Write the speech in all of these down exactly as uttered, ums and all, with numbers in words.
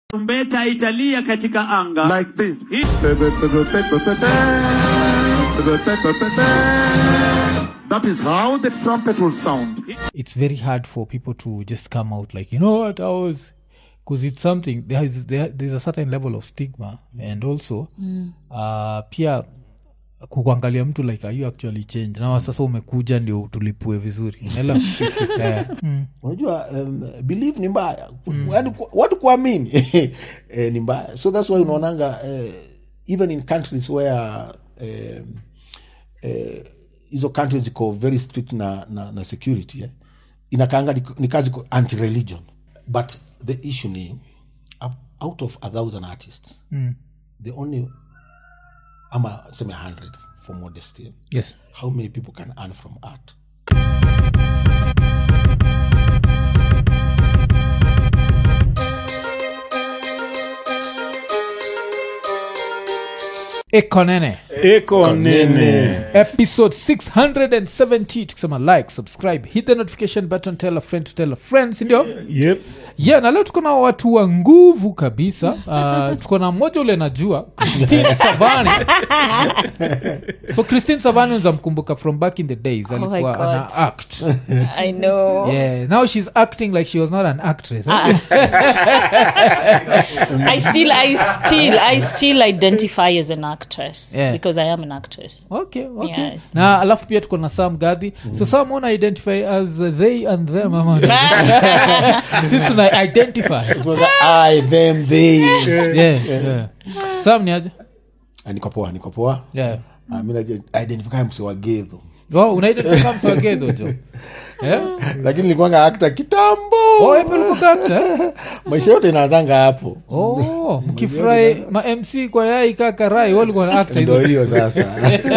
Trumpeta italia katika anga like this. That is how the trumpet will sound. It's very hard for people to just come out like, you know what, I was, because it's something, there is there, there's a certain level of stigma, and also mm. uh, pia kukuangalia mtu like, are you actually changed? Na sasa umekuja ndio tulipue vizuri. Unaelewa? Unajua um, believe ni mbaya. Yaani watu kuamini eh, ni mbaya. So that's why unaonanga uh, even in countries where uh, uh, hizo countries ziko very strict na na, na security, eh, inakaanga ni, ni kazi anti-religion. But the issue ni out of a thousand artists, mm. the only ama semi one hundred for modesty. Yes. How many people can earn from art? Eko nene. Eko nene. Episode six hundred seventy. Tukisema like, subscribe, hit the notification button, tell a friend to tell a friend, sindio? Yep. Yeah, na leo tuko na watu wa nguvu kabisa. Uh, tuko na mmoja ule najua, Christine Savani. So Christine Savani unza mkumbuka from back in the days. Alikuwa oh ana act. I know. Yeah, now she's acting like she was not an actress. Huh? Uh, I still, I still, I still identify as an actress, yeah. because I am an actress. Okay, okay. Yes. Na alafu pia tuko na Sam Gadi. Mm. So Sam una identify as uh, they and them. Sisi tuna identify. I, them, they. Yeah, yeah. yeah. Sam ni aje? Niko poa, niko poa. Yeah. Uh, mimi identify mse wa gedho. Oh, una identify mse wa gedho jo. Yeah. Lakini nilikuwa actor kitambo. Oh, hapo ulikuwa actor? Maisha yote inaanzanga hapo. Oh, mkifurahi ma M C kwa yai kaka Rai walikuwa actor hizo. Ndio hiyo sasa.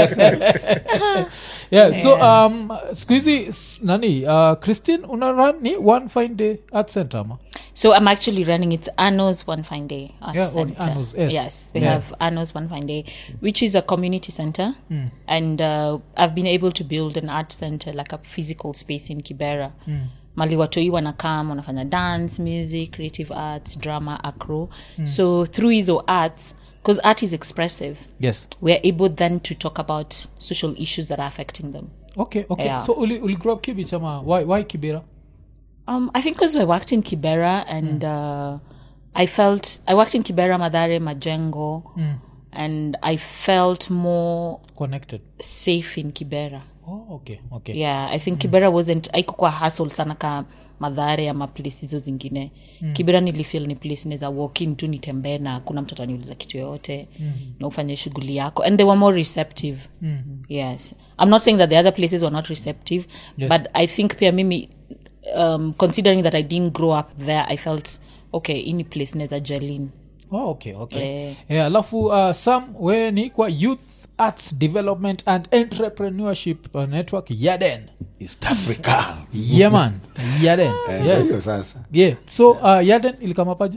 Yeah, so um squeezy nani uh Christine una run ni One Fine Day Art Center ma? So I'm actually running it's Anno's One Fine Day Art yeah, Center. Anno's, yes. Yes, we yeah. have Anno's One Fine Day, which is a community center, mm. and uh, I've been able to build an art center, like a physical space in Kibera. Mm. Mali watoi wanakam wanafanya dance, music, creative arts, drama, acro. Mm. So through hizo arts, because art is expressive, yes, we are able then to talk about social issues that are affecting them. Okay, okay. Yeah. So uli, uli grow up Kibera chama, why why Kibera? Um, I think because I worked in Kibera and mm. uh, I felt I worked in Kibera, Madare, Majengo, mm. and I felt more connected, safe in Kibera. Oh, okay, okay. Yeah, I think mm. Kibera wasn't haikuwa hustle sana ka Madhare ama places hizo zingine. Mm. Kibera nilifeel ni place neza walk in tu nitembee na kuna mtu ataniuliza kitu yote, mm. na ufanye shughuli yako, and they were more receptive. Mm-hmm. Yes. I'm not saying that the other places were not receptive, yes. but I think pia mimi um considering that I didn't grow up there, I felt okay, ini place neza jelin. Oh, okay, okay. Yeah, yeah alafu uh, Sam we ni kwa Youth Arts Development and Entrepreneurship Network Yaden East Africa. Yeah man, Yaden. Eh, yeah. Hiyo sasa. Yeah. So uh, Yaden ilikama paje?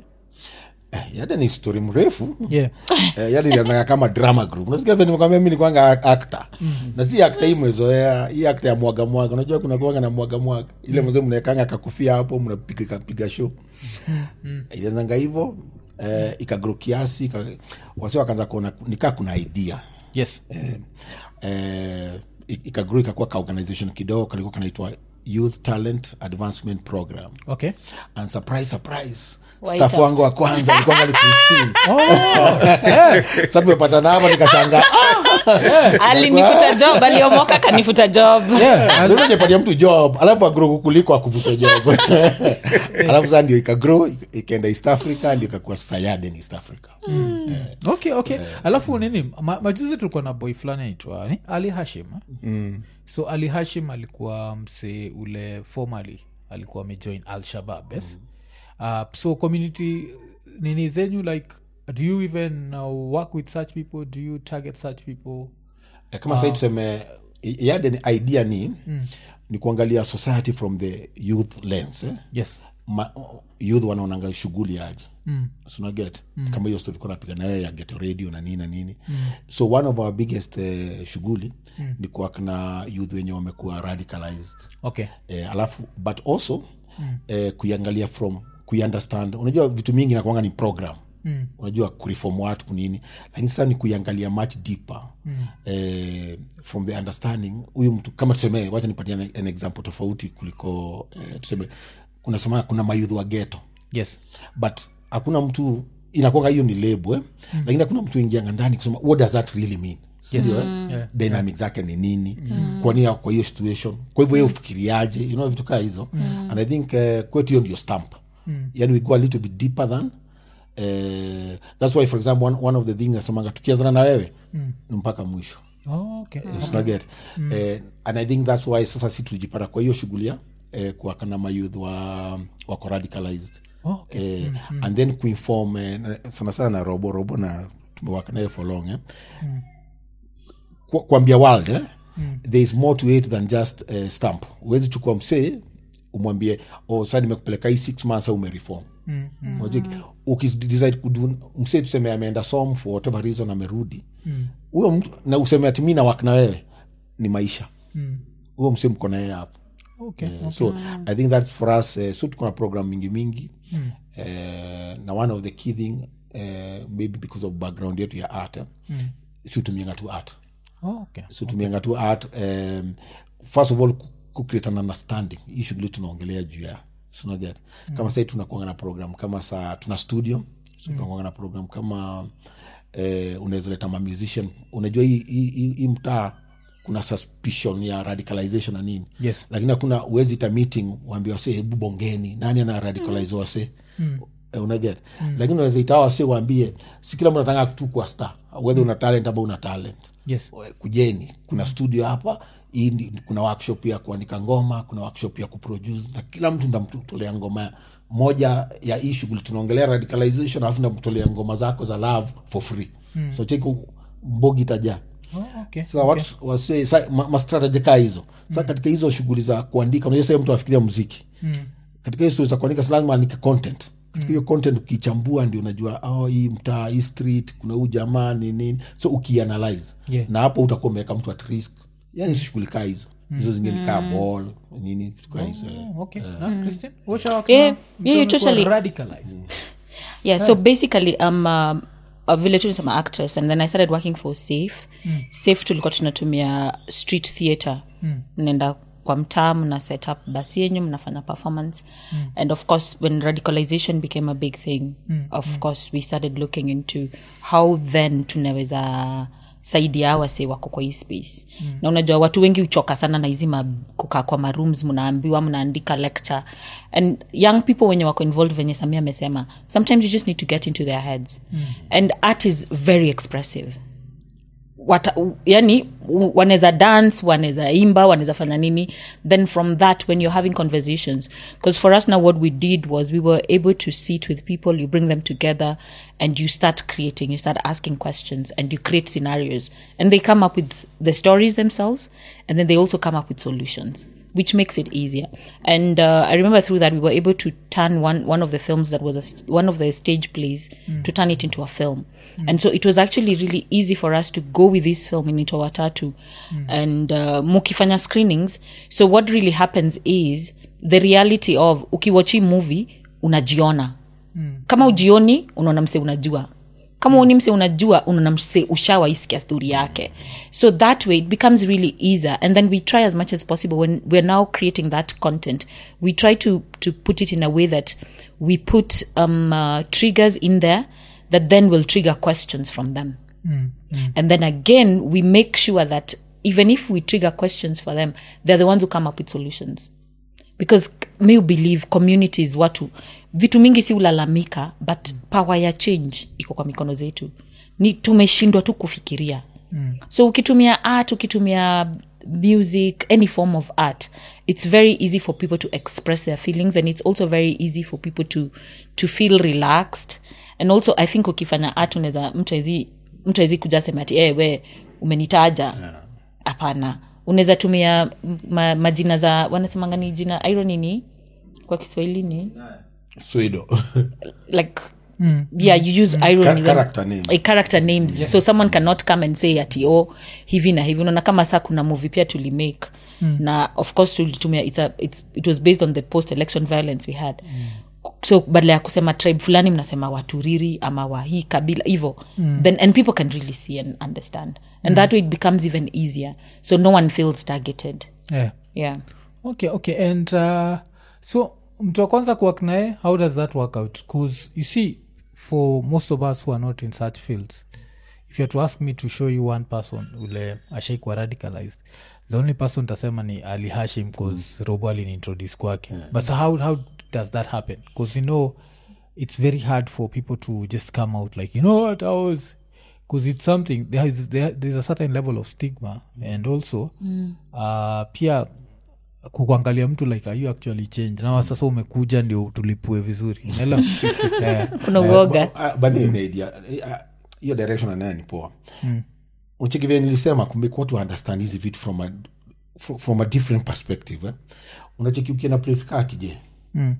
Yaden ni story mrefu. Yeah. Eh, Yaden ilianza kama drama group. Unasikia vile nimekwambia mimi nilikuwa actor. Mm-hmm. Na si actor hii mwezoea, hii actor ya mwaga mwaga. Unajua kuna kuanga na mwaga mwaga. Ile mzee mnaekanga kakufia hapo mnapiga piga show. Mm-hmm. Ilianza hivyo, eh ikagrow kiasi, wase wakaanza kuona nikaa kuna idea. Yes. Eh eh ikagrow ikakuwa ka organization kidogo kalikuwa kanaitwa Youth Talent Advancement Program. Okay. And surprise surprise. Staff wangu wa kwanza alikuwa ngali Christine. Oh. Yeah. Sasa tumepatana hapa nikashangaa. Yeah. Alinifuta job, aliomoka kanifuta job. Yeah. Ndio nipatia mtu job, alafu agrow kuliko akufuta job. Alafu sasa ndio ikagrow ikaenda East Africa ndio ikakuwa Yaden East Africa. Mm. Yeah. Okay, okay. Yeah. Alafu nini? Ma, majuzi tulikuwa na boy fulani anaitwa ni Ali Hashim. Mm. So Ali Hashim alikuwa mse ule formally alikuwa amejoin Al-Shabaab, yes. Mm. Uh, so community nini zenyu, like do you even uh, work with such people? Do you target such people? Eh, kama uh, sasa tuseme Yaden idea ni mm. ni kuangalia society from the youth lens, eh? Yes. Ma, youth wanaonanga shughuli aje. Mm. So na get mm. kama hiyo story kuna piga nayo ya Get Radio na nini na nini. Mm. So one of our biggest uh, shughuli mm. ni kwa kuna youth wenye wamekuwa radicalized. Okay. Eh, alafu but also mm. eh, kuangalia from kuiunderstand. Unajua vitu mingi inakuanga ni program. Mm. Unajua kureform watu kunini, lakini sasa ni kuiangalia much deeper. Mm. eh, from the understanding huyu mtu, kama tuseme, wacha nipatie an example tofauti kuliko eh, tuseme kuna sema kuna mayudhu wa ghetto. Yes. But hakuna mtu inakuanga hiyo ni label eh? Mm. Lakini hakuna mtu ingia ndani kusema what does that really mean. Yes. Ndio, Mm. yeah. Dynamics zake ni nini? Mm. Kwa nini kwa hiyo situation? Kwa hivyo wewe ufikiriaje? You know vitu kama hizo. Mm. And I think uh, kwetu hiyo ndio stamp. Mm. Yani we go a little bit deeper than uh, that's why for example one, one of the things nasemanga tukianza na wewe mm. mpaka mwisho. Oh, okay. Okay. Get. Mm. Uh, and I think that's why sasa sisi tujipata kwa hiyo shughuli ya uh, kwa kana mayouth wa wako radicalized. Oh, okay. uh, mm. And then kuinform uh, sana sana na robo robo na tumewaka naye for long eh. Mm. Kwa kuambia world eh. Mm. There is more to it than just uh, stamp. Uwezi chukua msee umwambie oh sasa nimekupeleka hii six months au umereform. Mm. Unajiki mm. ukidecide kudu msee tuseme ameenda some for whatever reason amerudi. Huyo mm. na useme ati mimi na work na wewe ni maisha. Huyo mm. msee mko na yeye hapo. Okay, uh, okay. So mm. I think that's for us uh, so tuko na program mingi mingi. Mm. Uh, na one of the key thing uh, maybe because of background yetu ya art. Eh? Mm. So tumianga tu art. Oh, okay. So tumianga tu art um, first of all ku create an understanding. Hii shughuli tunaongelea juu ya. So na get. Mm. Kama sasa tunakuanga na program kama saa tuna studio. So mm. tunakuanga na program kama eh unaweza leta ma musician. Unajua hii hii mtaa kuna suspicion ya radicalization na nini. Yes. Lakini hakuna uwezi ta meeting waambie wase hebu bongeni nani ana radicalize wase. Mm. Eh, una get. Mm. Lakini unaweza ita wase waambie si kila mtu anataka tu kuwa star. Whether una talent au una talent. Yes. Kujeni kuna studio hapa, hii kuna workshop ya kuandika ngoma, kuna workshop ya kuproduce na kila mtu ndamtolea ngoma moja ya hii shughuli tunaongelea radicalization, alafu ndamtolea ngoma zako za love for free. Mm. So cheki mbogi taja. Oh, okay. So okay. What was say ma, ma strategy ka hizo. Sasa mm. katika hizo shughuli za kuandika unajua sasa mtu afikiria muziki. Mm. Katika hizo za kuandika lazima andike content. Katika hiyo mm. content ukichambua ndio unajua oh hii mtaa hii street kuna huyu jamaa ni nini. So ukianalyze. Yeah. Na hapo utakuwa umeweka mtu at risk. Yani shughuli ka hizo. Mm. Hizo zingine mm. kama ball nini kwa hizo. Oh, okay. Uh, na Christian, what's your yeah, yeah, totally radicalized. Mm. Yeah, so basically um uh, a village is an actress and then I started working for Safe. Mm. Safe tulikuwa tunatumia street theater. Mm. Nenda kwa mtaa na set up basi yenyu mnafanya performance. Mm. And of course when radicalization became a big thing, mm. of mm. course we started looking into how then tunaweza saidia wase wako kwa hii space. Mm. Na unajua watu wengi uchoka sana na hizi kukaa kwa ma rooms mnaambiwa mnaandika lecture, and young people wenye wako involved venye Samia amesema sometimes you just need to get into their heads. Mm. And art is very expressive. What yani wanaweza dance, wanaweza imba, wanaweza fanya nini, then from that when you're having conversations, because for us now what we did was we were able to sit with people, you bring them together and you start creating, you start asking questions and you create scenarios and they come up with the stories themselves and then they also come up with solutions, which makes it easier. And uh, I remember through that we were able to turn one one of the films that was a, one of the stage plays mm. to turn it into a film. Mm. And so it was actually really easy for us to go with this film in into Watatu mm. and uh, mukifanya screenings. So what really happens is the reality of ukiwachi movie unajiona. Mm. Kama ujioni unaona mse unajua. Kama uni mse unajua unaona mse ushawa isikia story yake. So that way it becomes really easier, and then we try as much as possible when we're now creating that content, we try to to put it in a way that we put um uh, triggers in there that then will trigger questions from them. Mm, mm. And then again we make sure that even if we trigger questions for them, they're the ones who come up with solutions. Because me believe communities watu vitu mingi si ulalamika, but mm. power ya change iko kwa mikono zetu. Ni tumeshindwa tu kufikiria. Mm. So ukitumia art, ukitumia music, any form of art, it's very easy for people to express their feelings, and it's also very easy for people to to feel relaxed. And also I think ukifanya art unaweza mtu hizi mtu hizi kuja sema ati eh we umenitaja. Hapana. Yeah. Unaweza tumia ma, majina za wanasemanga ni jina irony ni kwa Kiswahili ni pseudo like mm. yeah you use mm. irony Ka- character name a character names. Yeah. So someone cannot come and say ati oh hivi na hivi. Unaona kama saa kuna movie pia tulimake mm. na of course tulitumia it's a it's it was based on the post election violence we had. Mm. so badala ya kusema tribe fulani mnasema Waturiri ama wa hii kabila hivyo mm. then and people can really see and understand and mm. that way it becomes even easier so no one feels targeted. Yeah. Yeah. Okay, okay. And uh, so mtu wa kwanza kuwork naye, how does that work out? Because you see, for most of us who are not in such fields, if you have to ask me to show you one person ule ashaikuwa radicalized, the only person tasema ni Ali Hashim because mm. Robo aliniintroduce kwake. Yeah. But so how, how does that happen? Because you know, it's very hard for people to just come out like, you know what, I was... Because it's something, there is, there, there's a certain level of stigma and also mm. uh, pia kukuangalia mtu like are you actually change na sasa umekuja ndio tulipue vizuri unaelewa. Yeah. Kuna uoga but the idea hiyo direction anayo ni poa. Mm. Unacheki vile nilisema kumbe watu understand hizi vitu from a from a different perspective. Eh? Unacheki ukienda place kaa kije. Mm.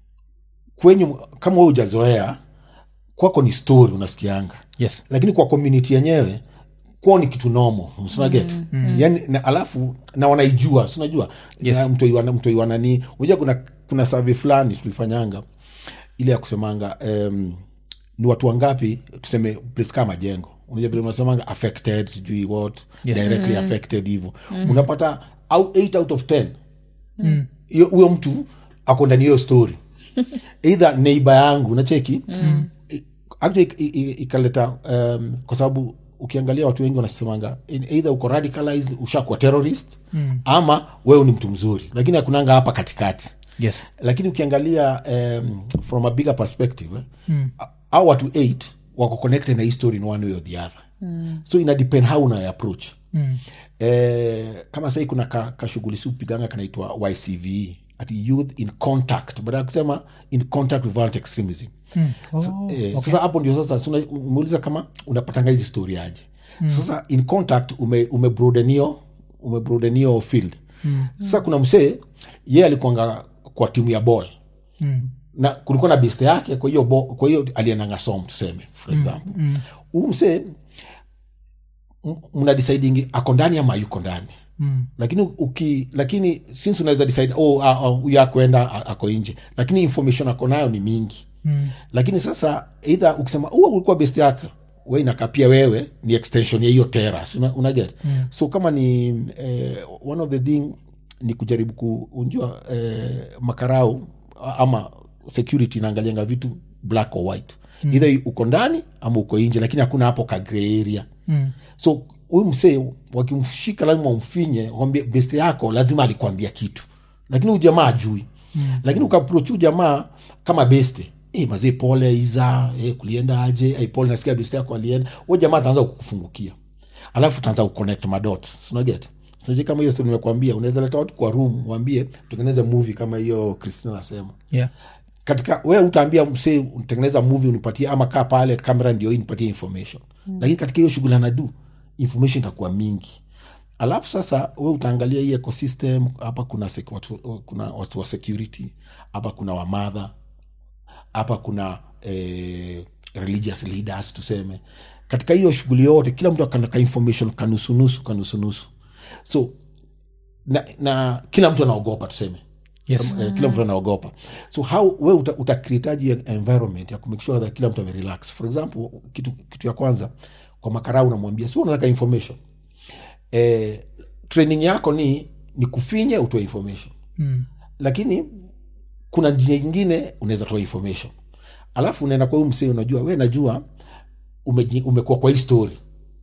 Kwenye kama wewe hujazoea kwako ni story unasikianga. Yes. Lakini kwa community yenyewe kwa ni kitu normal usina get mm, mm. yani na, alafu na wanaijua unajua. Yes. Mtu iwana mtu iwana ni unajua kuna kuna survey fulani tulifanyanga ile ya kusemanga um, ni watu wangapi tuseme place kama jengo unajua bila unasemanga affected sijui what. Yes. Directly mm. affected hivyo mm. unapata au eight out of ten mm. huyo mtu ako ndani hiyo story either neighbor yangu unacheki mm. actually ikaleta um, kwa sababu ukiangalia watu wengi wanasemanga either uko radicalized ushakuwa terrorist mm. ama wewe ni mtu mzuri lakini hakunanga hapa katikati. Yes. Lakini ukiangalia um, from a bigger perspective eh, mm. au watu eight wako connected na history in one way or the other. Mm. So ina depend how una approach. Mm. Eh, kama sasa kuna ka, ka shughuli si upiganga kanaitwa Y C V E at youth in contact baada kusema in contact with violent extremism. Mm. Oh, so, eh, okay. Sasa hapo ndio sasa umeuliza kama unapatanga hizi story aje. Mm. Sasa in contact ume ume broadenio ume broadenio field. Mm. Sasa kuna msee yeye alikuwa kwa timu ya ball. Mm. Na kulikuwa na best yake kwa hiyo kwa hiyo alienanga som tuseme for example. Mm. Mm. Msee mna deciding ako ndani ama yuko ndani. Mm. Lakini uki lakini since unaweza decide oh huyu uh, uh, akwenda ako nje lakini information ako nayo ni mingi. Mm. Lakini sasa either ukisema huo ulikuwa best yake wewe inakapia wewe ni extension ya hiyo terrace una, una get. Mm. So kama ni eh, one of the thing ni kujaribu kuunjua eh, makarau ama security inaangalianga vitu black or white. Mm. Either uko ndani ama uko nje lakini hakuna hapo ka gray area. Mm. So huyu msee wakimshika lazima umfinye kwambie best yako lazima alikwambia kitu lakini huyu jamaa ajui. Mm. Lakini ukaapproach jamaa kama best eh mazee pole iza eh kulienda aje eh pole nasikia best yako alienda huyu jamaa ataanza kukufungukia alafu utaanza kuconnect madots una get. Sasa kama hiyo sio nimekuambia unaweza leta watu kwa room waambie tutengeneze movie kama hiyo Christina anasema. Yeah. Katika wewe utaambia msee utengeneza movie unipatie ama kaa pale camera ndio inipatie information. Mm. Lakini katika hiyo shughuli anadu information itakuwa mingi. Alafu sasa wewe utaangalia hii ecosystem hapa kuna sek, watu, kuna watu wa security, hapa kuna wa mother, hapa kuna eh, religious leaders tuseme. Katika hiyo shughuli yote kila mtu akanaka information kanusu-nusu kanusu-nusu. So na, na kila mtu anaogopa tuseme. Yes. Uh, kila mtu anaogopa. So how wewe uta, uta create environment ya kumake sure that kila mtu ame relax. For example kitu kitu ya kwanza kwa makarau unamwambia sio unataka information. Eh, training yako ni ni kufinye utoe information. Mm. Lakini kuna njia nyingine unaweza toa information. Alafu unaenda kwa huyu msee unajua wewe najua ume, umekuwa kwa hii story.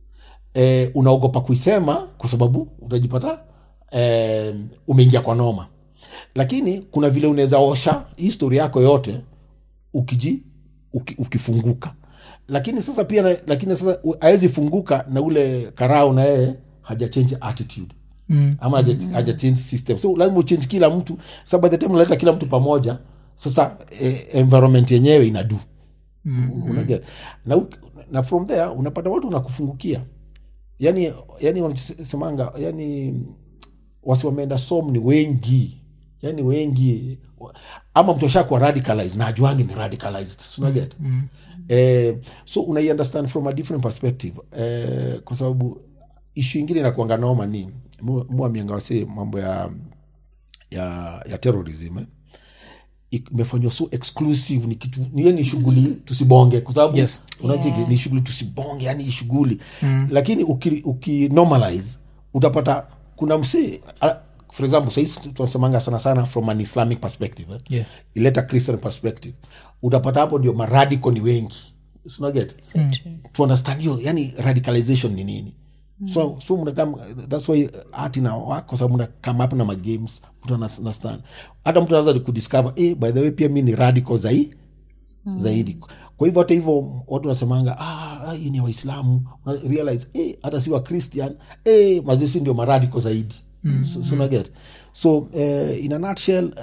Eh, unaogopa kuisema kwa sababu utajipata eh, umeingia kwa noma. Lakini kuna vile unaweza osha hii story yako yote ukiji uki, ukifunguka. Lakini sasa pia na, lakini sasa haezi funguka na ule karao na yeye haja change attitude. Mm. Ama haja, mm. haja change system. So lazima change kila mtu. So by the time unaleta kila mtu pamoja sasa eh, environment yenyewe inadu. Mm. Unaget. Na na from there unapata watu unakufungukia. Yaani yaani wanasemanga yaani wasi wameenda som ni wengi. Yaani wengi ama mtu ashakuwa radicalized na ajuangi ni radicalized. Unaget. Mm. Eh, so unai understand from a different perspective eh, kwa sababu issue nyingine inakuanga noma ni mua mianga wase mambo ya ya ya terrorism eh. imefanywa so exclusive, ni kitu ni ni shughuli tusibonge kwa sababu yes. unajiki yeah. ni shughuli tusibonge, yani shughuli mm. lakini uki, uki normalize utapata kuna msee uh, for example sasa tunasemanga sana sana from an Islamic perspective eh? yeah. ileta Christian perspective utapata hapo ndio maradical ni wengi, so get mm. to understand you yani radicalization ni nini mm. so so mnakam that's why art now kwa sababu mna come up na ma games mtu understand hata mtu anaweza kudiscover eh by the way pia mimi ni radical zaidi mm. zaidi. Kwa hivyo hata hivyo watu wanasemanga ah hii ni Waislamu, realize eh hata si wa Christian eh mazisi ndio maradical zaidi mm. so, so mm. get so uh, in a nutshell uh,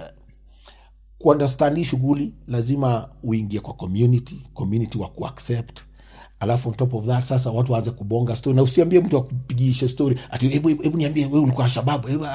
ku understand shughuli lazima uingie kwa community community wa kuaccept, alafu on top of that sasa watu waanze kubonga story, na usiambie mtu akupigisha story ati hebu hebu niambie wewe ulikuwa shababu, hebu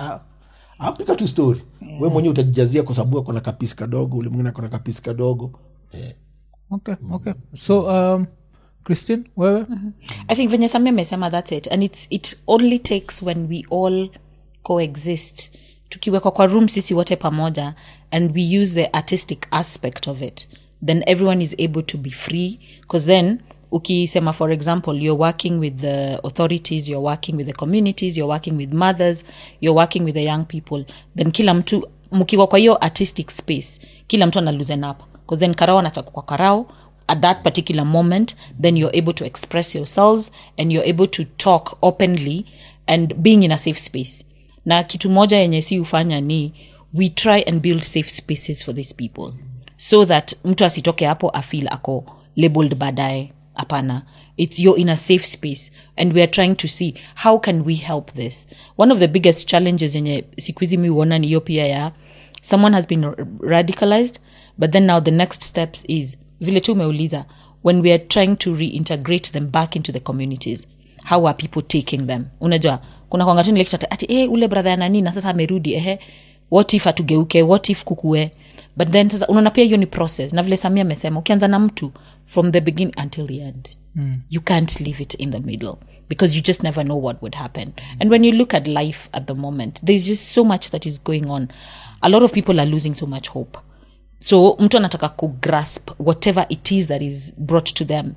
apika tu story yeah. wewe mwenyewe utajijazia kwa sababu uko na kapisi kadogo, ule mwingine ako na kapisi kadogo eh. okay okay so um Christine wewe mm-hmm. I think venye Samia amesema that's it, and it's it only takes when we all coexist, tukiwekwa kwa room sisi wote pamoja and we use the artistic aspect of it, then everyone is able to be free, because then ukisema for example you're working with the authorities, you're working with the communities, you're working with mothers, you're working with the young people, then kila mtu mkiwa kwa hiyo artistic space kila mtu ana loosen up, because then karao anataka kwa karao at that particular moment, then you're able to express yourselves and you're able to talk openly and being in a safe space. Na kitu moja yenye si ufanya ni we try and build safe spaces for these people so that mtu asitoke hapo afeel ako labeled baadaye. Apana, it's you're in a safe space and we are trying to see how can we help this. One of the biggest challenges yenye siku hizi mi huona ni hiyo pia ya someone has been radicalized, but then now the next steps is vile tu umeuliza, when we are trying to reintegrate them back into the communities, how are people taking them? Unajua kuna kwa ngatuni lecture ati eh ule brother ana nini na sasa amerudi, eh what if atugeuke, what if kukue, but then sasa unaona pia hiyo ni process, na vile Samia amesema ukianza na mtu from the beginning until the end mm. you can't leave it in the middle, because you just never know what would happen. And when you look at life at the moment, there's just so much that is going on. A lot of people are losing so much hope, so mtu anataka ku grasp whatever it is that is brought to them,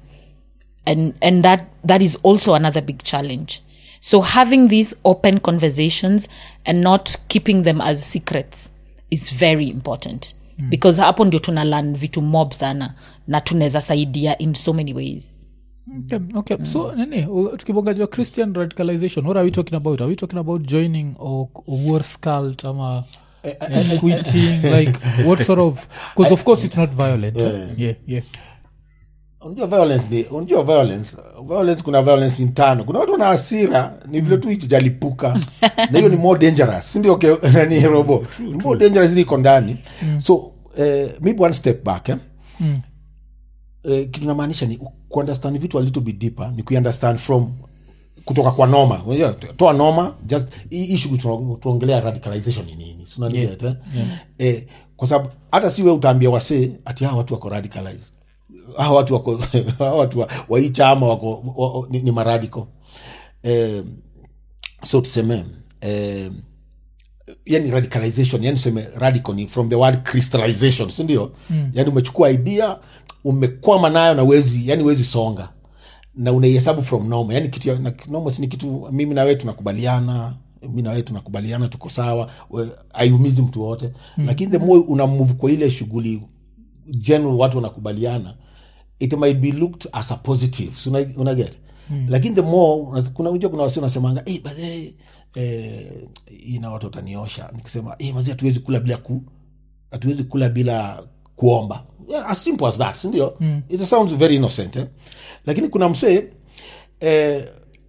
and and that that is also another big challenge. So having these open conversations and not keeping them as secrets is very important mm. because hapo ndio tuna learn vitu mob sana na tunaweza saidia in so many ways. Okay, okay. Mm. So nini tukibonga Christian radicalization, what are we talking about? Are we talking about joining or, or worse cult ama and quitting? Like what sort of, because of course it's not violent. Yeah, yeah. yeah. Unajua violence ni unajua violence violence kuna violence intano, kuna watu wana hasira ni vile tu itujalipuka na hiyo ni more dangerous, ndio okay ni robo true, more true. dangerous ni kondani mm. so eh, maybe one step back eh mm. eh, kitu namaanisha ni ku understand vitu a little bit deeper, ni ku understand from kutoka kwa norma, unajua toa norma just issue tuongelea radicalization ni nini, so nani yeah. eh yeah. eh kwa sababu hata si wewe utaambia wase ati hao watu wako radicalized, hao watu wako hao watu wa, wa hii chama wako wa, wa, ni, ni maradiko eh, so tuseme eh, yani radicalization, yani tuseme radical ni from the word crystallization, si ndio? mm. Yani umechukua idea umekwama nayo na wezi, yani wezi songa na unaihesabu from norm, yani kitu na norm si ni kitu mimi na wewe tunakubaliana, mimi na wewe tunakubaliana tuko sawa, haiumizi mtu wote mm. lakini the more una move kwa ile shughuli general watu wanakubaliana, it might be looked as a positive, so una, una get mm. lakini the more kuna unajua kuna watu wanasemanga eh but eh ina watu wataniosha nikisema eh mazee hatuwezi kula bila ku hatuwezi kula bila kuomba, yeah, as simple as that, ndio mm. it sounds very innocent eh? Lakini kuna msee eh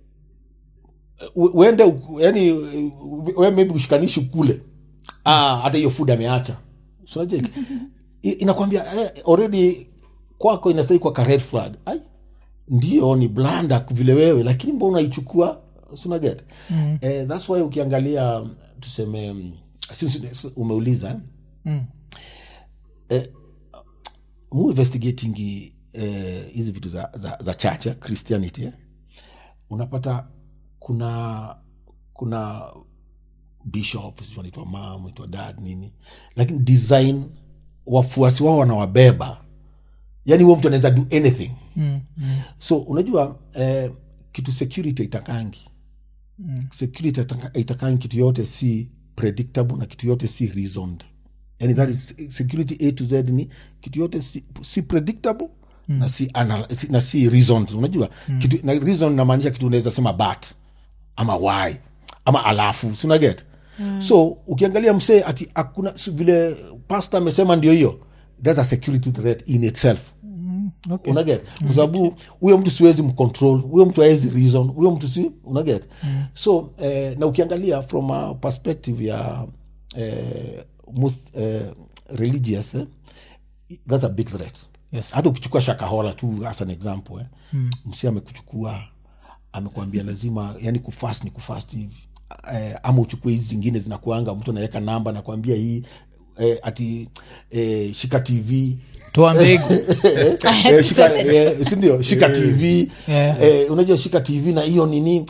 uende yani wewe maybe ushikanishi kule ah hata hiyo food ameacha, so unajua inakwambia eh, already kwako inastahili kwa ka red flag. Ai ndio ni blanda vile wewe, lakini mbona unaichukua, so una get mm. eh, that's why ukiangalia tuseme since umeuliza mm. eh mu investigating eh hizi vitu za za, za church Christianity eh, unapata kuna kuna bishops wanaitwa mom, wanaitwa dad nini, lakini design wafuasi wao wanawabeba, yani huyo mtu anaweza do anything. mm, mm. So unajua eh, kitu security itakangi mm. security itakangi kitu yote si predictable na kitu yote si reasoned. Yani that is security A to Z, ni kitu yote si, si predictable mm. na si, anal- si na si reasoned. Unajua mm. kitu na reason inamaanisha kitu unaweza sema but ama why ama alafu, si una get. mm. So ukiangalia msee ati hakuna vile pastor amesema ndio hiyo, that's a security threat in itself. mm. Okay. Una get mm. kwa sababu huyo mtu siwezi mcontrol, huyo mtu hawezi reason, huyo mtu si una get. mm. So eh, na ukiangalia from a perspective ya eh, most uh, religious eh, that's a big threat. Yes. Hata ukichukua Shakahola tu as an example eh, mm. msi amekuchukua amekwambia lazima yani kufast ni kufast hivi eh, ama uchukue hizi zingine zinakuanga mtu anaweka namba na kuambia hii eh, ati eh, shika T V toa mbegu eh, shika eh, si ndio shika T V yeah. eh, unajua shika T V na hiyo nini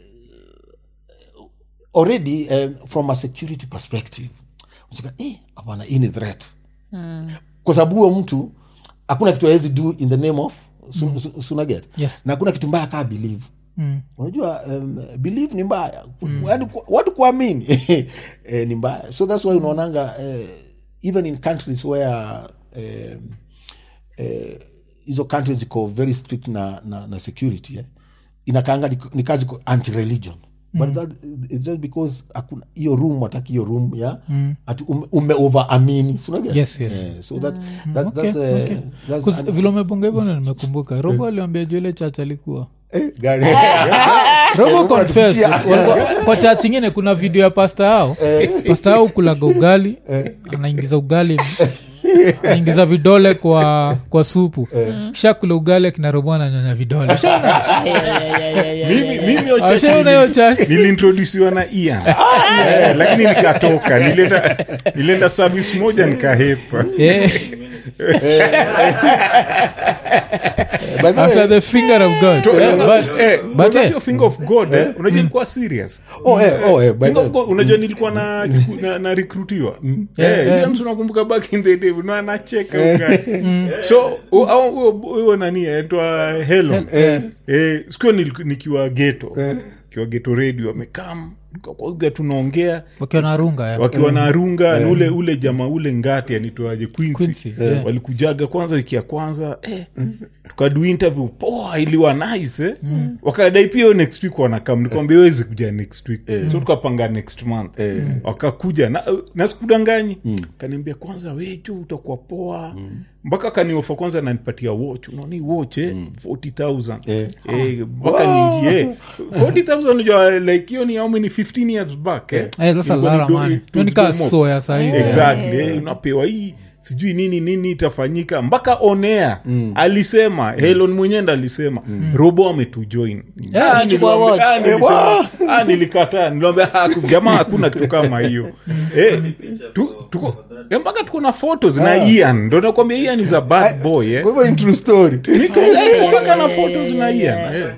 already eh, from a security perspective unasema eh hapana, hii ni threat. mm. Kwa sababu huyo mtu hakuna kitu hawezi do in the name of so, mm. so, so get. Yes. Na hakuna kitu mbaya kama believe. mm. Unajua um, believe ni mbaya. mm. Yaani watu kuamini eh, ni mbaya. So that's why unaonanga uh, even in countries where um, uh, hizo countries ziko very strict na na, na security eh, inakaanga ni, ni kazi anti religion. Mm. But that is just because akuna hiyo room ataki hiyo room ya mm. ati ume, ume overamini, so unajua. Yes, yes. Yeah, so that, that okay, that's uh, okay. that's Cuz vile umebonga hivyo na nimekumbuka Robo aliambia Joel church alikuwa eh gani Robo confess walikuwa- kwa church nyingine kuna video ya pastor yao pastor yao kulaga ugali anaingiza ugali anaingiza vidole kwa kwa supu kisha kula ugali kina Robo ananyonya vidole shana mimi mimi hiyo church Ashaona hiyo nili- church. niliintroduciwa na Ian Eh, lakini nikatoka nilienda nilienda service moja nikahepa. eh by the after way, the finger of God To- Yeah, but, but eh, but, but eh, your finger of God eh, unajua nilikuwa serious. oh eh oh eh by Finger the of God, unajua nilikuwa na na, na recruitiwa Yeah, eh yeah. yeah. Mtu nakumbuka back in the day na anacheka ugali so u- au huyo huyo nani aitwa Hello eh siku nikiwa ghetto kiwa ghetto radio amekam kwa tunaongea wakiwa na runga eh. wakiwa na runga na ule ule jamaa ule ngati anitoaje Quincy, Quincy, yeah. walikujaga kwanza wiki ya kwanza eh, tukadu interview poa iliwa nice eh. mm. wakadai pia next week wanakam nikwambia wezi kuja next week eh. so tukapanga next month eh. wakakuja na, na sikudanganyi mm. kaniambia kwanza weju utakuwa poa mm. mpaka kaniofa kwanza nanipatia watch unaoni watch eh mm. forty thousand eh, eh mpaka wow. nyingi forty thousand unajua like hiyo ni how many fifteen years back eh, Eh, that's a Ilikuwa lot of ni do- money. it Hiyo ni was kaa more. soya sahizi. Exactly eh, unapewa hii sijui nini nini itafanyika mpaka onea mm. alisema mm. Helon mwenyewe ndo alisema mm. Robo ametujoin Yeah, Ah, alichukua niliwaambia- watch. ah, nilisema, ah, nilikataa niliambia haku- jamaa hakuna kitu kama hiyo eh, tu, tuko eh, mpaka tuko na photos na Ian ndo nakwambia Ian is a bad boy eh. kwa hivyo ni true story. Niko eh, tuko mpaka na photos na Ian eh.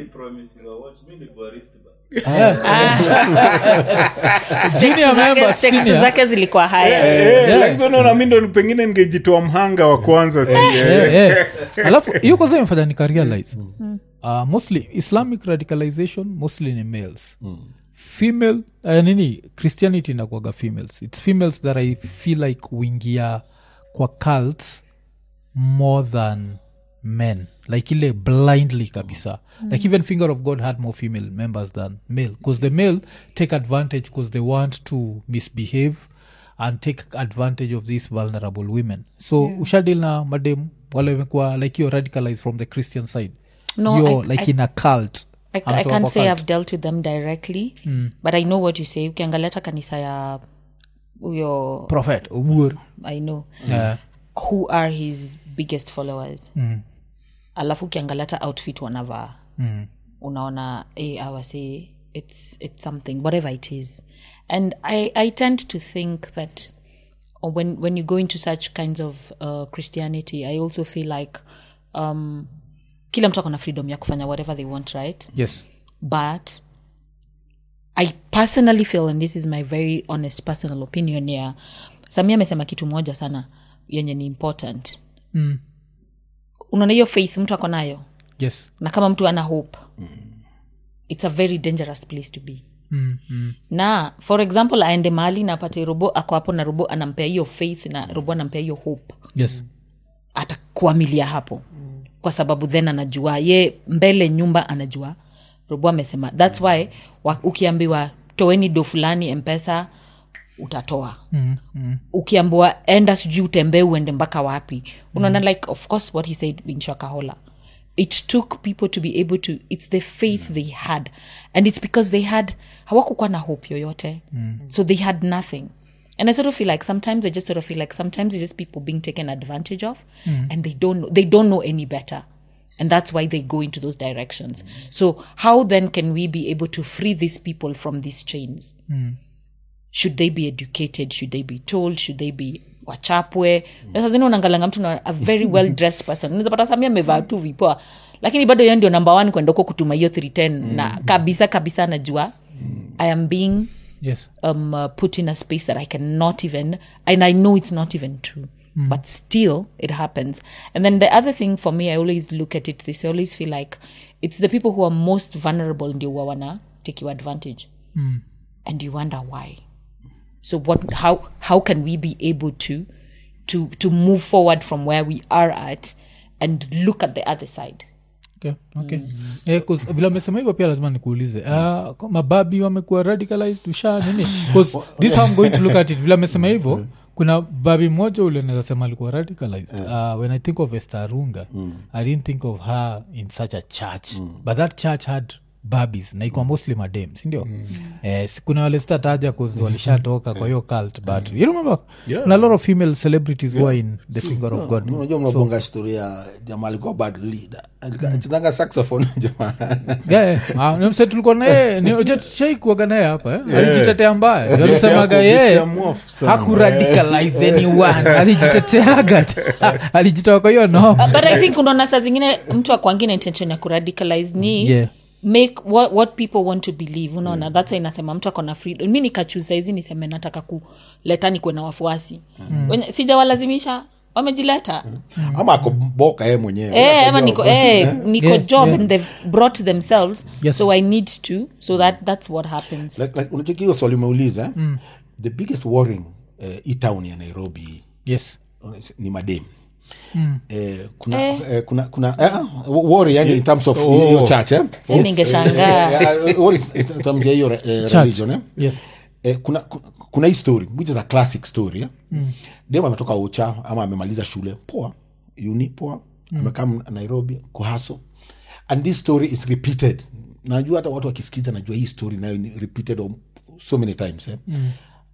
Junior member, Stakes senior. zake zilikuwa haya Eh, Yeah. lakini unaona mimi ndo pengine ningejitoa mhanga wa kwanza si Eh, eh. alafu hiyo kwanza imefanya nikarealize uh, mostly islamic radicalization mostly ni males female uh, nini Christianity inakuwaga females it's females that I feel like wingia kwa cults more than men like ile blindly kabisa mm. like even Finger of God had more female members than male because the male take advantage because they want to misbehave and take advantage of these vulnerable women so yeah. ushadil na madem wale wamekuwa like you're radicalized from the Christian side No, you're I- like I- in a cult I, I Ametoka can't kwa say cult. I've dealt with them directly mm. but I know what you say ukiangalia hata kanisa ya huyo prophet Uwur. I know Yeah. who are his biggest followers Mm. alafu ukiangalia hata outfit wanavaa Mm. unaona eh, awase it's, it's something whatever it is and I, I tend to think that when, when you go into such kinds of uh, Christianity I also feel like um, kila mtu akona freedom ya kufanya whatever they want right Yes. but I personally feel and this is my very honest personal opinion yeah Samia amesema kitu moja sana yenye ni important. Mm. Unaona hiyo faith mtu ako nayo. Yes. Na kama mtu ana hope. Mm. It's a very dangerous place to be. Mm. Mm. Na for example aende mahali na apate robo ako hapo na robo anampea hiyo faith na robo anampea hiyo hope. Yes. Atakuamilia hapo. Mm. Kwa sababu then anajua ye mbele nyumba anajua. Robo amesema that's why wa, ukiambiwa toeni do fulani M-Pesa utatoa. Mm. Mm. Ukiambiwa enda sijui utembee uende mpaka wapi. Unaona like of course what he said in Shakahola. It took people to be able to, it's the faith they had. And it's because they had, hawakukuwa na hope yoyote. Mm. So they had nothing. And I sort of feel like sometimes, I just sort of feel like sometimes it's just people being taken advantage of. Mm. And they don't know, they don't know any better. And that's why they go into those directions. Mm. So how then can we be able to free these people from these chains? Mm. Should they be educated? Should they be told? Should they be wachapwe? Sasa zina unangalanga mtu na a very well dressed person. Unaweza pata Samia amevaa tu vipoa. Lakini bado yeye ndio number one kwenda huko kutuma hiyo three ten mm. na kabisa kabisa anajua mm. I am being yes. um uh, put in a space that I cannot even, and I know it's not even true. Mm. But still it happens. And then the other thing for me, I always look at it this, I always feel like it's the people who are most vulnerable ndio wana take you advantage. Mm. And you wonder why. So what how how can we be able to to to move forward from where we are at and look at the other side? Okay, okay. Mm-hmm. Eh, cause vile umesema hivyo pia lazima nikuulize. Ah, uh, mababi wamekuwa radicalized usha nini? Cause this how I'm going to look at it. Vile umesema hivyo, kuna babi mmoja ule naweza sema alikuwa radicalized. Uh, when I think of Esther Arunga, mm. I didn't think of her in such a church. Mm. But that church had babis na ikuwa mostly madem, sindio? Mm. Eh, kuna wale stataja cause walishatoka kwa hiyo cult, but you remember yeah. Kuna a lot of female celebrities yeah. who are in the finger of God. Unajua mnabonga historia jamaa alikuwa bad leader. Alikuwa saxophone jamaa. Yeah, ah, ni mse tulikuwa naye, ni oje shaikuwa naye hapa eh. Alijitetea mbaya. Alisemaga yeye hakuradicalize anyone. Alijiteteaga. Alijitoa kwa hiyo no. Uh, but I think unaona saa zingine mtu akwangina intention ya kuradicalize ni yeah. make what what people want to believe, unaona. Mm. That's why inasema mtu akona freedom. Mimi nikachoose hizi niseme nataka kuleta ni kwa wafuasi. Mm. Sijawalazimisha, wamejileta. Mm. Ama akoboka yeye mwenyewe. Eh, ama niko eh niko yeah, job yeah. And they've brought themselves. Yes. So I need to, so that that's what happens. Like like unacheki swali umeuliza, mm. the biggest worrying uh, e-town ya Nairobi. Yes. Ni madem. Mm. Eh, kuna, eh. Eh, kuna kuna eh, worry yani in terms of oh. your church eh yes. Ningeshangaa uh, what is in terms of your uh, religion eh yes eh, kuna kuna hii story which is a classic story eh? Mm. Dema ametoka Ucha ama amemaliza shule poa uni poa mm. amekaa Nairobi kuhaso and this story is repeated. Najua hata watu wakisikiza najua hii story nayo ni repeated so many times eh, mm.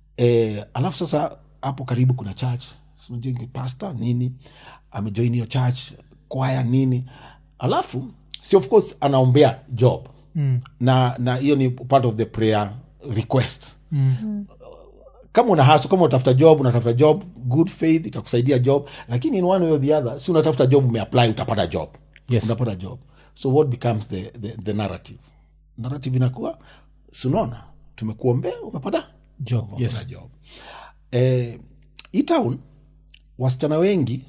eh alafu sasa hapo karibu kuna church sunjengi pastor nini amejoin hiyo church choir nini alafu si of course anaombea job mm. na na hiyo ni part of the prayer request mm. kama una haso kama unatafuta job unatafuta job good faith itakusaidia job lakini in one way or the other si unatafuta job umeapply utapata job yes. Unapata job so what becomes the the, the narrative narrative inakuwa sunona tumekuombea umepata job yes job eh hii town wasichana wengi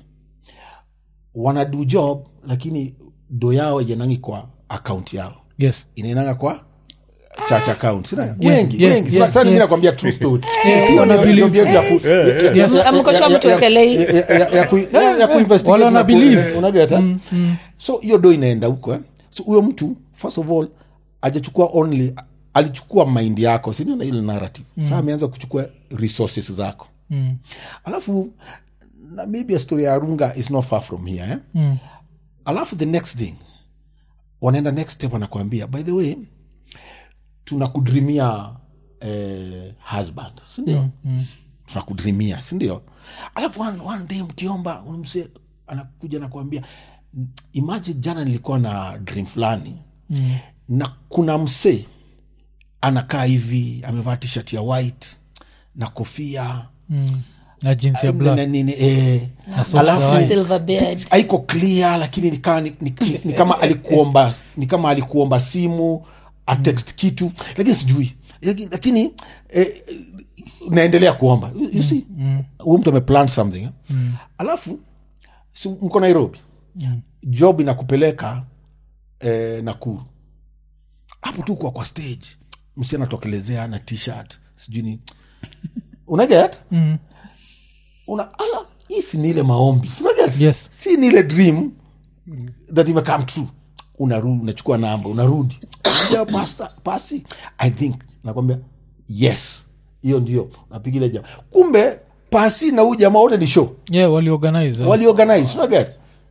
wanadu job lakini do yao yenangi kwa account yao yes inaenanga kwa church account sina yeah, wengi yeah, wengi yeah, sasa yeah. Mimi nakwambia true story sio na believe ya ku yes amkocha mtu ekelei ya ku ya ku investigate na believe unageta so hiyo do inaenda huko eh so huyo mtu first of all hajachukua only alichukua mind yako sio na ile narrative sasa ameanza kuchukua resources zako mm. Alafu na maybe a story ya Arunga is not far from here eh? Mm. Alafu the next thing wanaenda next step wanakuambia by the way tunakudreamia eh, husband si ndio mm. mm. tunakudreamia si ndio alafu one, one day mkiomba unamse anakuja na kuambia imagine jana nilikuwa na dream fulani mm. na kuna mse anakaa hivi amevaa t-shirt ya white na kofia mm. na jeans ya black na nini eh alafu silver beard haiko clear lakini ni kama ni, ni, ni kama alikuomba ni kama alikuomba simu a text kitu lakini sijui lakini eh, naendelea kuomba you, you see mm. huyu mtu ameplan something eh? mm. alafu si mko Nairobi mm. job inakupeleka eh, Nakuru hapo tu kwa kwa stage msi anatokelezea na t-shirt sijui unaget mm. una ala hii si ni ile maombi si unaget yes. si ni ile dream that ime come true unarudi unachukua namba unarudi ya pastor pasi I think nakwambia yes hiyo ndio napiga ile jamaa kumbe pasi na huyu jamaa wote ni show yeah wali organize wali organize unaget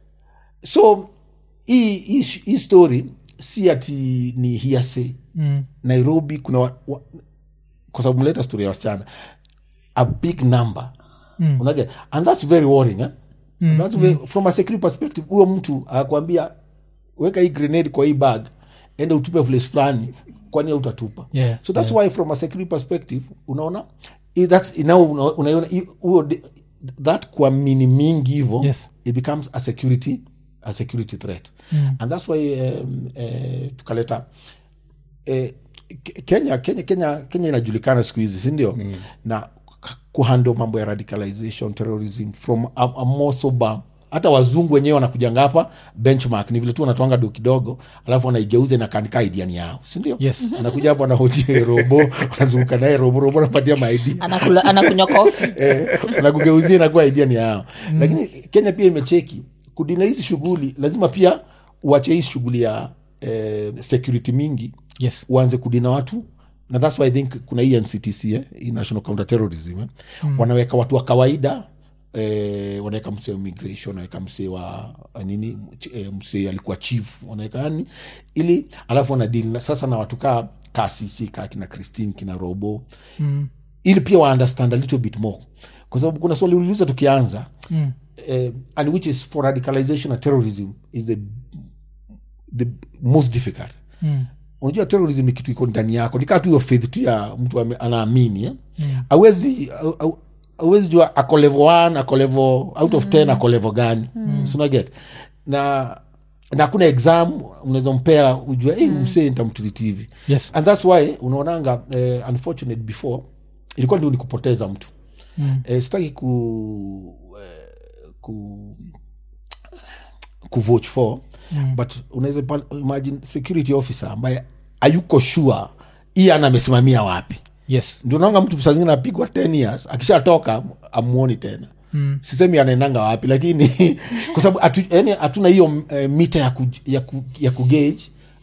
so hii hii story si ati ni hearsay mm. Nairobi kuna wa, wa, kwa sababu mleta story ya wasichana a big number mm. unaget and that's very worrying eh? mm. that's very, mm. from a security perspective huyo mtu akakwambia weka hii grenade kwa hii bag enda utupe place fulani kwani utatupa yeah, so that's yeah. why from a security perspective unaona that's now unaona huo that kwa mini mingi hivyo yes. it becomes a security a security threat mm. and that's why um, uh, tukaleta uh, Kenya Kenya Kenya Kenya inajulikana siku hizi si ndio mm. na kuhandle mambo ya radicalization terrorism from a, a more sober hata wazungu wenyewe wanakuja hapa benchmark ni vile tu wanatoanga do kidogo alafu wanaigeuza na kanika idea yao si ndio yes. anakuja hapo anahoji robo anazunguka naye robo robo anapatia maidi anakula anakunywa coffee eh anakugeuzia na kwa idea yao mm. lakini Kenya pia imecheki kudina hizi shughuli lazima pia uache hii shughuli ya eh, security mingi yes. uanze kudina watu na that's why I think kuna hii N C T C eh, National Counter Terrorism eh, mm. wanaweka watu wa kawaida eh, wanaweka msee wa immigration wanaweka msee wa nini eh, msee alikuwa chief wanaweka yani ili alafu wana deal sasa na watu kaa Kasisi kaa kina Christine kina Robo mm. ili pia wa understand a little bit more kwa sababu kuna swali uliuliza tukianza mm. eh, and which is for radicalization and terrorism is the the most difficult mm. unajua terrorism ni kitu iko ndani yako ni kama tu faith tu ya mtu anaamini eh hawezi mm. hawezi jua ako level one ako level out of ten ako level gani mm. so get na na kuna exam unaweza mpea ujue eh mm. msee nitamtreat hivi yes. and that's why unaonanga uh, unfortunate before ilikuwa ndio nikupoteza mtu mm. eh, sitaki ku uh, ku ku vote for mm. but unaweza imagine security officer ambaye hayuko sure hii anamesimamia wapi yes. ndio naanga mtu saa zingine anapigwa ten years akishatoka amuoni tena mm. sisemi anaendanga wapi lakini kwa sababu atu, yani hatuna hiyo uh, mita ya ku, ya ku, ya ku gauge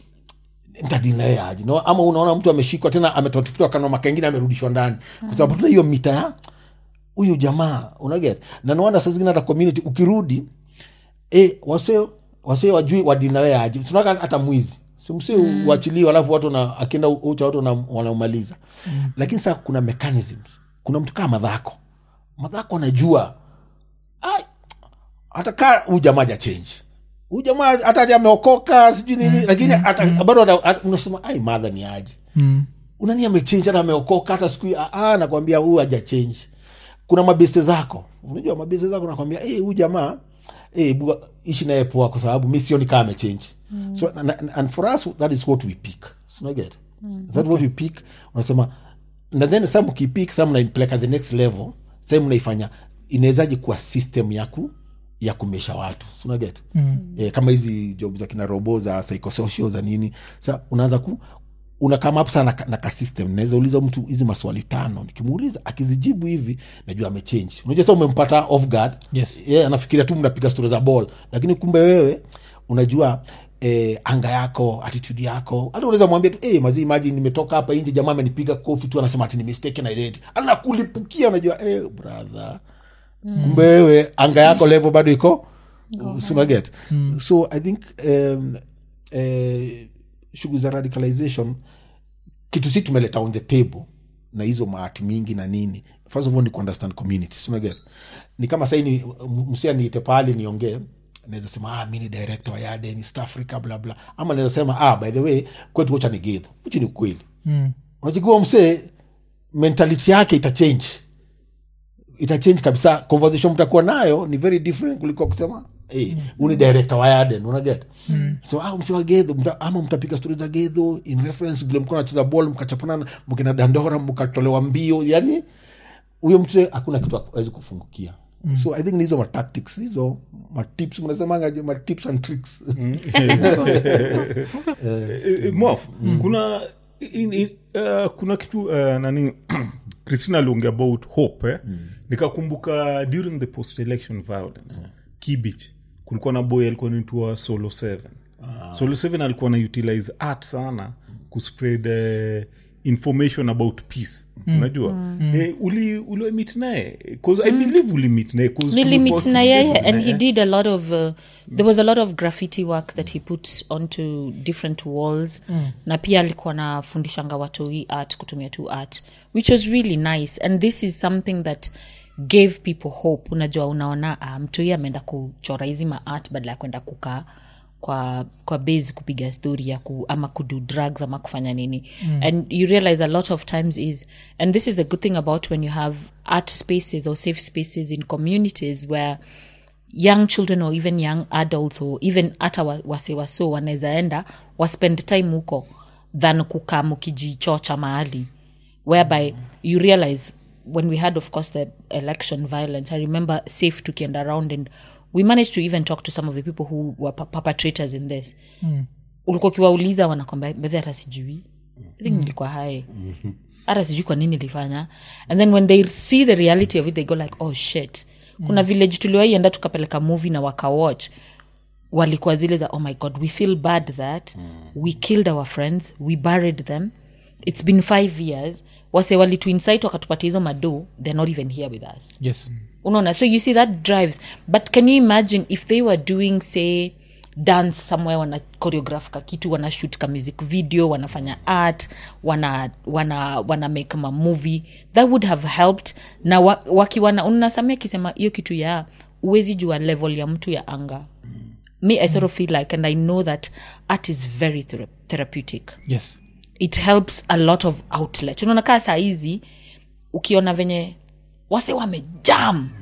ndadina aje no ama unaona mtu ameshikwa tena ametotofutwa kana makengine amerudishwa ndani kwa sababu tuna hiyo mita ya huyu jamaa unaget na naona saa zingine hata community ukirudi eh waseo waseo wajui wadina wewe aje tunaona hata mwizi simsi mm. uachiliwe alafu watu na akienda ucha watu na wanaumaliza mm. lakini sasa kuna mechanisms kuna mtu kama madhako madhako anajua ai hata kaa huyu jamaa haja change huyu jamaa hata ameokoka sijui nini mm. lakini hata mm. bado unasema ai madha ni aje mm. unani amechange hata ameokoka hata siku ah nakwambia huyu haja change kuna mabeste zako unajua mabeste zako nakwambia eh huyu jamaa eh ishi naye poa kwa sababu mimi sioni kama amechange mm. so and, and for us that is what we pick so you get mm. that okay. what we pick unasema na then some ukipick some unaipeleka the next level same unaifanya inawezaje kuwa system yaku ya kumesha watu so you get mm. eh, kama hizi job za kina robo za psychosocial za nini sasa unaanza ku una come up sana na, na ka system naweza uliza mtu hizi maswali tano nikimuuliza akizijibu hivi najua amechange unajua sasa umempata off guard yes yeye yeah, anafikiria tu mnapiga stories za ball lakini kumbe wewe unajua eh, anga yako attitude yako hata unaweza mwambia tu eh hey, mazi imagine nimetoka hapa nje jamaa amenipiga kofi tu anasema ati ni mistake na ile anakulipukia unajua eh hey, brother mm. kumbe wewe anga yako level bado iko oh, so get mm. so I think um, eh shughuli za radicalization kitu si tumeleta on the table na hizo maati mingi na nini first of all ni understand community so get ni kama sasa ni msia niite pale niongee naweza sema ah mimi ni director wa Yade ni East Africa bla bla ama naweza sema ah by the way kwetu wacha nigedo hicho ni kweli mm. unachukua msee mentality yake ita change ita change kabisa conversation mtakuwa nayo ni very different kuliko kusema hey, uni director wa Yarden unaget mm. so ah msiwa gedho mta, ama mtapiga stories za gedho in reference vile mko nacheza ball mkachapana mkina dandora mkatolewa mbio yani huyo mtu hakuna kitu hawezi kufungukia mm. so I think hizo ma tactics hizo ma tips mnasema ma tips and tricks mm. uh, Mof mm. kuna in, in, uh, kuna kitu uh, nani Christina aliongea about hope eh? mm. nikakumbuka during the post election violence mm. Kibich kulikuwa na boy alikuwa anaitwa Solo seven ah. Solo seven alikuwa na utilize art sana kuspread uh, information about peace mm. unajua mm. eh, uli uli meet naye because I believe uli meet naye because really meet naye and he did a lot of uh, there was a lot of graffiti work that he put onto different walls mm. na pia alikuwa anafundishanga watu hii art kutumia tu art which was really nice and this is something that gave people hope unajua unaona uh, mtu yeye ameenda kuchora hizi ma art badala ya kwenda kukaa kwa kwa base kupiga story ya ku, ama kudo drugs ama kufanya nini mm. and you realize a lot of times is and this is a good thing about when you have art spaces or safe spaces in communities where young children or even young adults or even hata wase waso wanaweza enda wa spend time huko than kukaa mkijichocha mahali whereby you realize when we had of course the election violence I remember safe tukienda around and we managed to even talk to some of the people who were perpetrators in this mm. ulikuwa kiwauliza wanakwambia bedhi hata sijui I think nilikuwa mm. hai hata sijui kwa nini nilifanya and then when they see the reality of it they go like oh shit mm. kuna village tuliwaenda tukapeleka movie na waka watch walikuwa zile za oh my god we feel bad that mm. we killed our friends we buried them it's been five years wase wali to insight wakatupatia hizo mado they're not even here with us yes unaona so you see that drives but can you imagine if they were doing say dance somewhere wana choreograph ka kitu wana shoot ka music video wanafanya art wana wana wana make a movie that would have helped na waki wana unasamia kisema hiyo kitu ya uwezi jua level ya mtu ya anga me I sort of feel like and I know that art is very thera- therapeutic yes it helps a lot of outlet unaona kaa saa hizi ukiona venye wase wamejam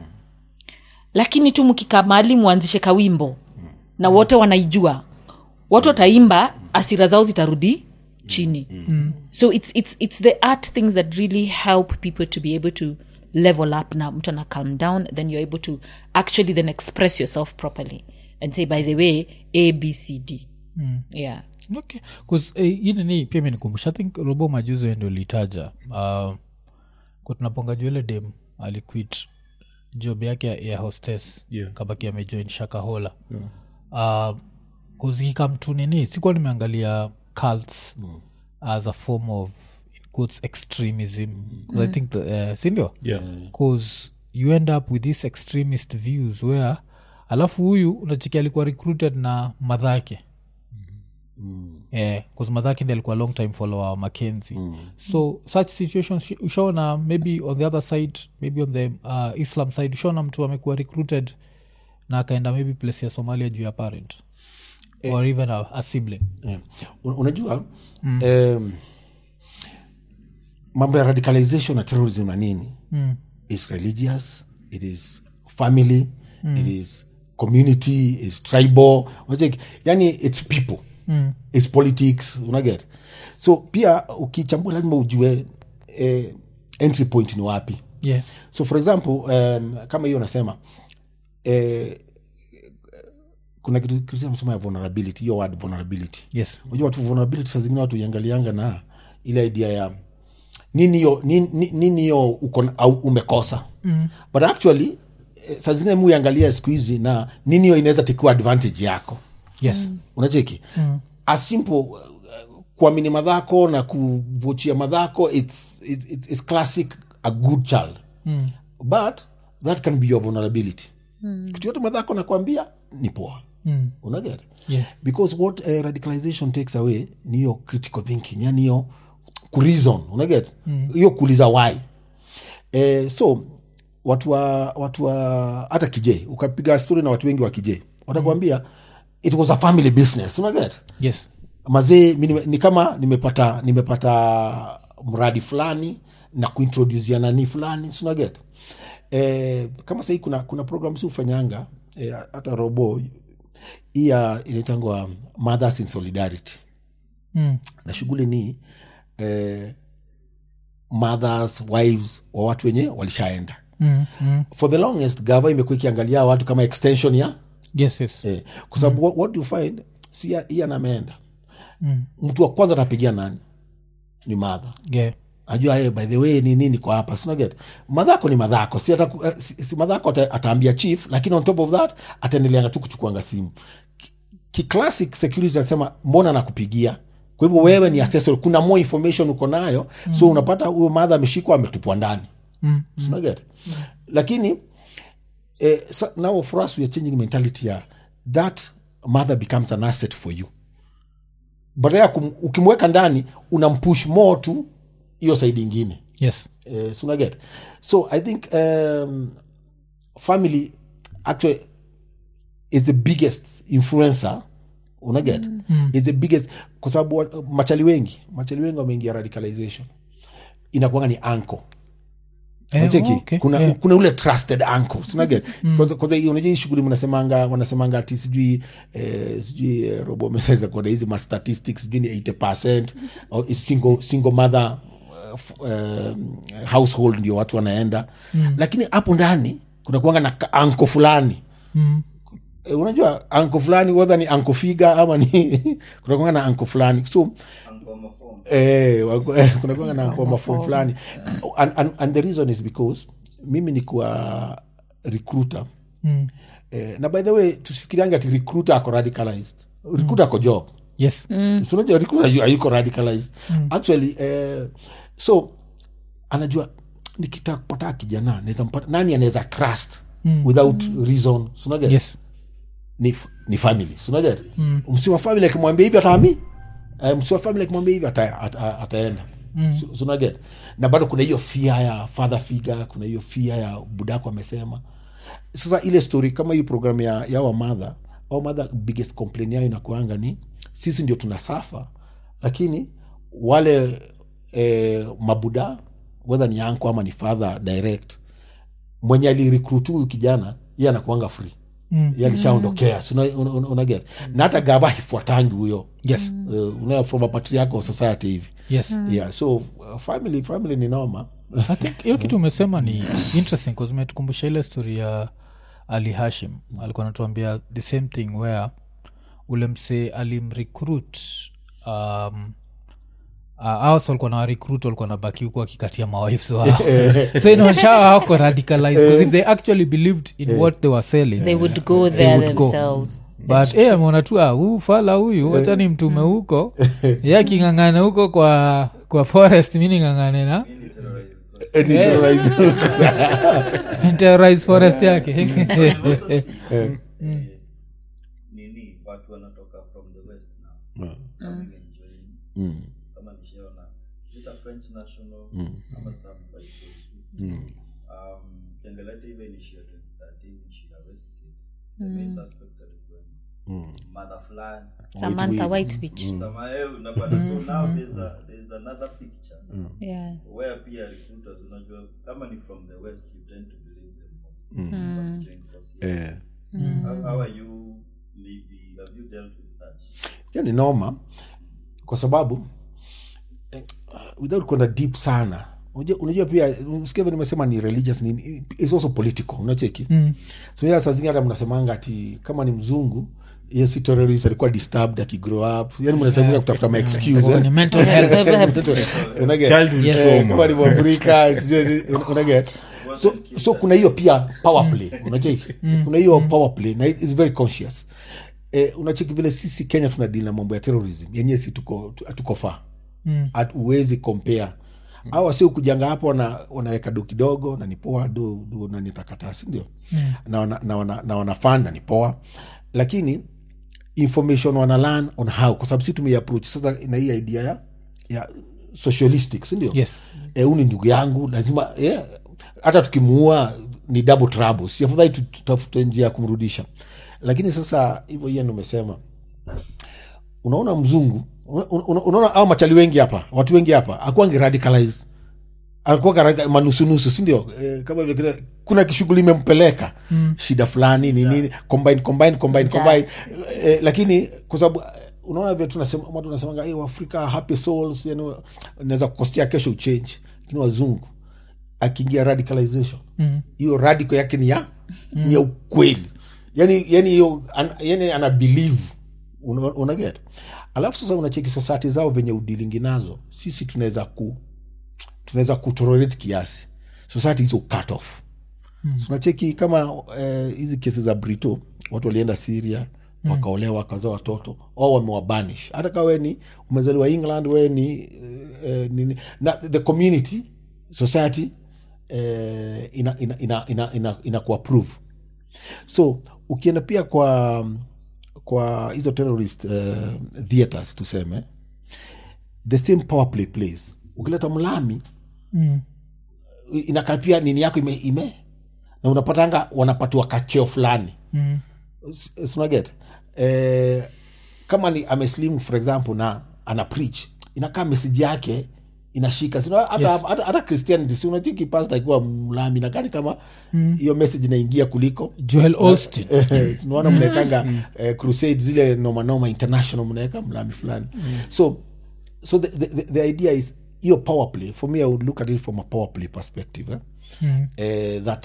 lakini tu mkikaa mahali muanzishe kawimbo na wote wanaijua watu wataimba asira zao zitarudi chini mm. so it's it's it's the art things that really help people to be able to level up na mtu ana calm down then you're able to actually then express yourself properly and say by the way A B C D mm. yeah okay cuz eh, hii ni pia mimi nikumbusha I think Robo Majuzo ndio litaja uh, kwa tunaponga jule dem aliquit job yake ya air hostess yeah. kabaki amejoin Shakahola yeah. uh, kuzika mtu nini sikuwa nimeangalia cults mm. as a form of in quotes extremism because mm. I think the, uh, sindio yeah because you end up with these extremist views where alafu huyu unachiki alikuwa recruited na madhake mm. eh cuz madhake ndiye alikuwa long time follower wa Mackenzie mm. so such situations ushaona maybe on the other side maybe on the uh, Islam side ushaona mtu amekuwa recruited na akaenda maybe place ya Somalia juu ya parent eh, or even a, a sibling eh. Unajua mm. um, mambo ya radicalization na terrorism na nini mm. is religious it is family mm. it is community is tribal yani it's people mm. it's politics unaget so pia ukichambua lazima ujue eh, entry point ni wapi yeah so for example um, kama hiyo nasema eh, kuna kitu kisema msema ya vulnerability hiyo word vulnerability yes unajua watu vulnerability saa zingine watu yangalianga na ile idea ya nini hiyo nini nini hiyo uko au umekosa mm. but actually saa zingine mu yangalia siku hizi na nini hiyo inaweza take advantage yako yes mm. unacheki mm. a simple uh, kuamini madhako na kuvochia madhako it's, it's it's it's classic a good child mm. but that can be your vulnerability mm. kitu yote madhako nakwambia ni poa mm. unaget yeah because what uh, radicalization takes away ni hiyo critical thinking yani hiyo kureason unaget hiyo mm. kuuliza why eh, so watu wa watu wa hata kije ukapiga story na watu wengi wa kije watakwambia mm. it was a family business unaget yes mazee ni kama nimepata nimepata mradi fulani na kuintroduce ya nani fulani unaget eh, kama sasa kuna kuna programs ufanyanga eh, hata robo iya inaitangwa Mothers in Solidarity. Mm. Na shughuli ni eh, mothers, wives wa watu wenye walishaenda. Mm. Mm. For the longest gava imekuwa ikiangalia watu kama extension ya Yes, yes. eh, kwa sababu mm. what, what you find si iya na ameenda. Mm. Mtu wa kwanza atapigia nani? Ni mother. Yeah. Ajua hey, by the way ni nini kwa hapa, sina get. Madhako ni madhako, si ata uh, si, si madhako ata, ataambia chief, lakini on top of that ataendelea tu kuchukuanga simu. Ki, ki classic security anasema mbona nakupigia? Kwa hivyo wewe ni assessor, kuna more information uko nayo, mm. so unapata huyo mother ameshikwa ametupwa ndani. Mm. Sina get. Mm. Lakini eh, so now for us we are changing mentality ya that mother becomes an asset for you. Badala ya ukimweka ndani unampush more tu hiyo side ingine. Yes. Uh, so I get. So I think um, family actually is the biggest influencer. Una get? Mm. Is the biggest kwa sababu machali wengi, machali wengi wameingia radicalization. Inakuwa ni uncle. Eh, oh, okay. kuna yeah. kuna ule trusted uncle. So I get. Because mm. because unajua shughuli mnasemanga wanasemanga ati sijui eh, sijui eh, robo message kwa hizi ma statistics sijui ni eighty percent or single single mother Uh, household ndio watu wanaenda mm. lakini hapo ndani kuna kuanga na anko fulani mm. e, unajua anko fulani whether ni anko figa ama ni kuna kuanga na anko fulani so eh kuna kuanga na anko mafom fulani and, and, and the reason is because mimi ni kwa recruiter mm. eh, na by the way tusifikirianga ati recruiter ako radicalized recruiter ako job yes mm. so unajua recruiter ayuko radicalized mm. actually eh, so anajua nikitaka kupata kijana naweza mpata nani anaweza trust mm. without mm. reason so unajua yes ni ni family so unajua mm. msiwa family akimwambia hivi ataami uh, msiwa family akimwambia hivi ata, ata, ataenda mm. so, so unajua na bado kuna hiyo fear ya father figure kuna hiyo fear ya budako amesema sasa ile story kama hiyo program ya ya wa mother au mother biggest complaint yao inakuanga ni sisi ndio tunasafa lakini wale eh, mabuda whether ni yanko ama ni father direct mwenye alirecruit huyu kijana yeye anakuanga free mm. yeye alishaondokea so una, una, una get mm. na hata gava hifuatangi huyo yes uh, una from a patriarchal society hivi yes mm. yeah so uh, family family ni noma I think hiyo kitu umesema ni interesting because umetukumbusha ile story ya Ali Hashim alikuwa anatuambia the same thing where ule mse alimrecruit um Uh, house walikuwa na recruit walikuwa na baki huko akikatia mawives wao so inaonyesha hawako radicalized because if they actually believed in what they were selling they would go there would themselves go. But eh ameona tu ah huyu fala huyu acha ni mtume huko yeye kingangana huko kwa kwa forest mimi ngangane na terrorize terrorize forest yake nini watu wanatoka from the west now mm. French National mm. ama some by mm. um Kengelete even initiated that initiative West they mm. suspected when mm. mother flan Samantha White Witch mm. Samael unapata mm. so now there's a there's another picture mm. yeah where pia recruiters unajua kama ni from the west you tend to believe them mm. mm. yeah. mm. how, how are you maybe have you dealt with such hiyo ni norma kwa sababu Uh, without kwenda deep sana unajua unajua pia usikie nimesema ni religious ni is also political unacheki mm. so ya saa zingine hata mnasemanga ati kama ni mzungu yes si terrorist alikuwa disturbed aki grow up yani mnatamka kutafuta my excuse ni mental health unaget kama ni Afrika unaget so so kuna hiyo pia power play unacheki kuna hiyo power play na is very conscious eh, unacheki vile sisi Kenya tuna deal na mambo ya terrorism yenyewe si tuko tuko far Mm. at uwezi compare mm. au sio kujanga hapo na wanaweka do kidogo na ni poa do do na nitakata si ndio mm. na wana, na wana, na wana fund na ni poa lakini information wana learn on how kwa sababu sisi tume approach sasa ina hii idea ya ya socialistic si ndio yes eh huyu ni ndugu yangu lazima eh hata tukimuua ni double trouble si afadhali tutafute njia ya kumrudisha lakini sasa hivyo yeye umesema unaona mzungu unaona au machali wengi hapa watu wengi hapa hakuangi radicalized alikuwa manusunusu sindio eh, kama vile kuna kishughuli imempeleka mm. shida fulani ni nini yeah. combine combine combine combine eh, lakini kwa sababu unaona vile tunasema watu tunasemanga eh Afrika happy souls yani unaweza kukostia kesho uchange lakini wazungu akiingia radicalization hiyo mm. radical yake ni ya mm. ni ya ukweli yani yani hiyo an, yani ana believe una, una get alafu sasa unacheki society zao venye udilingi nazo sisi tunaweza ku tunaweza kutolerate kiasi society hizo cut off mm. so unacheki kama hizi eh, kesi za Brito watu walienda Syria mm. wakaolewa wakazaa watoto au wamewabanish hata kama wewe ni umezaliwa England wewe ni eh, nini na the community society eh, ina ina ina ina, ina, ina kuapprove so ukienda pia kwa kwa hizo terrorist uh, theaters tuseme the same power play plays ukileta Mlami mm. inakapia nini yako ime, ime na unapatanga wanapatiwa kacheo fulani mm. unaget eh, kama ni ameslim for example na ana preach inakaa message yake inashika sio hata yes. hata hata Christianity si unatiki pastor ikiwa Mlami na kani kama hiyo mm. message inaingia kuliko Joel Osteen tunaona mnekanga mm. eh, crusade zile noma noma international mneka Mlami fulani mm. so so the, the the idea is your power play for me I would look at it from a power play perspective eh? mm. eh, that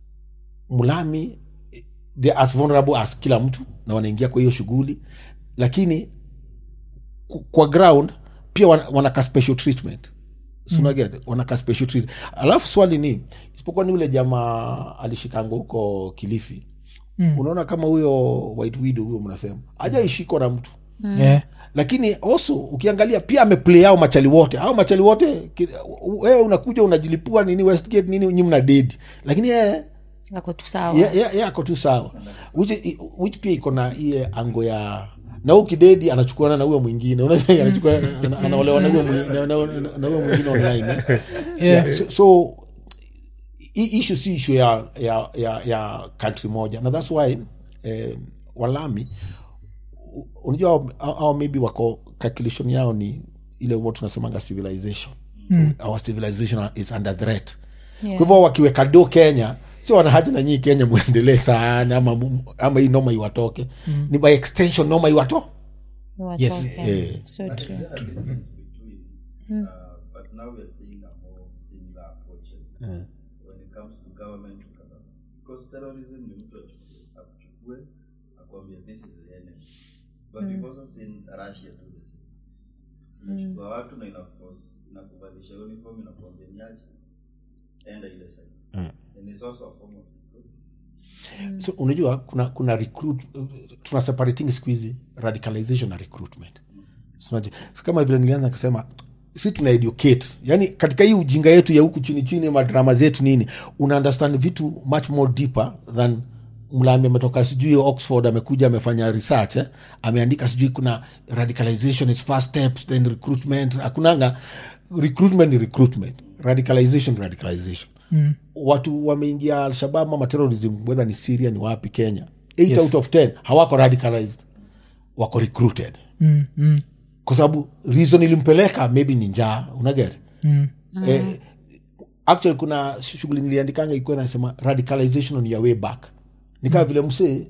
Mlami they are as vulnerable as kila mtu na wanaingia kwa hiyo shughuli lakini kwa ground pia wanaka special treatment so mm. get wanaka special treatment alafu swali ni isipokuwa ni ule jamaa alishikango huko Kilifi mm. unaona kama huyo White Widow huyo mnasema haja ishiko na mtu mm. yeah. lakini also ukiangalia pia ameplay hao machali wote hao machali wote wewe unakuja unajilipua nini Westgate nini nyinyi mna dead lakini yeye yako tu sawa yeah yeah yako tu sawa which which pia iko na ile ango ya na ukidedi anachukuana na huyo mwingine unajua anachukua anaolewa na huyo mwingine na huyo mwingine online eh? yeah so, so issue si issue ya ya ya, ya country moja na that's why eh, Walami unajua au maybe wako calculation yao ni ile watu tunasemanga civilization mm. our civilization is under threat yeah. kwa hivyo wakiweka do Kenya sio wana haja na nyinyi Kenya muendelee sana ama ama hii noma iwatoke mm. ni by extension noma iwato yes yeah. so true mm. uh, but now we are seeing a more similar approach mm. when it comes to government because terrorism ni mtu achukue akwambia this is the enemy but mm. we've also seen Russia do this inachukua mm. watu na inaforce inakubadilisha uniform inakwambia niache enda ile side mm. and it's also a form of recruitment. So unajua kuna kuna recruit uh, tuna separating squeeze radicalization na recruitment mm. so, so kama vile nilianza kusema sisi tuna educate yani katika hii ujinga yetu ya huku chini chini madrama zetu nini una understand vitu much more deeper than Mlami ametoka sijui Oxford amekuja amefanya research eh? Ameandika sijui kuna radicalization is first steps then recruitment hakunanga recruitment ni recruitment radicalization radicalization mm. watu wameingia Al-Shabaab ama terrorism whether ni Syria ni wapi Kenya eight yes. out of ten hawako radicalized wako recruited mm. Mm. kwa sababu reason ilimpeleka maybe ni njaa unaget mm. eh, actually kuna shughuli niliandikanga ilikuwa inasema radicalization on your way back nikaa vile msee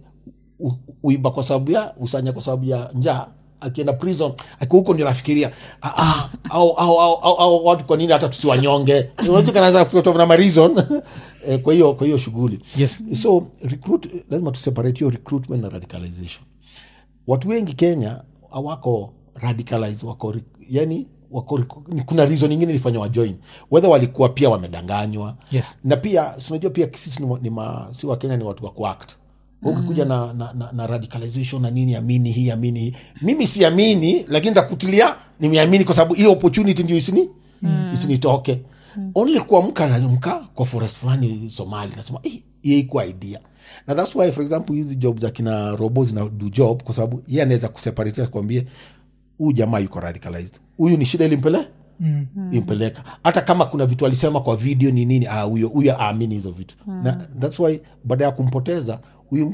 uiba kwa sababu ya usanya kwa sababu ya njaa akienda prison aki huko ndio nafikiria ah ah au au au au watu kwa nini hata tusiwanyonge unajua kanaanza kutoa na reason kwa hiyo kwa hiyo shughuli yes. So recruit lazima tu separate your recruitment na radicalization watu wengi Kenya hawako radicalize wako yani wako kuna reason nyingine ilifanya wa join whether walikuwa pia wamedanganywa yes. na pia unajua pia sisi ni, ni ma, si wa Kenya ni watu wa kuact ukikuja mm. na, na, na, na radicalization na nini amini hii amini hii mimi siamini lakini nitakutilia nimeamini kwa sababu ile opportunity ndio isini mm. isinitoke mm. only kuamka na mka kwa forest fulani Somali nasema eh hii iko idea na that's why for example hizi jobs za kina robots na do job kwa sababu yeye anaweza kuseparate kwambie huyu jamaa yuko radicalized huyu ni shida ilimpele mm. impeleka hata kama kuna vitu alisema kwa video ni nini ah huyo huyo aamini hizo vitu mm. na that's why baada ya kumpoteza huyu mtu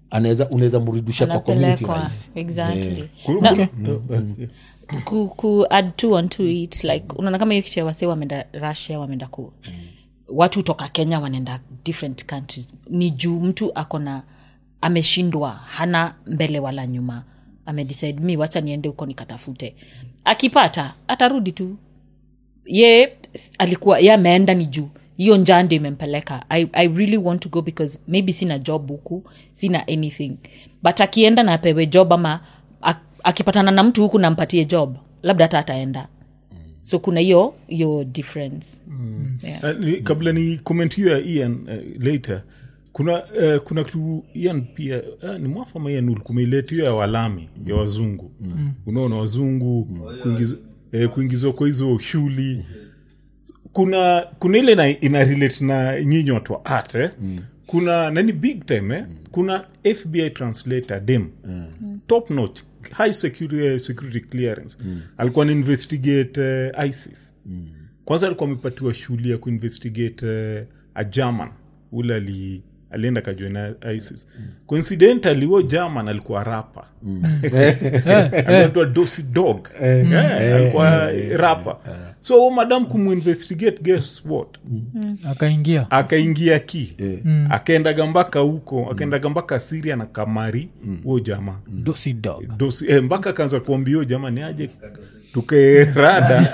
anaweza unaweza mrudisha kwa community Anapelekwa. rahisi. Exactly. Kuru- Na- okay. ku, ku add two on to it like unaona kama hiyo kitu ya wase wameenda Russia wameenda ku watu toka Kenya wanaenda different countries ni juu mtu akona ameshindwa hana mbele wala nyuma amedecide mi wacha niende huko nikatafute akipata atarudi tu ye alikuwa ye ameenda ni juu hiyo njaa ndio imempeleka I, I really want to go because maybe sina job huku sina anything but akienda na apewe job ama ak, akipatana na mtu huku nampatie job labda hata ataenda so kuna hiyo hiyo difference mm. yeah. Uh, kabla ni comment hiyo ya Ian uh, later kuna uh, kuna kitu Ian pia uh, ni mwafama Ian ulikumeleta hiyo ya walami mm. ya wazungu mm. unaona wazungu mm. kuingiza eh, kuingizwa kwa hizo shuli kuna kuna ile na ina relate na nyinyi watu wa art eh? mm. kuna nani big time eh? mm. kuna F B I translator dem mm. top notch high security security clearance mm. alikuwa ni investigate uh, ISIS mm. kwanza alikuwa amepatiwa shule ya kuinvestigate uh, a German ule ali alienda kajoina ISIS mm. coincidentally huo German alikuwa rapper mm. anaitwa Dosi Dog mm. yeah, alikuwa rapper so madam kuminvestigate guess what mm. akaingia akaingia ki mm. akaenda gambaka huko akaenda gambaka Syria na kamari huo mm. jamaa Dosi Dog Dosi eh, mpaka kaanza kuambia jamaa ni aje tukerada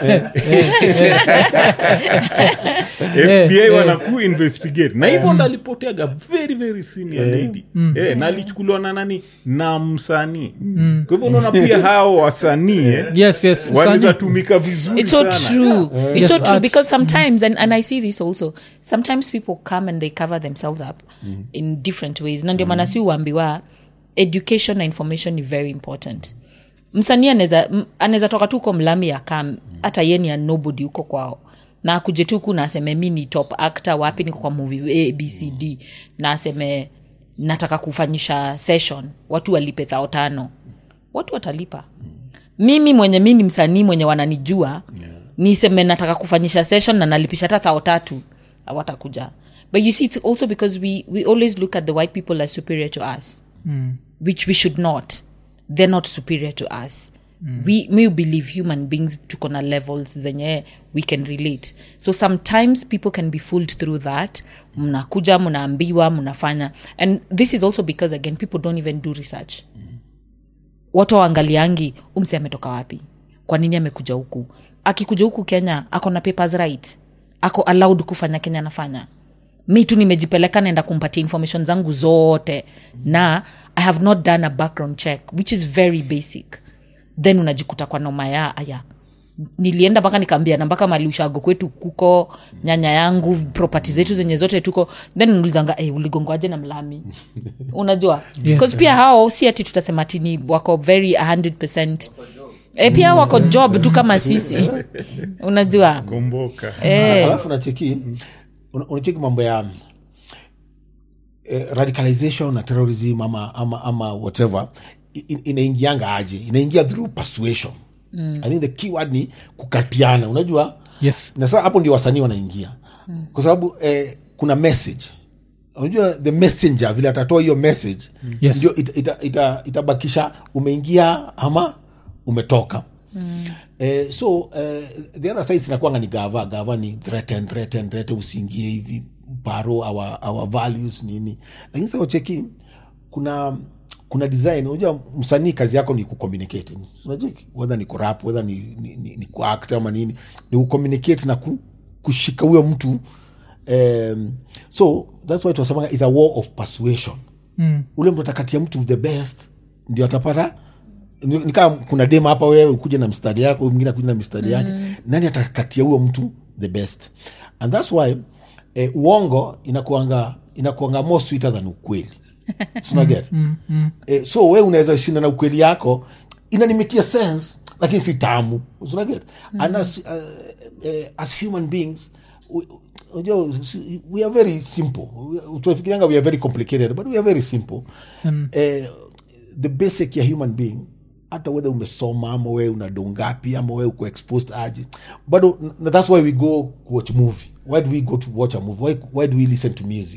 F B I wanaku investigate na hivyo ndo alipoteaga very very senior lady eh na alichukuliwa na nani na msanii kwa hivyo unaona pia hao wasanii eh yes yes wanaweza tumika vizuri It's so sana true. It's Yes, so true art. because sometimes, and, and I see this also, sometimes people come and they cover themselves up mm. in different ways. Na ndio maana si uambiwa education na information is very important. Msanii anaweza anaweza toka tu kwa mlami ya kam hata yeye ni nobody huko kwao. Na akuje tu kuna aseme mimi ni top actor wapi niko kwa movie A B C D na aseme nataka kufanyisha session watu walipe thao tano. Watu watalipa. Mimi mwenye mimi ni msanii mwenye wananijua yeah. niseme nataka kufanyisha session na nalipisha hata thao tatu hawatakuja. But you see it's also because we we always look at the white people as superior to us mm. which we should not. They're not superior to us. Mm. We we believe human beings tuko na levels zenye we can relate. So sometimes people can be fooled through that. Mnakuja mnaambiwa mnafanya and this is also because again people don't even do research. Mm. Watu waangaliangi umse ametoka wapi? Kwa nini amekuja huku? Akikuja huku Kenya ako na papers right. Ako allowed kufanya Kenya anafanya. Mimi tu nimejipeleka naenda kumpatia information zangu zote na I have not done a background check which is very basic. Then unajikuta kwa noma ya aya. Nilienda mpaka nikaambia na mpaka mali ushago kwetu kuko nyanya yangu property zetu zenye zote tuko then nilizanga eh uligongwaje na mlami unajua because yes, pia hao si ati tutasema tini wako very one hundred percent eh pia wako job tu kama sisi unajua kumbuka eh alafu na cheki unacheki mambo ya eh, radicalization na terrorism ama ama, ama whatever in, inaingianga aje inaingia through persuasion. Mm. I think the keyword ni kukatiana unajua yes na sasa hapo ndio wasanii wanaingia mm. kwa sababu eh, kuna message unajua the messenger vile atatoa hiyo message yes. ndio itabakisha ita, ita, ita umeingia ama umetoka mm. eh, so eh, the other side inakuanga ni gava gava ni threaten threaten threaten usiingie hivi paro our, our values nini lakini sasa cheki kuna kuna design unajua msanii kazi yako ni kucommunicate unajua whether ni kurap whether ni ni, ni, ni kuact ama nini ni kucommunicate na ku, kushika huyo mtu um, so that's why tunasema is a war of persuasion mm. ule mtu atakatia mtu the best ndio atapata ni kama kuna demo hapa wewe ukuje na mstari yako mwingine akuje na mstari yake mm. nani atakatia huyo mtu the best and that's why eh, uongo inakuanga inakuanga more sweeter than ukweli so get mm, mm. eh, so wewe unaweza shinda na ukweli yako inanimikia sense lakini si tamu so get mm. and as uh, uh, as human beings we, we, we are very simple tunafikirianga we are very complicated but we are very simple mm. uh, the basic ya human being hata whether umesoma ama wewe unadongapi ama wewe uko exposed aje but that's why we go watch movie why do we go to watch a movie why, why do we listen to music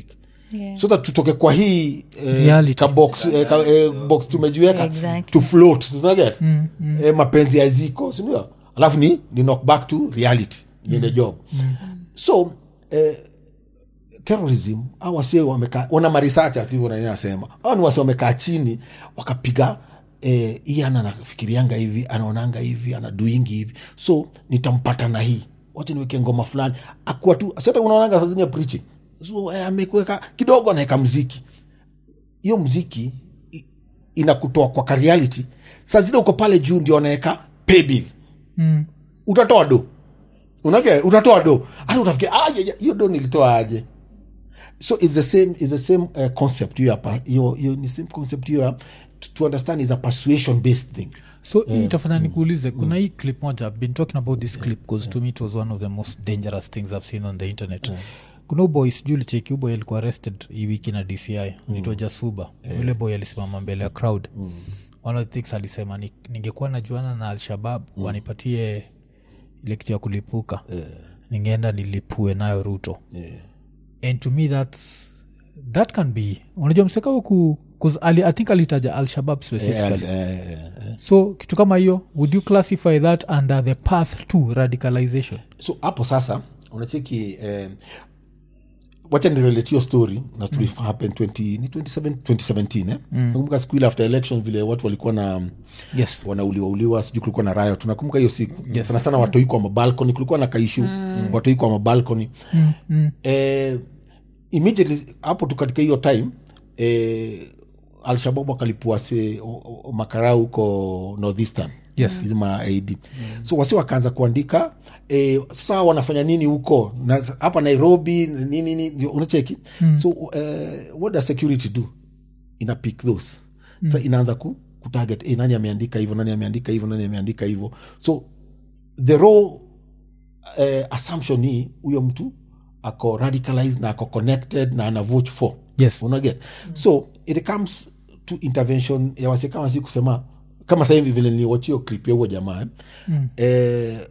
Yeah. so that tutoke kwa hii eh, Reality. ka box, eh, ka, eh, box tumejiweka Exactly. to float tunaget mm, mm. eh, mapenzi ya ziko sindio alafu ni, ni knock back to reality niende job mm. so eh, terrorism au wase wamekaa wana marisacha sivyo na ninasema au ni wase wamekaa chini wakapiga eh hii ana nafikirianga hivi anaonanga hivi ana doing hivi so nitampata na hii wacha niweke ngoma fulani akua tu sasa unaonanga sasa zenye preaching so eh, amekuweka kidogo anaweka muziki hiyo muziki inakutoa kwa reality sasa zile uko pale juu ndio anaweka pay bill mm. utatoa do unake utatoa do hata utafikia ah hiyo do nilitoa aje so it's the same it's the same uh, concept you are you you the same concept you are to, to understand is a persuasion based thing so yeah. itafanya nikuulize kuna hii clip moja I've been talking about this clip because yeah. to me it was one of the most dangerous things I've seen on the internet yeah. kuna boy sijui licheki boy alikuwa arrested hii wiki na D C I mm. nitwa Jasuba yeah. yule boy alisimama mbele ya crowd mm. one of the things alisema ni, ningekuwa najuana na Al-Shabaab mm. wanipatie ile kitu ya kulipuka yeah. ningeenda nilipue nayo Ruto yeah. and to me that's that can be unajua mseka huku because ali, I think alitaja Al-Shabaab specifically yeah, yeah, yeah, yeah. so kitu kama hiyo would you classify that under the path to radicalization so hapo sasa unacheki eh, wacha nirelate your story na story mm. happen twenty twenty seventeen eh mm. nakumbuka siku ile after election vile watu walikuwa na yes wanauliwa uliwa sijui kulikuwa na riot tunakumbuka hiyo siku yes. sana sana watu iko kwa balcony kulikuwa na kaishu mm. watu iko kwa balcony mm. mm. eh immediately hapo tu katika hiyo time eh Al-Shabaab wakalipua se o, o, makarau huko northeastern yes izima A D mm. so wasi wakaanza kuandika eh sasa wanafanya nini huko na hapa Nairobi nini nini unacheki mm. so uh, what does security do ina pick those mm. so inaanza ku target eh nani ameandika hivyo nani ameandika hivyo nani ameandika hivyo so the raw uh, assumption ni huyo mtu ako radicalized na ako connected na ana vote for yes unaget mm. so it comes to intervention ya wase kama si kusema kama sasa hivi vile niliwatch clip ya huo jamaa mm. eh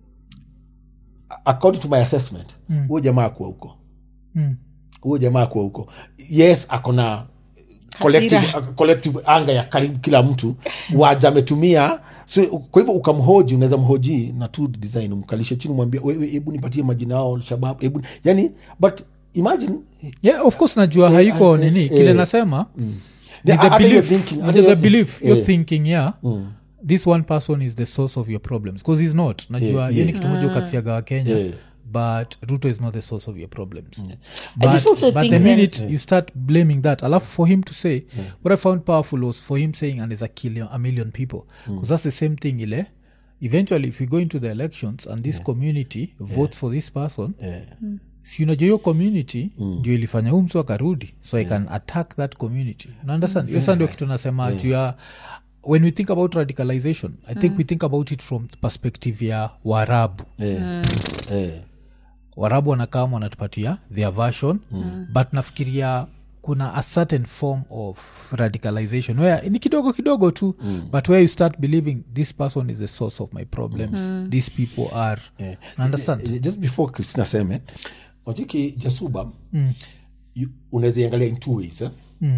according to my assessment huo mm. jamaa kwa huko mm. huo jamaa kwa huko yes akona collective uh, collective anga ya karibu kila mtu waja ametumia so kwa hivyo ukamhoji unaweza mhoji na tu design umkalishe chini mwambie wewe hebu nipatie majina yao Al-Shabaab hebu yani but imagine yeah of course najua eh, haiko eh, nini eh, kile nasema mm. the, the belief thinking, the, the belief you're yeah. thinking yeah mm. this one person is the source of your problems because he's not najua yeah, yeah. yeni kitu moja ukatiaga wa Kenya yeah. but Ruto is not the source of your problems yeah. but, I just also but think the minute yeah. you start blaming that alafu for him to say yeah. what I found powerful was for him saying and there's a killion a million people because mm. that's the same thing ile eventually if we go into the elections and this yeah. community votes yeah. for this person yeah. mm. si unajua hiyo community ndio mm. ilifanya huu mtu akarudi so yeah. I can attack that community you understand hiyo yeah. ndio kitu nasema yeah. ya when we think about radicalization I think mm. we think about it from perspective ya Warabu yeah. mm. yeah. Warabu wanakaa wanatupatia their version mm. but nafikiria kuna a certain form of radicalization where ni kidogo kidogo tu mm. but where you start believing this person is the source of my problems mm. these people are yeah. understand just before Christina seme wajiki Jasuba mm. unaweza angalia in two ways eh? mm.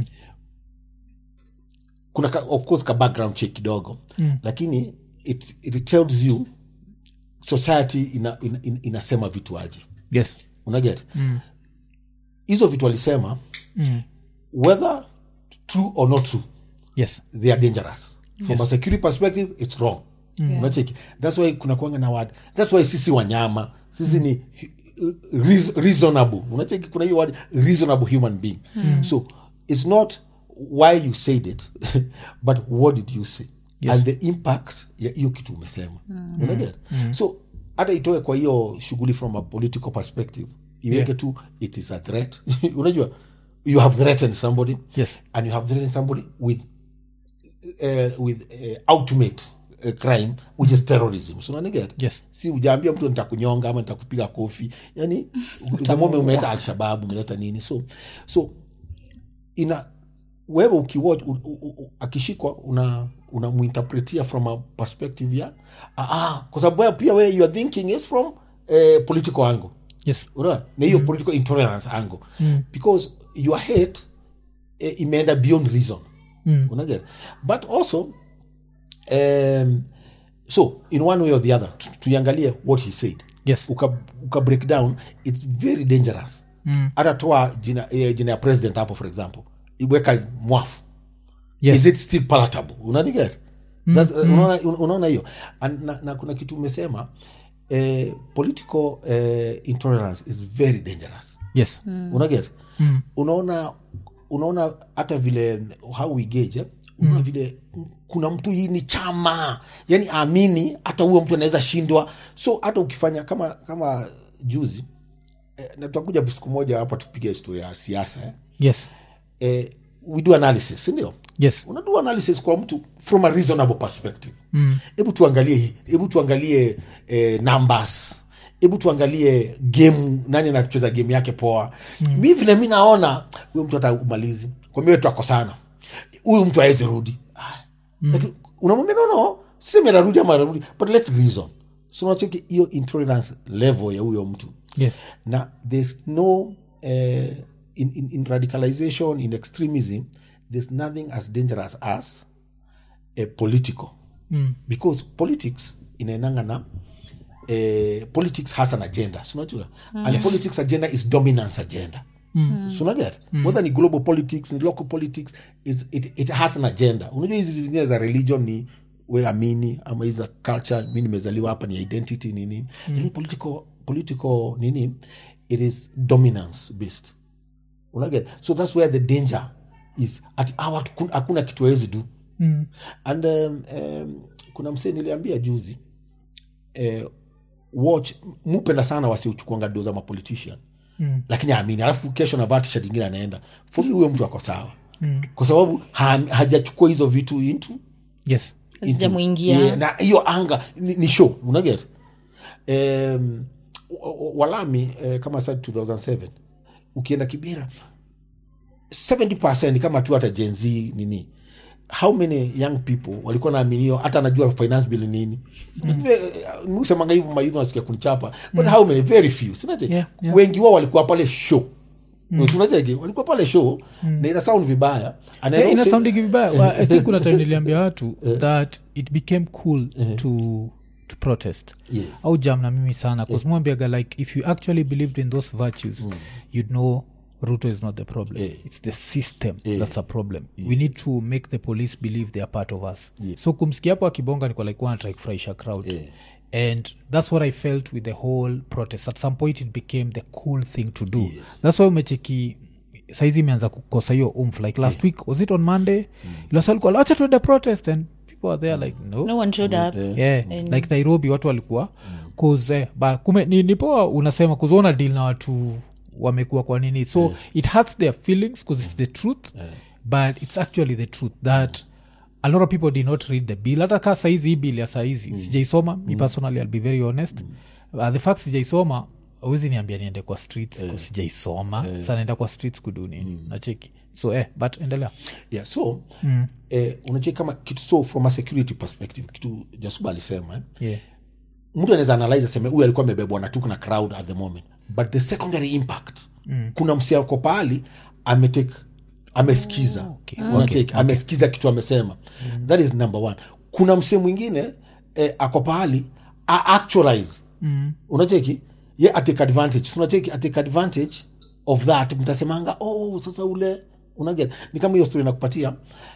kuna ka, of course ka background check kidogo mm. lakini it, it tells you society ina, ina, ina, inasema vitu aje yes unaget mm. hizo vitu walisema mm. whether true or not true yes they are dangerous from yes. a security perspective it's wrong mm. unacheki that's why kuna kuanga na word that's why sisi wanyama sisi mm. ni uh, reasonable unacheki kuna hiyo word reasonable human being mm. so it's not why you said it but what did you say yes. and the impact ya hiyo kitu umesema mm. unaget mm. so hata itoe kwa hiyo shughuli from a political perspective iweke yeah. tu it is a threat unajua you have threatened somebody yes. and you have threatened somebody with uh, with uh, ultimate uh, crime which is terrorism so unaget yes. si ujaambia mtu nitakunyonga ama nitakupiga kofi yani utamome umeleta Al-Shabaab umeleta nini so so ina wewe ukiwatch akishikwa una unamuinterpretia from a perspective ya ah, ah kwa sababu pia wewe you are thinking is from a political angle Yes. Unaona? Na hiyo political intolerance angle. Mm. Because your hate eh, imeenda beyond reason. Mm. Unaget? But also um, so in one way or the other tuangalie what he said. Yes. Uka, uka break down, it's very dangerous. Mm. Hata toa jina, eh, jina ya president hapo for example. Iweka mwafu. Yes. Is it still palatable? Unaniget? Mm. That's, uh, mm. Unaona unaona hiyo. Na, na kuna kitu umesema eh, political eh, intolerance is very dangerous. Yes. Mm. Unaget? Mm. Unaona unaona hata vile how we gauge eh? Unaona mm. vile kuna mtu hii ni chama, yani amini hata huyo mtu anaweza shindwa. So hata ukifanya kama kama juzi eh, na tutakuja siku moja hapa tupige historia ya siasa eh? Yes. Eh, we do analysis, ndio? Yes. Una do analysis kwa mtu from a reasonable perspective. Mm. Hebu tuangalie hii, hebu tuangalie eh, numbers. Hebu tuangalie game, nani anacheza game yake poa. Mm. Mimi vile mimi naona huyo mtu hata umalizi. Kwa mimi tuko sana. Huyu mtu hawezi rudi. Mm. Lakini unamwambia no no, sema narudi ama narudi, but let's reason. So unacheki hiyo intolerance level ya huyo mtu. Yeah. Na there's no uh, in, in in radicalization, in extremism, there's nothing as dangerous as a political. Mm. Because politics inaenanga na uh, politics has an agenda. So unajua? Mm. And yes. Politics agenda is dominance agenda. Mm. So unajua? Mm. Whether ni global politics, ni local politics, is it it has an agenda. Unajua hizi zingine za religion ni we amini ama hizi culture, mimi nimezaliwa hapa ni identity nini. Mm. Lakini political political nini, it is dominance based. Unajua? So that's where the danger is. At our hakuna kitu hawezi do. Mm. And um, um, kuna msee niliambia juzi eh, watch mupenda sana wasiuchukuanga doza ma politician. Mm. Lakini amini alafu kesho na vatisha dingine anaenda. For me huyo mtu ako sawa. Mm. Kwa sababu ha, hajachukua hizo vitu into yes sijamuingia yeah, na hiyo anga ni, ni show unaget. Um, walami eh, kama sa two thousand seven ukienda Kibera seventy percent kama tu hata Gen Z nini, how many young people walikuwa naaminio hata anajua finance bill nini. Msemanga hivyo mayuth nasikia kunichapa, but mm. how many, very few sinaje. Yeah, yeah. Wengi wao walikuwa pale show. Mm. Sinaje walikuwa pale show. Mm. Na ina sound vibaya. And yeah, ina sound vibaya. I think kuna time niliambia watu that it became cool uh-huh. to to protest. Yes. Au jam na mimi sana because yeah. mwambiaga like if you actually believed in those virtues mm. you'd know Ruto is not the problem. Yeah. It's the system yeah. that's a problem. Yeah. We need to make the police believe they are part of us. Yeah. So kumsikia hapo akibonga niko like one try kufurahisha crowd. Yeah. And that's what I felt with the whole protest. At some point it became the cool thing to do. Yes. That's why umecheki saizi imeanza kukosa hiyo umf like last yeah. week was it on Monday? Mm. Ilasalikuwa lacha to the protest and people are there like no. No one showed up. Yeah. yeah. And like Nairobi watu walikuwa mm. cause eh, ba kume ni nipo unasema kuzoona deal na watu wamekuwa kwa nini so yeah. it hurts their feelings because it's the truth yeah. but it's actually the truth that mm. a lot of people did not read the bill. Hata kaa saizi hii bill ya saizi mm. sijaisoma mm. me personally I'll be very honest mm. uh, the fact sijaisoma awezi niambia niende kwa streets yeah. sijaisoma yeah. sa naenda kwa streets kudu nini mm. nacheki so eh but endelea yeah so mm. eh, unacheki kama kitu so from a security perspective kitu Jasuba alisema eh? yeah. mtu anaweza analyze aseme huyu alikuwa amebebwa na tu kuna crowd at the moment but the secondary impact mm. kuna msiako pahali ametake amesikiza oh, okay. okay. okay. amesikiza kitu amesema mm. that is number one. Kuna msee mwingine eh, ako pahali actualize mm. unacheki ye atake advantage so unacheki atake advantage of that mtasemanga oh sasa ule unaget ni kama hiyo story nakupatia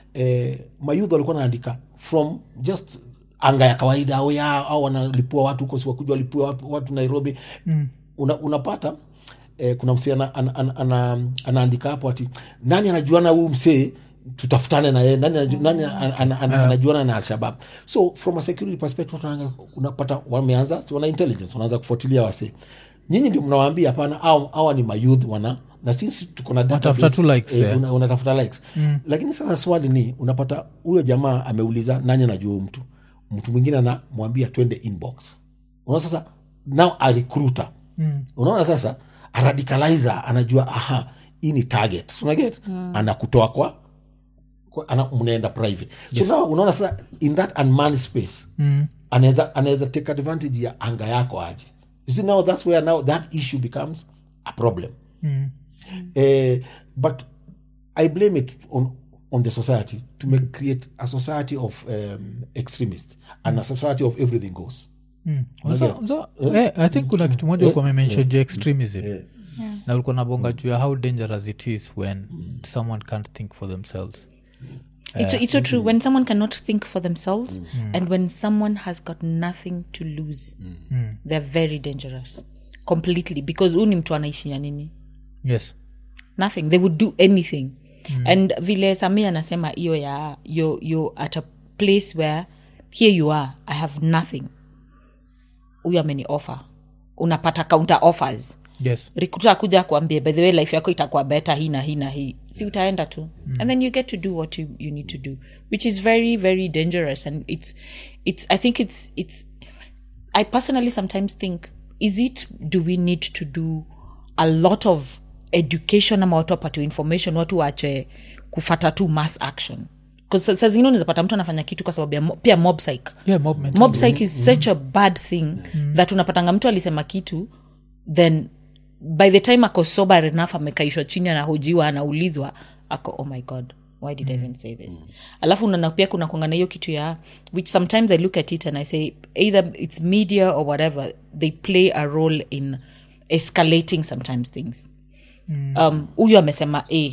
eh, mayouth walikuwa wanaandika from just anga ya kawaida au ya au wanalipua watu huko si wakujua walipua watu, watu Nairobi mm. Una, unapata eh, kuna msee ana, ana, ana, ana, anaandika hapo ati nani anajuana huyu msee tutafutane na yeye nani anaju, nani an, an, an, uh. anajuana na Al-Shabaab. So from a security perspective unapata wameanza si wana intelligence wanaanza kufuatilia wase nyinyi ndio mnawaambia hapana au hawa ni mayouth wana na sisi tuko na data tafuta tu likes eh, yeah. unatafuta una likes mm. Lakini sasa swali ni unapata huyo jamaa ameuliza nani anajua mtu mtu mwingine anamwambia twende inbox. Unaona sasa now a recruiter mm. unaona sasa a radicalizer anajua aha hii ni target so unaget mm. anakutoa kwa, kwa ana mnaenda private yes. So now unaona sasa in that unmanned space mm. anaweza anaweza take advantage ya anga yako aje You see, now that's where now that issue becomes a problem. Mm. Uh, but I blame it on on the society to make create a society of um, extremists and a society of everything goes. Mm. So, so, eh, I think kuna kitu moja kwa mention juu extremism Yeah. na ulikuwa nabonga juu ya how dangerous it is when someone can't think for themselves. It's, it's so true. When someone cannot think for themselves and when someone has got nothing to lose, they're very dangerous. Completely. Because huu ni mtu anaishi ya nini? Yes. Nothing. They would do anything. And vile Samia anasema iyo ya you're, you're at a place where here you are, I have nothing. Huyu ameni offer. Unapata counter offers. Yes. Recruiter kuja kuambia by the way life yako itakuwa better hii na hii na hii. Si utaenda tu. And then you get to do what you, you need to do, which is very very dangerous. And it's it's I think it's it's I personally sometimes think, is it, do we need to do a lot of education ama watu wapatiwe information, watu wache kufata tu mass action? Because saa zingine unaweza pata mtu anafanya kitu kwa sababu ya mo, pia mob psych. Yeah, mob mentality. Mob psych is such a bad thing mm. that unapatanga mtu alisema kitu, then by the time ako sober enough amekaishwa chini anahojiwa anaulizwa ako oh my god why did mm. I even say this? Alafu unaona pia kuna kuangana hiyo kitu ya which sometimes I look at it and I say either it's media or whatever, they play a role in escalating sometimes things. Mm. Um huyu amesema A,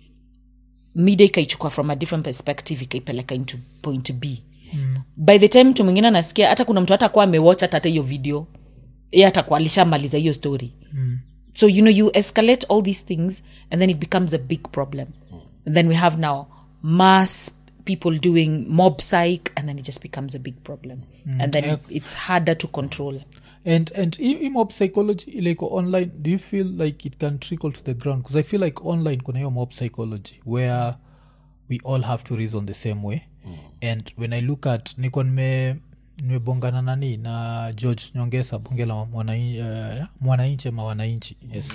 media ikaichukua from a different perspective ikaipeleka into point B. Mm. By the time mtu mwingine anasikia, hata kuna mtu hata kwa amewatch hata hiyo video yeye atakuwa alishamaliza hiyo story. Mm. So you know you escalate all these things and then it becomes a big problem. And then we have now mass people doing mob psych and then it just becomes a big problem. Mm. And then yeah. it's harder to control. And and in mob psychology like online, do you feel like it can trickle to the ground? Because I feel like online kuna hiyo mob psychology where we all have to reason the same way. Mm. And when I look at niko nime nimebongana nani na George Nyongesa bunge la mwananchi uh, mwananchi ma wananchi. Yes.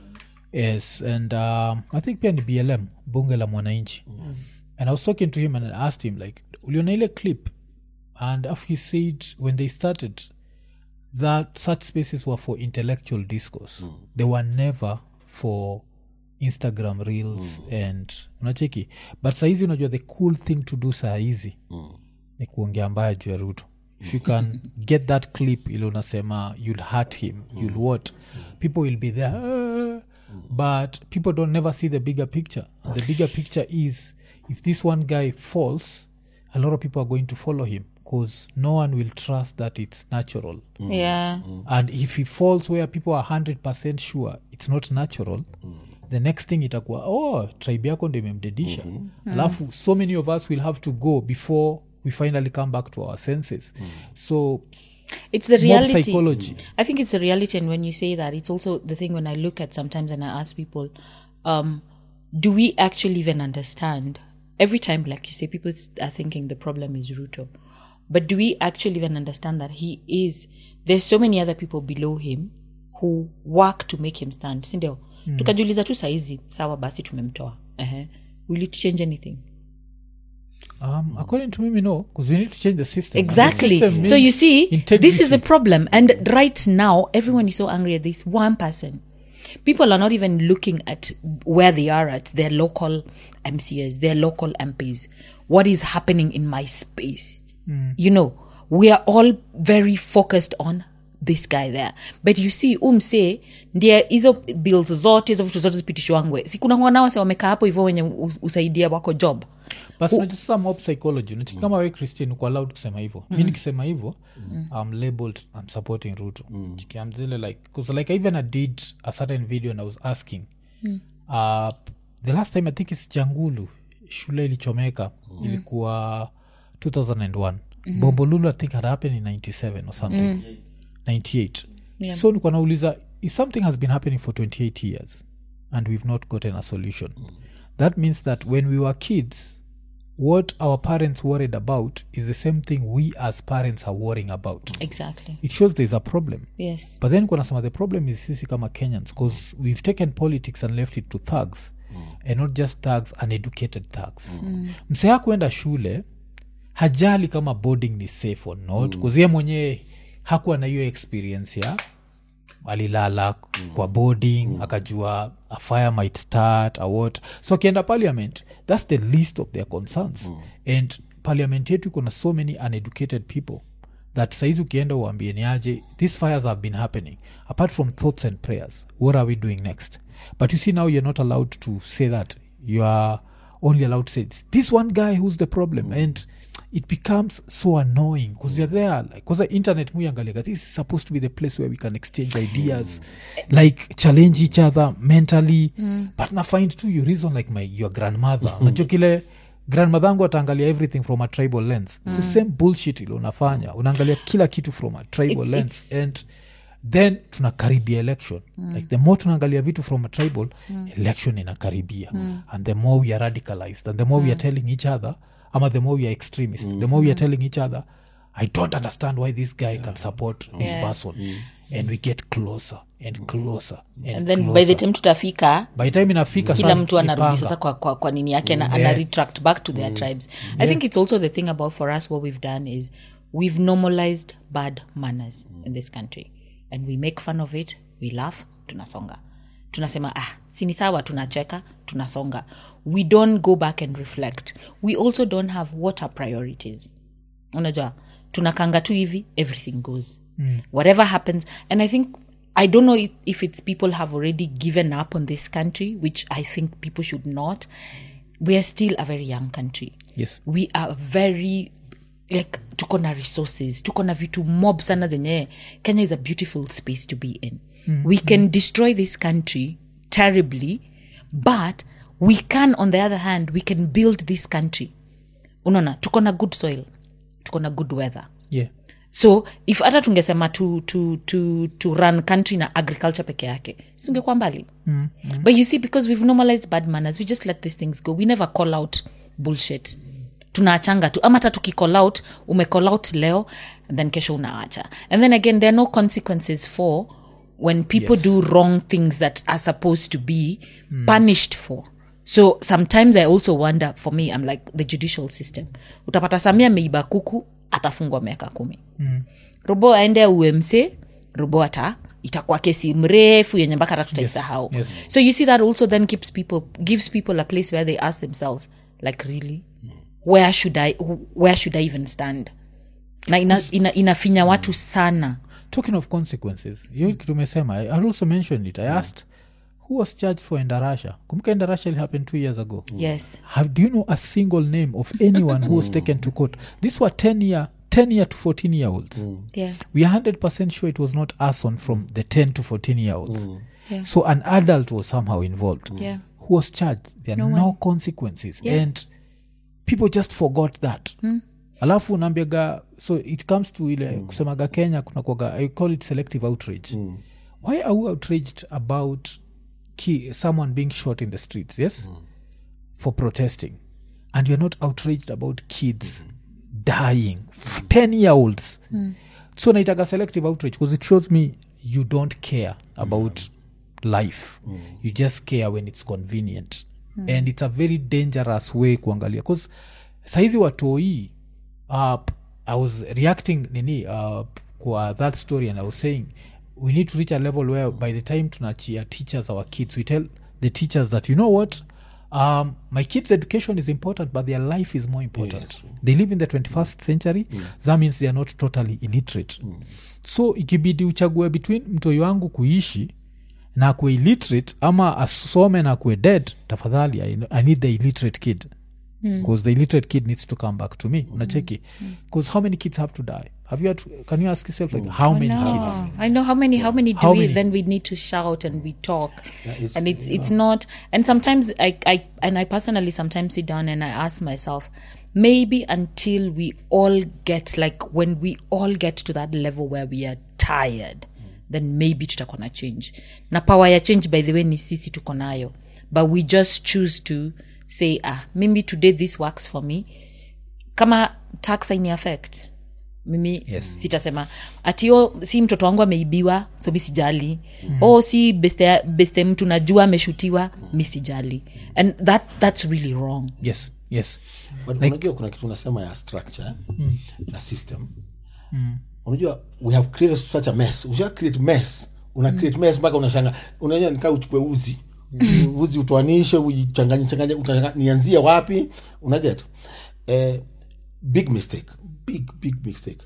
Yes, and um, I think pia ni B L M bunge la mwananchi. Mm. And I was talking to him and I asked him like uliona ile clip, and after he said when they started that such spaces were for intellectual discourse. Mm. They were never for Instagram reels mm. and unacheki. But saizi unajua the cool thing to do saizi mm. ni kuongea mbaya juu ya Ruto. If you can get that clip ile unasema you'll hurt him, mm. you'll what, people will be there. Ah. But people don't never see the bigger picture. And the bigger picture is if this one guy falls, a lot of people are going to follow him because no one will trust that it's natural. Mm. Yeah. Mm. And if he falls where people are one hundred percent sure it's not natural, mm. the next thing itakuwa oh tribe yako ndio imemdedisha. Mm-hmm. Alafu mm. so many of us will have to go before we finally come back to our senses. Mm. So it's the reality. Mob psychology. I think it's the reality, and when you say that, it's also the thing when I look at sometimes and I ask people, um, do we actually even understand? Every time, like you say, people are thinking the problem is Ruto. But do we actually even understand that he is, there's so many other people below him who work to make him stand? Sindio? Mm. Tukajuliza tu saizi, sawa basi tumemtoa. Uh-huh. Will it change anything? Um, according to me, no, because we need to change the system. Exactly. The system so you see, integrity. This is a problem. And right now, everyone is so angry at this one person. People are not even looking at where they are at, their local M C S, their local M Ps. What is happening in my space? Mm. You know, we are all very focused on this guy there. But you see, umse, ndiye hizo bills zote, hizo vitu zote zipitishwangwe. Si kuna wana wase wamekaa hapo hivyo wenye usaidia wako job. But uh, just some mob psychology. Mm. Kama we Christian uko allowed kusema hivyo. Mm. Mimi nikisema hivyo, mm. I'm labeled I'm supporting Ruto. Mm. I'm zile like because like even I did a certain video and I was asking. Mm. Uh the last time I think it's Jangulu shule ilichomeka mm. ilikuwa two thousand one. Mm-hmm. Bombolulu I think had happened in ninety-seven or something. Mm. ninety-eight. Yeah. So niko nauliza if something has been happening for twenty-eight years and we've not gotten a solution. Mm. That means that when we were kids, what our parents worried about is the same thing we as parents are worrying about. Exactly. It shows there's a problem. Yes. But then kuna sama the problem is sisi kama Kenyans because we've taken politics and left it to thugs. Mm. And not just thugs, uneducated thugs. Mm. Mse hakuenda shule hajali kama boarding ni safe or not because mm. yeye mwenyewe hakuwa na hiyo experience ya alilala kwa boarding mm. akajua a fire might start or what. So akienda parliament, that's the least of their concerns mm. and parliament yetu kuna so many uneducated people that saizi ukienda uambie ni aje, these fires have been happening apart from thoughts and prayers, what are we doing next? But you see now you're not allowed to say that. You are only allowed to say this one guy who's the problem mm. and it becomes so annoying because mm. you're there like because the internet muyangalia, this is supposed to be the place where we can exchange ideas mm. like challenge each other mentally mm. but na find too you reason like my your grandmother mm. najua kile grandmother angu ataangalia everything from a tribal lens mm. it's the same bullshit ile unafanya unaangalia kila kitu from a tribal it's, lens it's... and then tunakaribia election mm. like the more tunaangalia vitu from a tribal mm. election inakaribia mm. and the more we are radicalized and the more mm. we are telling each other ama the more we are extremist mm. the more we are telling each other I don't understand why this guy yeah. can support this yeah. person mm. and we get closer and closer and, and then closer. By the time tutafika by the time inafika kila mtu anarudi sasa kwa, kwa, kwa nini yake mm. ana retract back to their mm. tribes I yeah. think it's also the thing about for us what we've done is we've normalized bad manners mm. in this country and we make fun of it, we laugh, tunasonga tunasema ah sini sawa, tunacheka, tunasonga. We don't go back and reflect. We also don't have what are priorities. Unajua tunakanga tu hivi, everything goes mm. whatever happens. And I think I don't know if, if it's people have already given up on this country, which I think people should not. We are still a very young country. Yes, we are very like tuko na resources, tuko na vitu mob sana zenye. Kenya is a beautiful space to be in. Mm. We can mm. destroy this country terribly, but we can, on the other hand, we can build this country. Unaona, tuko na good soil, tuko na good weather. Yeah. So if hata tungesema to to to to run country na agriculture peke yake, singekuwa mbali. Mm. Mm. But you see, because we've normalized bad manners, we just let these things go. We never call out bullshit. Tunaachanga tu, ama hata tukicall out, ume call out leo and then kesho unaacha. And then again, there are no consequences for when people yes. do wrong things that are supposed to be mm. punished for. So sometimes I also wonder, for me, I'm like the judicial system. Utapata Samia meiba kuku, atafungwa miaka kumi. Mm. Robo aende U M C, robo ata itakuwa kesi mrefu yenye mpaka hata tutaisahau. Yes. Yes. So you see that also then keeps people, gives people a place where they ask themselves, like, really, where should I, where should I even stand? Na ina, ina, inafinya watu sana. Talking of consequences, you tumesema, I also mentioned it. I asked, who was charged for Endarasha? Kumbuka Endarasha happened two years ago. Yes. Have do you know a single name of anyone who was taken to court? These were ten year ten year to fourteen year olds. Mm. Yeah. We are one hundred percent sure it was not arson from the ten to fourteen year olds. Mm. Yeah. So an adult was somehow involved. Mm. Yeah. Who was charged? There are no, no consequences. Yeah. And people just forgot that. Mm. Alafu nambiaga, so it comes to ile mm. kusemaga Kenya kuna kwaga, I call it selective outrage. Mm. Why are we outraged about Key, someone being shot in the streets, yes, mm. for protesting, and you're not outraged about kids mm. dying, mm. ten year olds? Mm. So naitaga selective outrage because it shows me you don't care about mm. life. Mm. You just care when it's convenient. Mm. And it's a very dangerous way kuangalia, because saizi watoi, uh, I was reacting nini uh, kwa that story, and I was saying we need to reach a level where by the time tunachia teachers our kids, we tell the teachers that, you know what, um, my kids' education is important, but their life is more important. Yes. They live in the twenty-first century. Mm. That means they are not totally illiterate. Mm. So ikibidi uchague between mtoyo wangu kuishi na kuwe illiterate ama asome na kuwe dead, tafadhali I, I need the illiterate kid, because mm. the illiterate kid needs to come back to me. Mm. Unacheki, because mm. how many kids have to die? Have you had to, can you ask yourself, like, how I many know. kids? I know how many. How many do how we? Many? Then we need to shout and we talk, yeah, it's, and it's yeah. it's not. And sometimes I I and I personally sometimes sit down and I ask myself, maybe until we all get, like, when we all get to that level where we are tired, mm. then maybe tutakuwa na change. Na power ya change, by the way, ni sisi tuko nayo, but we just choose to say, ah, maybe today this works for me. Kama tax ini affect mimi, yes. Sitasema atio si mtoto wangu ameibiwa, so mimi sijali. Mm. O si beste beste mtu najua ameshutiwa, mimi sijali. And that that's really wrong. Yes, yes. But like, unajua kuna kitu unasema ya structure, mm. na system. Mm. Unajua we have created such a mess. We have created mess. una create mess mpaka unashanga unaona nikaa uchukue uzi mm. uzi utoanishe uchanganye changanye nianzie wapi una get eh big mistake big big mistake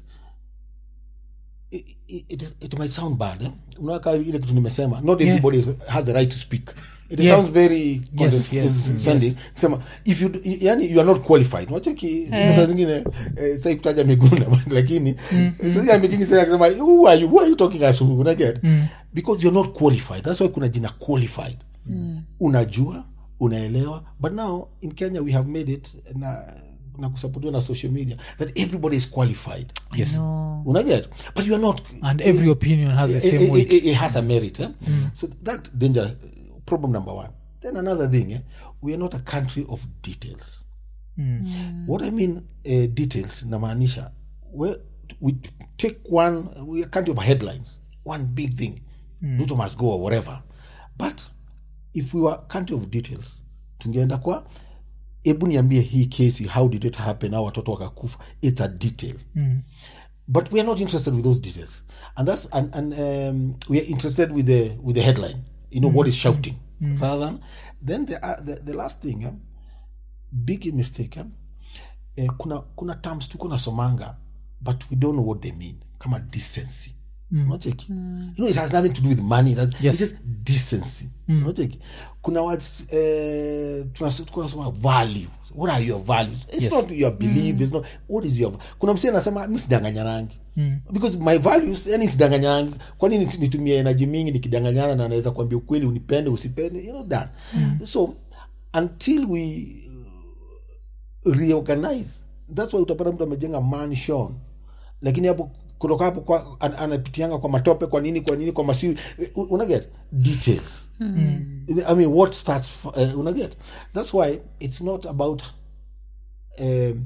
it, it, it might sound bad eh? Unaka ile kitu nimesema not yeah. everybody is, has the right to speak it yeah. sounds very yes, yes, yes. Sema if you yani you are not qualified unacheki sasa zingine eh, sasa kutaja Miguna lakini sasa mingine sasa akisema who are you who are you talking as who una get mm. because you're not qualified that's why kuna jina qualified mm. unajua unaelewa but now in Kenya we have made it na na kusapotiwa na social media that everybody is qualified yes una get but you are not and every it, opinion has the same it, weight it, it has a merit eh? mm. so that danger problem number one then another thing eh? we are not a country of details mm. Mm. what I mean uh, details namaanisha we we take one we are a country of headlines one big thing mm. Ruto must go or whatever but if we were a country of details tungeenda kwa ebu niambie hii case how did it happen au watoto wakakufa it's a detail mm. but we are not interested with those details and that's and, and um, we are interested with the with the headline you know mm. what is shouting mm. rather than then the, uh, the the last thing eh, big mistake eh, eh, kuna kuna terms tuko nasomanga but we don't know what they mean kama decency mm. unacheki mm. you know it has nothing to do with money that yes. it's just decency mm. unacheki kuna words eh tunasema value what are your values it's yes. not your belief mm. it's not what is your kuna msee anasema mimi sidanganya rangi mm. because my values yani sidanganya rangi kwa nini nitumie energy mingi nikidanganyana na naweza kuambia ukweli unipende usipende you know that mm. so until we reorganize that's why utapata mtu amejenga mansion lakini hapo kutoka hapo kwa an, anapitianga kwa matope kwa nini kwa nini kwa masiwi una get details mm. I mean what starts uh, una get that's why it's not about um,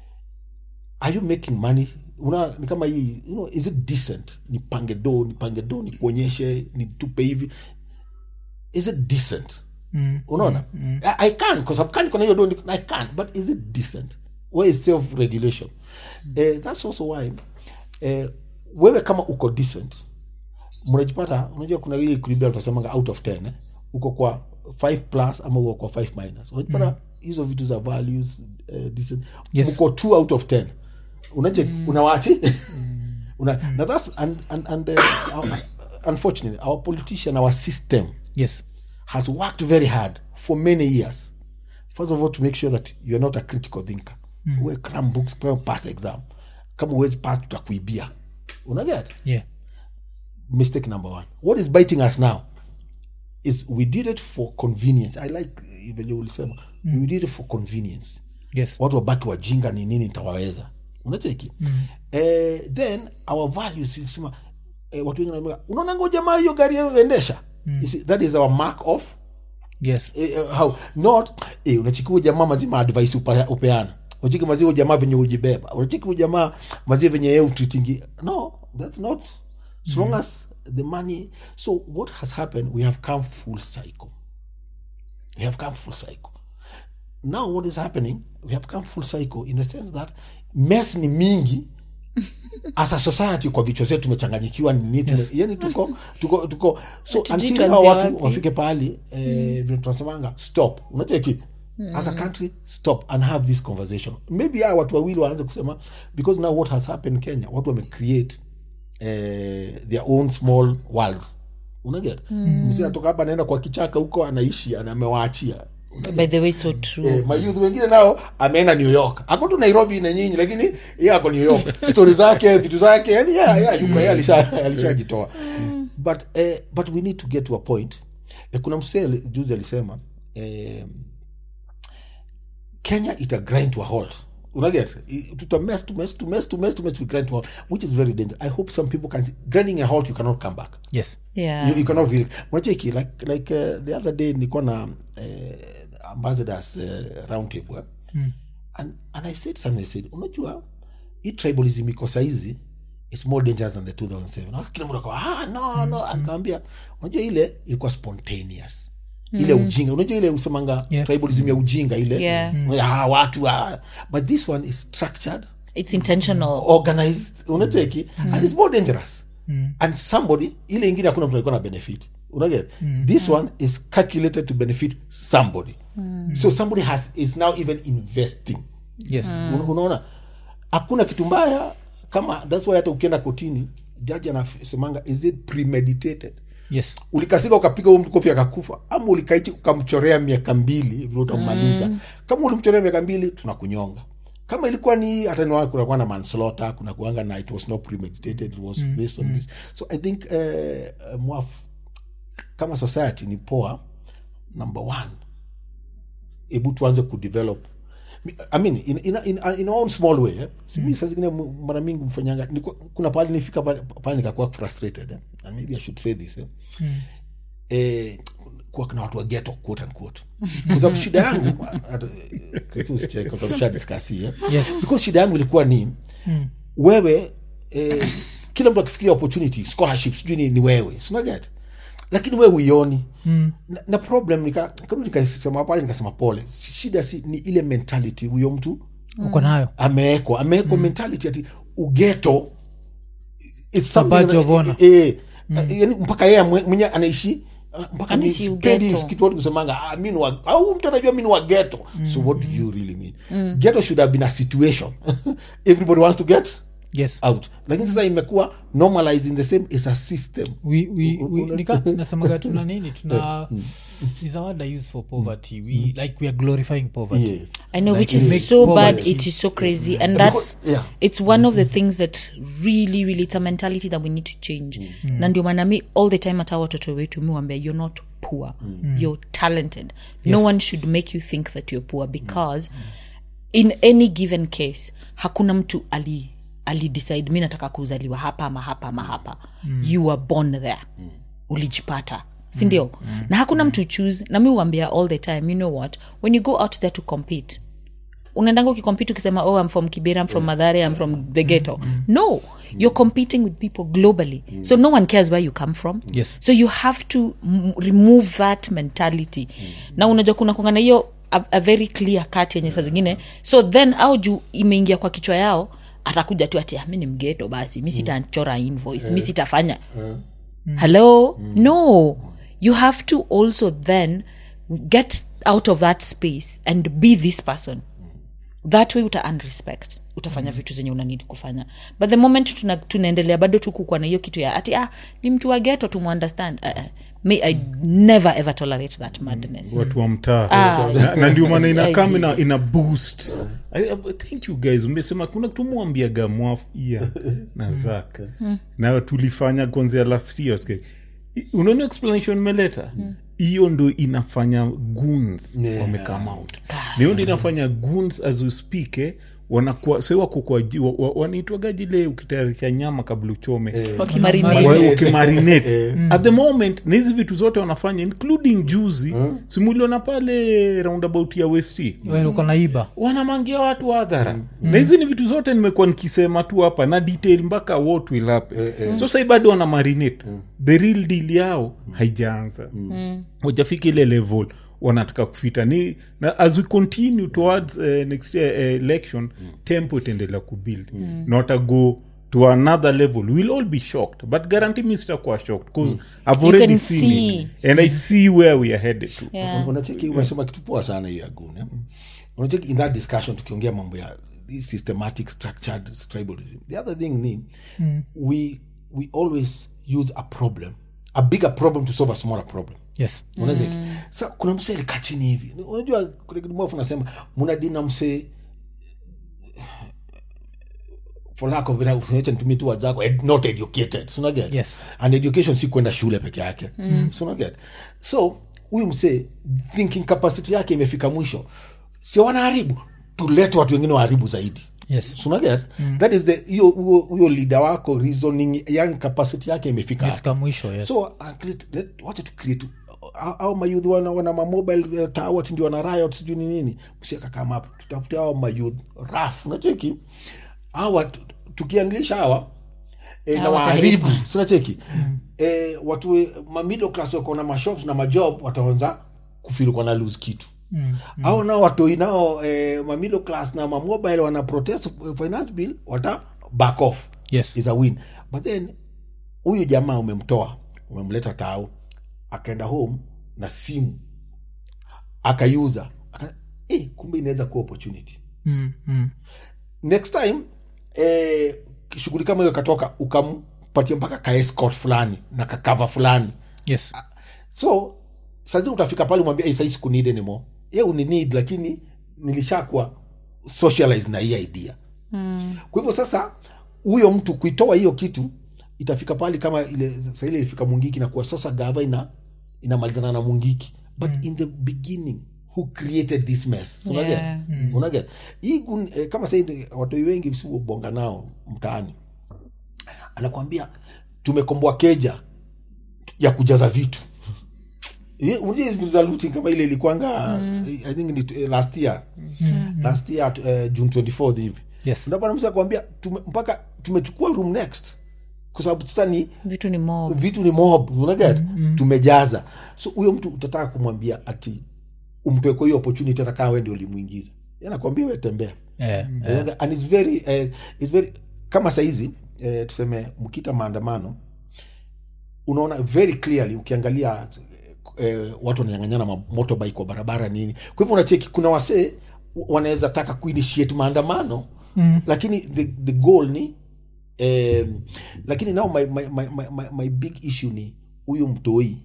are you making money una ni kama hii you know is it decent ni pange do ni pange do ni kuonyeshe ni tupe hivi is it decent mm. unaona mm. I, I can't because I can't kuna hiyo do I can't but is it decent where is self regulation mm. uh, that's also why Eh, wewe kama uko decent mnajipata unajua kuna hii equilibrium tunasemanga out of ten eh? uko kwa five plus ama uko kwa five minus unajipata hizo mm. vitu za values uh, decent yes. uko two out of ten unaje mm. unawachi una mm. now that's and and, and uh, our, unfortunately our politician our system yes has worked very hard for many years first of all to make sure that you're not a critical thinker mm. we cram books pass exam kama uwezi pass tutakuibia unaget yeah mistake number one what is biting us now is we did it for convenience I like even you will say mm. we did it for convenience yes watu wabaki wajinga ni nini nitawaweza unacheki mm. eh then our values sema eh, watu wengine wanasema unaona ngo jamaa hiyo gari yaendesha mm. you see that is our mark of yes eh, how not eh unachukua jamaa mazima advice upeana unachiki mazio jamaa venye ujibeba unachiki jamaa mazio venye yeye utreatingi no that's not as long mm. as the money so what has happened we have come full cycle we have come full cycle now what is happening we have come full cycle in the sense that mess ni mingi as a society kwa vichwa zetu tumechanganyikiwa ni nini yes. yani tuko tuko tuko so until hao watu wafike pale eh vile tunasemanga stop unacheki Mm. as a country stop and have this conversation maybe hao watu wawili waanze kusema because now what has happened in Kenya watu wame create uh, their own small worlds unaget mm. msee atoka hapa anaenda kwa kichaka huko anaishi anamewaachia by the way it's so true eh, my youth wengine nao ameenda New York ako tu Nairobi na nyinyi lakini yeye ako New York story zake vitu zake yani yeah yeah yuko yeye alisha alishajitoa but uh, but we need to get to a point eh, kuna msee juzi alisema eh, Kenya it a grind to a halt unaget to mess to mess to mess to mess to mess to grind to a halt which is very dangerous I hope some people can see grinding a halt you cannot come back yes yeah you, you cannot really mwacheki like like uh, the other day nilikuwa na uh, ambassadors uh, round table mm. and and I said something I said unajua hii tribalism iko saizi is more dangerous than the two thousand seven kila mtu akawa ah no no mm. akaambia unajua ile ilikuwa spontaneous Mm. ile ujinga unajua ile usemanga yeah. tribalism ya ujinga ile yeah. mm. ah watu ah. but this one is structured it's intentional organized unateki mm. and it's more dangerous mm. and somebody ile ingine hakuna mtu alikuwa na benefit unaget mm. this mm. one is calculated to benefit somebody mm. so somebody has is now even investing yes mm. unaona hakuna kitu mbaya kama that's why hata ukienda kotini judge anasemanga is it premeditated yes ulikasika ukapiga huyo mtu kofi akakufa ama ulikaiti ukamchorea miaka mbili vile utammaliza mm. kama ulimchorea miaka mbili tunakunyonga kama ilikuwa ni hata ni kuna kwa na manslaughter kuna kuanga na it was not premeditated it was mm. based on mm. this so I think uh, uh, mwaf kama society ni poa number one able tuanze kudevelop I mean in in in, in our own small way eh? Simi mm. sasa zingine mara mingi mfanyanga kuna pale nifika pale nikakuwa frustrated eh? And maybe I should say this eh, mm. eh kwa kuna watu wa ghetto quote and quote kwa sababu shida yangu kasi usicheke kwa sababu shida discuss eh yes. because shida yangu ilikuwa ni mm. wewe eh, kila mtu akifikiria opportunity scholarships sijui ni wewe so get lakini wewe uioni mm. na, na problem nika kama nikasema pale nikasema pole shida si ni ile mentality huyo mtu uko nayo ameweko ameweko mm. mentality ati ugeto it's something eh, eh mm. yani mpaka yeye mwenye anaishi mpaka ni spendi kitu watu kusemanga ah mimi wa au mtu anajua mimi wa ghetto mm. so what do you really mean mm. ghetto should have been a situation everybody wants to get yes out lakini sasa imekuwa normalizing the same is a system we we, we nika nasemaga tuna nini tuna is a word I use for poverty we mm. like we are glorifying poverty yes. I know like which is so poverty. bad it is so crazy and because, that's yeah. it's one of the things that really really it's a mentality that we need to change mm. na ndio maana mi all the time hata watoto wetu mi waambia you're not poor mm. you're talented yes. no one should make you think that you're poor because mm. in any given case hakuna mtu ali ali decide mimi nataka kuzaliwa hapa ama hapa ama hapa mm. you were born there mm. ulijipata si ndio mm. na hakuna mtu choose na mimi huambia all the time you know what when you go out there to compete unaendanga ukikompete ukisema oh I'm from Kibera I'm from Mathare I'm from the ghetto mm. no you're competing with people globally mm. so no one cares where you come from yes. so you have to m- remove that mentality mm. na unajua kuna kungana hiyo a, a very clear cut yenye saa zingine so then au juu imeingia kwa kichwa yao atakuja tu ati mimi ni mgeto basi mimi sitachora invoice mimi yeah. sitafanya yeah. hello mm. no you have to also then get out of that space and be this person that way uta unrespect utafanya mm. vitu zenye una need kufanya but the moment tuna, tunaendelea bado tu kukua na hiyo kitu ya ati ah ni mtu wa ghetto to understand uh, may I never ever tolerate that madness watu wa mtaa ah, na, na ndio maana inakaa ina ina boost I, I, thank you guys mmesema kuna kitu muambia gamwa yeah na Zak mm. na tulifanya kwanza last year okay unaona explanation meleta hiyo mm. ndo inafanya goons yeah. wame come out ndio ndo inafanya goons as we speak eh, wanakuwa sasa wako kwa wanaitwa gaji ile ukitayarisha nyama kabla uchome eh. wakimarinate wakimarinate at the moment na hizi vitu zote wanafanya including juzi hmm? simuliona pale roundabout ya West wewe uko naiba wanamangia watu hadhara mm. na hizi ni vitu zote nimekuwa nikisema tu hapa na detail mpaka what will happen eh, eh. so sasa bado wana marinate mm. the real deal yao mm. haijaanza mm. hujafika ile level wanataka kufita ni na as we continue towards uh, next year uh, election mm. tempo itaendelea kubuild mm. not a go to another level we'll all be shocked but guarantee me sitakuwa shocked because mm. I've you already seen see. it and I see where we are headed to yeah. unacheki umesema kitu poa sana hiyo agune unacheki in that discussion tukiongea mambo ya systematic structured tribalism the other thing ni mm. we we always use a problem a bigger problem to solve a smaller problem yes unaweza mm. sasa kuna msee alikaa chini hivi unajua kuna kitu mmoja unasema mnadina msee for lack of better to me to wazako not educated so get yes and education si kwenda shule peke yake mm. so get so huyu msee thinking capacity yake imefika mwisho sio wanaharibu tulete watu wengine waharibu zaidi yes so get mm. that is the hiyo huyo leader wako reasoning young capacity yake imefika imefika mwisho yes so uh, create, let what to create au mayouth wana wana mobile uh, tower ndio wana riot sijui ni nini mshaka kama hapo tutafutia hao mayouth raf unacheki hawa tukianglisha hawa e, na waharibu unacheki mm. eh watu ma middle class wako na mashops na majob wataanza kufeel kwa na lose kitu mm. mm. au nao watu inao eh, ma middle class na ma mobile wana protest finance bill wata back off yes is a win but then huyu jamaa umemtoa, umemleta tao, akaenda home na simu akaiuza, aka, eh, kumbe inaweza kuwa opportunity. mm, mm. Next time eh, shughuli kama hiyo katoka, ukampatia mpaka ka escort fulani na kakava fulani. Yes. So sasa utafika pale umwambia hey, sasa siku need anymore. Yeye uni need, lakini nilishakuwa socialize na hii idea. Mm. Kwa hivyo sasa huyo mtu kuitoa hiyo kitu itafika pale kama ile sasa ile ilifika Mungiki na kuwa sasa gava ina inamalizana na Mungiki. But mm. in the beginning who created this mess? So yeah. Unaget? Mm. Unaget? Hii eh, kama sasa watu wengi sio bonga nao mtaani. Anakuambia tumekomboa keja ya kujaza vitu. Yeah, unajua looting kama ile ilikuanga mm. I think it, uh, last year mm. last year uh, June twenty-fourth hivi. Yes. Ndio bwana msaka kuambia tume, mpaka tumechukua room next kwa sababu sasa ni vitu ni mob, vitu ni mob, unaget? Mm. Tumejaza. So huyo mtu utataka kumwambia ati umpe kwa hiyo opportunity atakaa wewe ndio ulimuingiza. Yeye anakuambia wewe tembea. Yeah. yeah. And it's very uh, it's very kama saa hizi uh, tuseme mkita maandamano unaona very clearly ukiangalia eh, watu wananyang'anyana motorbike kwa barabara nini. Kwa hivyo unacheki kuna wasee wanaweza taka kuinitiate maandamano mm. lakini the the goal ni eh, lakini now my my my my, my big issue ni huyu mtoi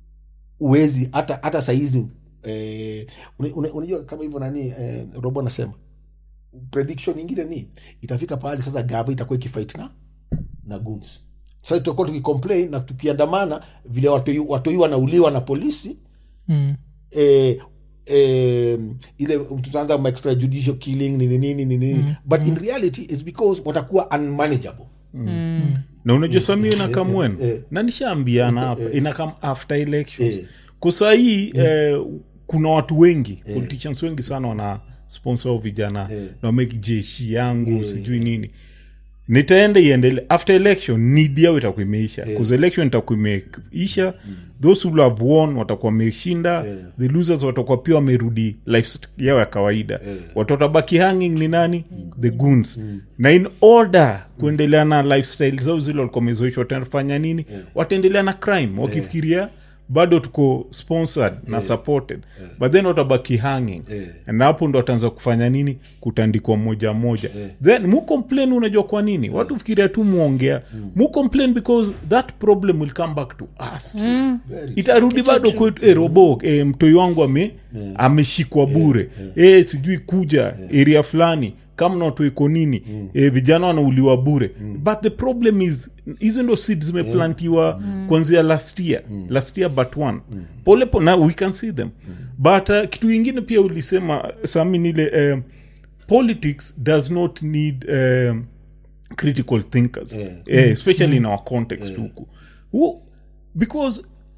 uwezi hata hata saizi eh, unajua kama hivyo nani eh, Robo anasema prediction nyingine ni itafika pale sasa gava itakuwa ikifight na na guns. Sasa tutakuwa tukicomplain na tukiandamana vile watu watu wanauliwa na polisi mm. eh, eh, ile tutaanza extrajudicial killing nini nini nini mm. but mm. in reality is because watakuwa unmanageable mm. Mm. na unajua Samio na kamwen eh, eh, na nishaambiana hapa eh, inakam after elections eh, kwa sahi mm. eh, kuna watu wengi eh, politicians wengi sana wana sponsor vijana eh, na make jeshi yangu eh, sijui nini nitaenda iendele after election need yao itakuwa imeisha yeah. Cause election itakuwa imeisha mm. Those who have won watakuwa wameshinda yeah. The losers watakuwa pia wamerudi life yao ya kawaida yeah. Watoto baki hanging ni nani mm. The goons mm. Na in order kuendelea na lifestyle zao zile walikuwa wamezoeshwa watafanya nini yeah. Wataendelea na crime wakifikiria yeah. Bado tuko sponsored yeah. Na supported yeah. But then watabaki hanging yeah. Na hapo ndo wataanza kufanya nini kutandikwa moja moja yeah. Then mu complain unajua kwa nini yeah. Watu fikiria tu muongea mm. Mu complain because that problem will come back to us mm. Itarudi bado kwetu eh, Robo eh, mtoi wangu ame yeah. Ameshikwa bure yeah. Yeah. Eh sijui kuja yeah. Area fulani kama na watu iko nini mm. eh, vijana wanauliwa bure mm. But the problem is hizo ndo seeds zimeplantiwa mm. Kuanzia last year mm. Last year but one mm. Pole pole now we can see them mm. But uh, kitu kingine pia ulisema Sami nile uh, politics does not need uh, critical thinkers yeah. uh, especially mm. In our context yeah. Huku because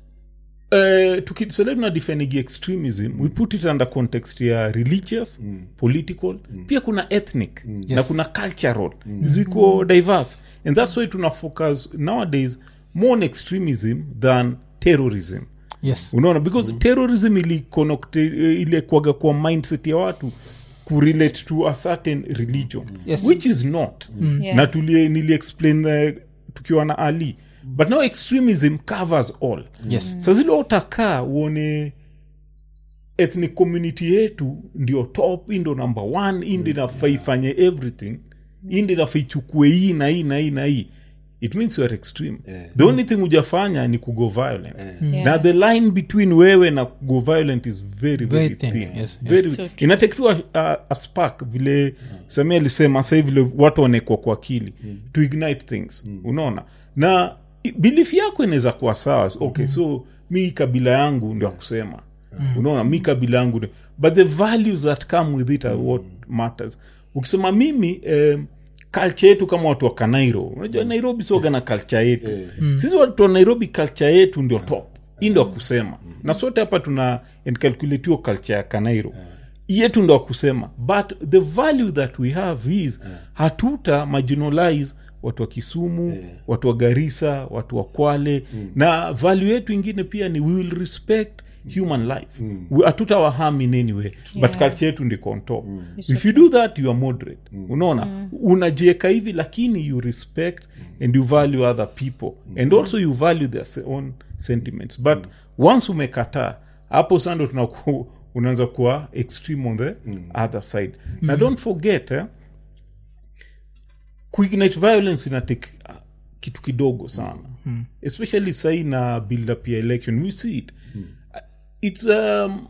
Uh, tukiselect na defending extremism mm. We put it under context ya religious mm. Political mm. Pia kuna ethnic mm. Na yes. Kuna cultural mm. Ziko mm. diverse and that's why tuna focus nowadays more on extremism than terrorism. Yes. Unaona because mm. Terrorism ili connect ile kwaga kwa mindset ya watu kurelate to a certain religion yes. Which is not mm. Yeah. Na tulie nili explain uh, tukiwa na Ali but now extremism covers all. Yes. Sasa zile utakaa uone ethnic community yetu ndio top, ndio number one, indi mm. Nafaa ifanye everything, indi nafaa ichukue hii na hii na hii na hii. It means you are extreme. Yeah. The only thing ujafanya ni kugo violent. Yeah. Yeah. Now the line between wewe na go violent is very very, very thin. thin. Yes. Very yes. So inatake tu a, a, a spark vile yeah. Samia alisema sasa vile watu wanekwa kwa akili mm. To ignite things. Mm. Unaona? Na belief yako inaweza kuwa sawa. Okay, mm. So mi kabila yangu ndio kusema. Mm. Unaona, mi kabila yangu. But the values that come with it are what matters. Ukisema mimi um, culture yetu kama watu wa Kanairo. Unajua mm. Nairobi soga na culture yetu. Mm. Sisi watu wa Nairobi culture yetu ndio top. Hii ndio kusema. Mm. Na sote hapa tuna calculate your culture ya Kanairo. Mm. Yetu ndio kusema. But the value that we have is mm. hatuta marginalize watu wa Kisumu, yeah. Watu wa Garissa, watu wa Kwale mm. Na value yetu ingine pia ni we will respect human life mm. hatutawaham in any way yeah. but culture yetu ndiko on top mm. if you do that you are moderate mm. unaona mm. unajieka hivi lakini you respect mm. and you value other people mm. and also you value their own sentiments but mm. once umekataa hapo sando tunaku unaanza kuwa extreme on the mm. other side mm. na don't forget eh, kuignite violence inatake uh, kitu kidogo sana mm. especially sai na build up ya election we see it mm. uh, it's um,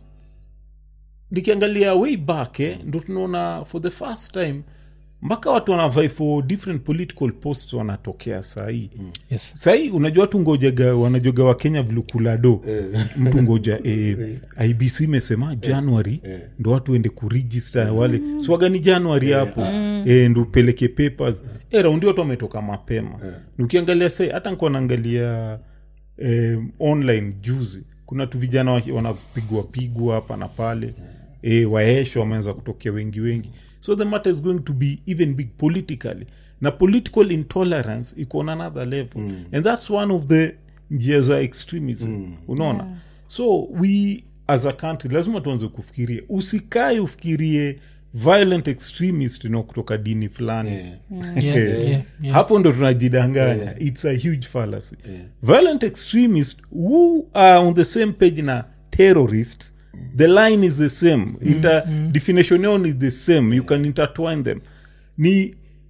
nikiangalia way back eh, ndo tunaona for the first time mpaka watu wanavai for different political posts wanatokea sahii mm. yes. sahii unajua watu ngojaga wanajoga wa Kenya vilukulado eh. mtu ngoja eh, I B C imesema January eh. ndo watu wende kuregister mm. wale swagani January hapo mm. eh, ndo peleke papers eh, raundi watu wametoka mapema eh. ukiangalia sahii hata niko naangalia eh, online juzi kuna tu vijana wanapigwa pigwa hapa na pale eh, waesho wameanza kutokea wengi wengi so the matter is going to be even big politically na political intolerance iko on another level mm. and that's one of the njia za extremism mm. unaona yeah. so we as a country lazima tuanze kufikiria usikae ufikirie violent extremist you know, kutoka dini fulani yeah. yeah, yeah, yeah, yeah. hapo ndo tunajidanganya yeah. it's a huge fallacy yeah. violent extremists who are on the same page na terrorists the line is the same Inter mm, mm. definition yao is the same you can intertwine them ni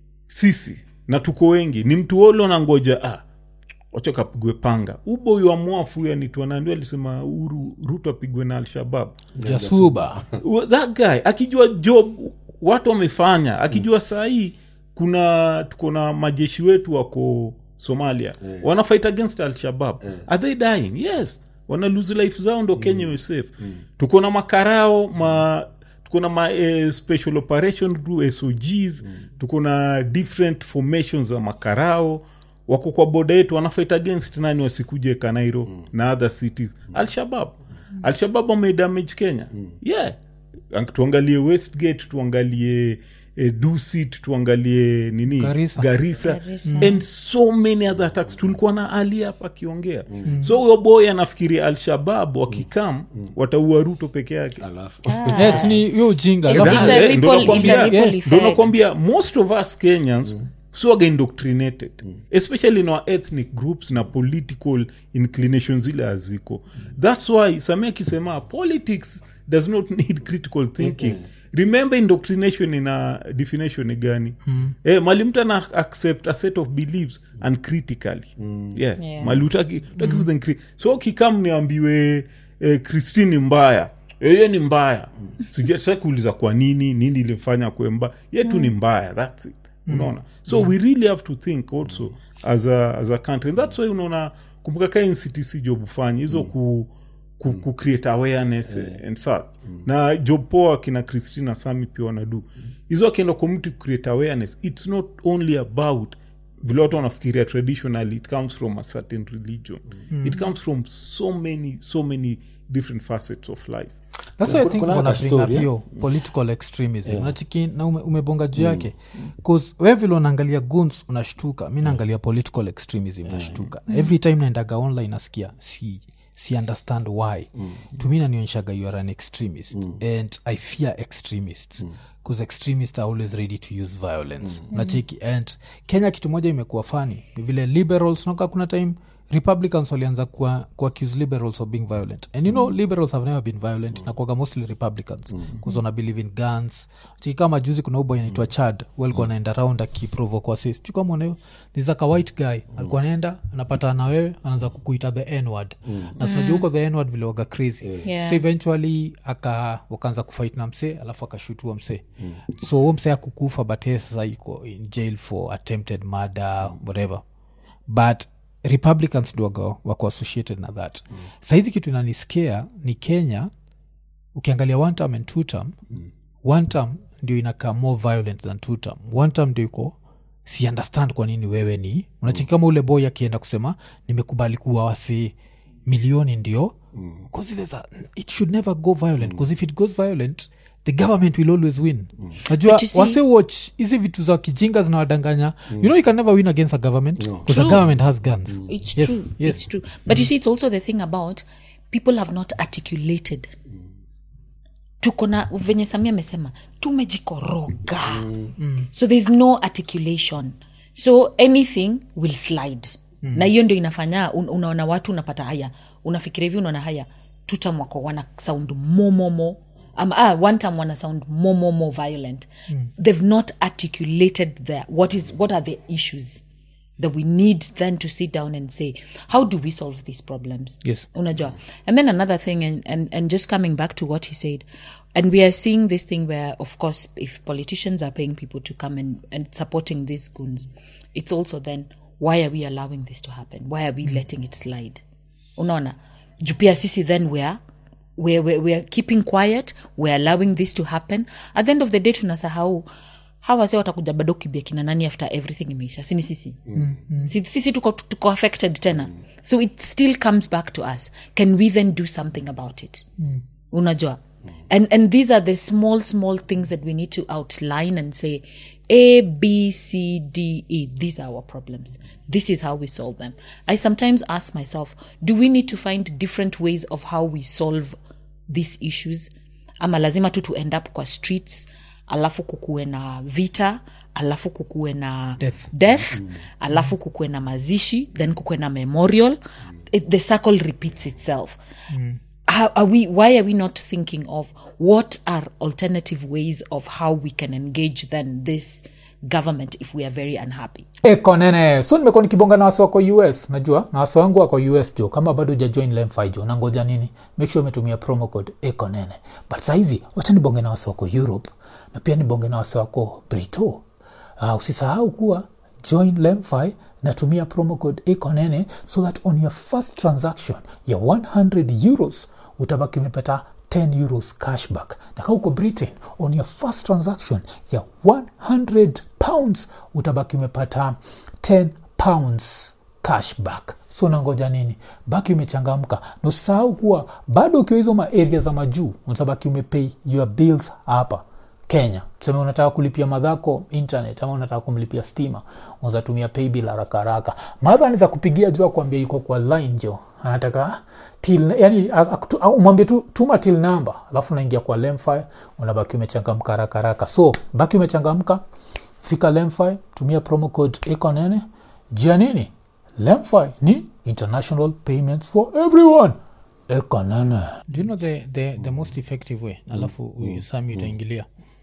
sisi na tuko wengi ni mtu wolo na ngoja ah wacha kapigwe panga ubo yu amwafu ya nitu anandio alisema uru Ruto apigwe na Al-Shabaab jasuba that guy akijua job watu wamefanya akijua sahi kuna tuko na majeshi wetu wako Somalia yeah. wana fight against Al-Shabaab yeah. are they dying yes wana lose life zao ndo Kenya mm. safe mm. tuko na makarao ma tuko na ma eh, special operation group S O Gs mm. tuko na different formations za makarao wako kwa border yetu wana fight against nani wasikuje Kanairo mm. na other cities mm. Al-Shabaab mm. Al-Shabaab wame damage Kenya mm. yeah tuangalie Westgate tuangalie eh, Dusit tuangalie nini Garissa, Garissa. Garissa. and so many other attacks tulikuwa na Ali hapa kiongea mm. so huyo boy anafikiria Al-Shabaab wakikam mm. wataua Ruto peke yake alafu ah. yes ni hiyo jinga It's alafu a ripple- it's a ripple effect. ndo nakwambia most of us Kenyans mm. so are indoctrinated mm. especially in our ethnic groups na political inclinations zile haziko mm. that's why Samia kisema politics does not need critical thinking mm-hmm. remember indoctrination in a definition gani mm. eh, mali mtu ana accept a set of beliefs uncritically mm. yeah, yeah. mali utaki, utaki mm. cri- so kikam niambiwe eh, Christine mbaya yeye ni mbaya mm. sijataka kuuliza kwa nini nini ilimfanya kuwa mbaya yetu mm. ni mbaya that's it mm. unaona so mm. we really have to think also mm. as a as a country and that's why unaona kumbuka kai N C T C job ufanye hizo mm. ku ku, ku create awareness yeah. and such mm. na job poa kina Christina Sami pia wanadu hizo mm. akienda community create awareness it's not only about vile watu wanafikiria traditionally it comes from a certain religion mm. it comes from so many so many different facets of life. That's why I think wana bring up yo political extremism yeah. Unachiki na ume, umebonga juu yake cause wewe vile unaangalia guns unashtuka mimi naangalia political extremism yeah. nashtuka mm. every time naendaga online nasikia si si understand why mm. to me nanionyeshaga you are an extremist mm. and I fear extremists because mm. extremists are always ready to use violence mm. nachiki and Kenya kitu moja imekuwa funny vile liberals noka kuna time Republicans walianza kuwa accuse liberals of being violent and you know mm. liberals have never been violent mm. na kuwaga mostly Republicans because mm. wana believe in guns chiki kama juzi kuna uboy anaitwa mm. Chad walikuwa anaenda mm. round akiprovoke assist chukua mwanao there's like a white guy mm. alikuwa anaenda anapata na wewe anaanza kukuita the n word mm. na sio huko the n word vile waga crazy yeah. Yeah. so eventually aka wakaanza kufight na mse alafu akashutwa mse mm. so huyo mse akukufa but yeye sasa yuko in jail for attempted murder mm. whatever but Republicans ndio wako associated na that mm. saizi kitu inanisikia ni Kenya ukiangalia one term and two term mm. one term ndio inakaa more violent than two term one term ndio iko si understand kwa nini wewe ni unachiki kama ule boy akienda kusema nimekubali kuwa wasi milioni ndio mm. cause there's a, it should never go violent because mm. if it goes violent the government will always win najua mm. wase watch hizi vitu za kijinga zinawadanganya mm. you know you can never win against a government because no. the government has guns mm. it's yes. true yes. it's true but mm. you see it's also the thing about people have not articulated. Tuko na venye Samia amesema tumejikoroga. Mm. So there's no articulation. So anything will slide. Mm. Na hiyo ndio inafanya un, unaona watu unapata haya. Unafikiria hivi unaona haya tutamwako wana sound more more more um, ah, one time wana sound more more more violent. Mm. They've not articulated the what is what are the issues that we need then to sit down and say, how do we solve these problems? Yes. Unajua. And then another thing, and, and, and just coming back to what he said, and we are seeing this thing where, of course, if politicians are paying people to come and, and supporting these goons, it's also then, why are we allowing this to happen? Why are we mm. letting it slide? Unaona. Jupia sisi then we are, we're, we're, we're keeping quiet, we're allowing this to happen. At the end of the day, tunasahau, hawa wase watakuja bado kibia kina nani after everything imeisha. Sini sisi. Mm. Mm. Sisi tuko, tuko affected tena. Mm. So it still comes back to us. Can we then do something about it? Mm. Unajua. Mm. And, and these are the small, small things that we need to outline and say, A, B, C, D, E. These are our problems. This is how we solve them. I sometimes ask myself, do we need to find different ways of how we solve these issues? Ama lazima tu to end up kwa streets, alafu kukuwe na vita, alafu kukuwe na death, death mm. alafu kukuwe na mazishi, then kukuwe na memorial. It, the circle repeats itself. Mm. How are we, why are we not thinking of what are alternative ways of how we can engage then this government if we are very unhappy? Eko nene, so nimekuwa nikibonga na wasi wako U S, najua, na wasi wangu wako U S jo, kama bado uja join Lemfi jo, na ngoja nini, make sure umetumia promo code Eko nene. But saizi, wacha nibonge na wasi wako Europe, na pia nibonge na wasi wako Brito. Uh, usisahau kuwa join Lemfi, natumia promo code Eko nene, so that on your first transaction, ya one hundred euros, utabaki umepata ten euros cashback. Na kama uko Britain, on your first transaction ya one hundred pounds, utabaki umepata ten pounds cashback. So nangoja nini? Baki umechangamka. Na usahau kuwa bado ukiwa hizo ma area za majuu, utabaki umepay your bills hapa Kenya. Tuseme unataka kulipia madhako internet, ama unataka kumlipia stima, unaweza tumia paybill haraka haraka. Madha anaweza kupigia jua kuambia yuko kwa line jo, anataka till, yani umwambie tu tuma till number, alafu unaingia kwa Lemfi, unabaki umechangamka haraka haraka. So baki umechangamka, fika Lemfi, tumia promo code Eko nene. Jia nini? Lemfi ni international payments for everyone. Eko nene. Do you know the the the most effective way? Alafu mm. Sami utaingilia.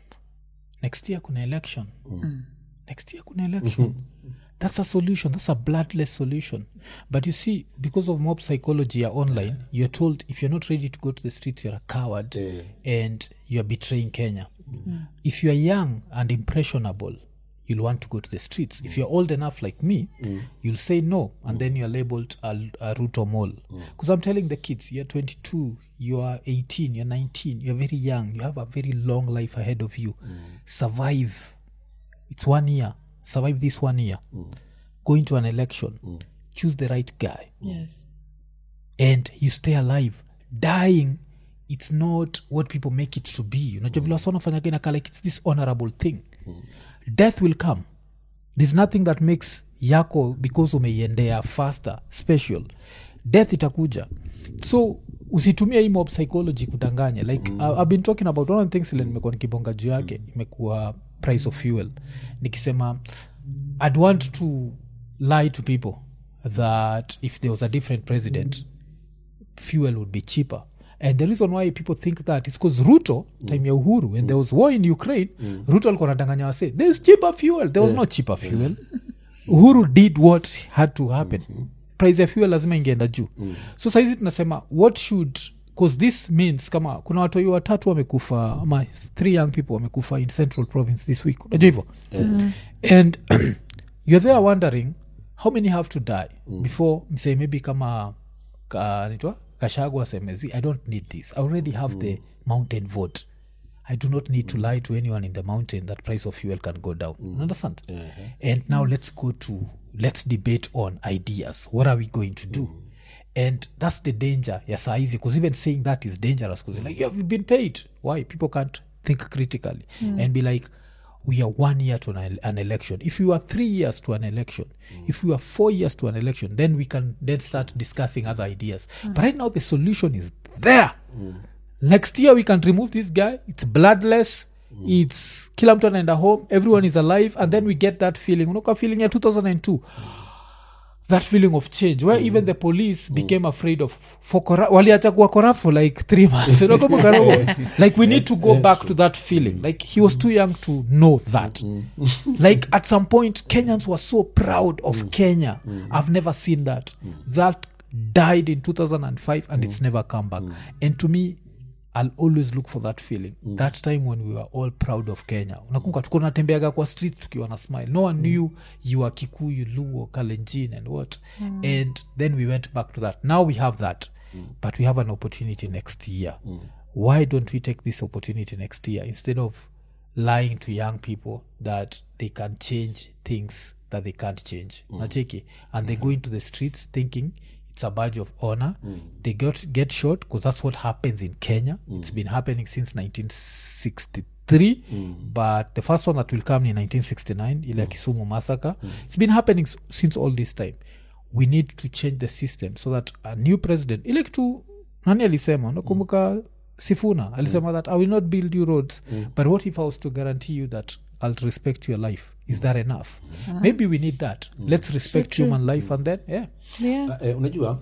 Next year kuna election. Mm. Next year kuna election. That's a solution. That's a bloodless solution. But you see, because of mob psychology you're online, you're told if you're not ready to go to the streets, you're a coward yeah. and you're betraying Kenya. Mm. If you're young and impressionable, you'll want to go to the streets. Mm. If you're old enough like me, mm. you'll say no, and mm. then you're labeled a, a Ruto mole. Because mm. I'm telling the kids, you're twenty-two, you are eighteen, you're nineteen, you're very young, you have a very long life ahead of you. Mm. Survive. It's one year. Survive this one year. Mm. Go into an election. Mm. Choose the right guy. Yes. And you stay alive. Dying, it's not what people make it to be. You know, mm. like it's this honorable thing. Mm. Death will come. There's nothing that makes yako because umeiendea faster special. Death itakuja. So usitumia hii mob psychology kudanganya. Like mm. I've been talking about one of the things ile nimekuwa nikibonga juu yake, imekuwa price of fuel. Nikisema I'd want to lie to people that if there was a different president, fuel would be cheaper. And the reason why people think that is because Ruto, mm. time ya Uhuru, when mm. there was war in Ukraine, mm. Ruto alikuwa anadanganya wase, there's cheaper fuel. There was yeah. no cheaper fuel. Yeah. Uhuru did what had to happen. Mm-hmm. Price ya fuel lazima ingeenda juu. Mm. So saizi tunasema, what should, because this means, kama kuna watu watatu wamekufa, ama three young people wamekufa in Central Province this week. Unajua hivyo? Mm. And you're there wondering, how many have to die mm. before, msay maybe kama, ka, nitwa? Kashagwa semezi, I don't need this. I already have mm. the mountain vote. I do not need mm. to lie to anyone in the mountain that price of fuel can go down. Mm. Understand? Uh-huh. And now mm. let's go to, let's debate on ideas. What are we going to do? Mm. And that's the danger. Yes, easy. Because even saying that is dangerous. Because mm. like, you have been paid. Why? People can't think critically. Mm. And be like, we are one year to an, an election. If you are three years to an election, mm. if we are four years to an election, then we can then start discussing other ideas. Mm. But right now the solution is there. Mm. Next year we can remove this guy. It's bloodless. Mm. It's kila mtu anaenda home. Everyone is alive. And then we get that feeling. Unoka feeling ya two thousand two. That feeling of change where mm. even the police mm. became afraid of for corrupt waliacha kuwa corrupt for like three months. Like we need to go back to that feeling. Like he was too young to know that. Like at some point Kenyans were so proud of Kenya. I've never seen that. That died in two thousand five and it's never come back. And to me, I'll always look for that feeling. Mm. That time when we were all proud of Kenya. Unakumbuka tuko natembeaga kwa street tukiwa na smile. No one mm. knew you are Kikuyu, Luo, Kalenjin and what. Mm. And then we went back to that. Now we have that. Mm. But we have an opportunity next year. Mm. Why don't we take this opportunity next year instead of lying to young people that they can change things that they can't change? Mm. Nacheki. And they go into the streets thinking it's a badge of honor. Mm. They get get shot because that's what happens in Kenya. Mm. It's been happening since nineteen sixty-three. Mm. But the first one that will come in nineteen sixty-nine, ile mm. Kisumu massacre. Mm. It's been happening s- since all this time. We need to change the system so that a new president, ile kitu nani alisema, nakumbuka mm. Sifuna alisema mm. that I will not build you roads, mm. but what if I was to guarantee you that I'll respect your life? Is that enough? Uh-huh. Maybe we need that. Mm. Let's respect so human life and then yeah. Yeah. Uh, uh, unajua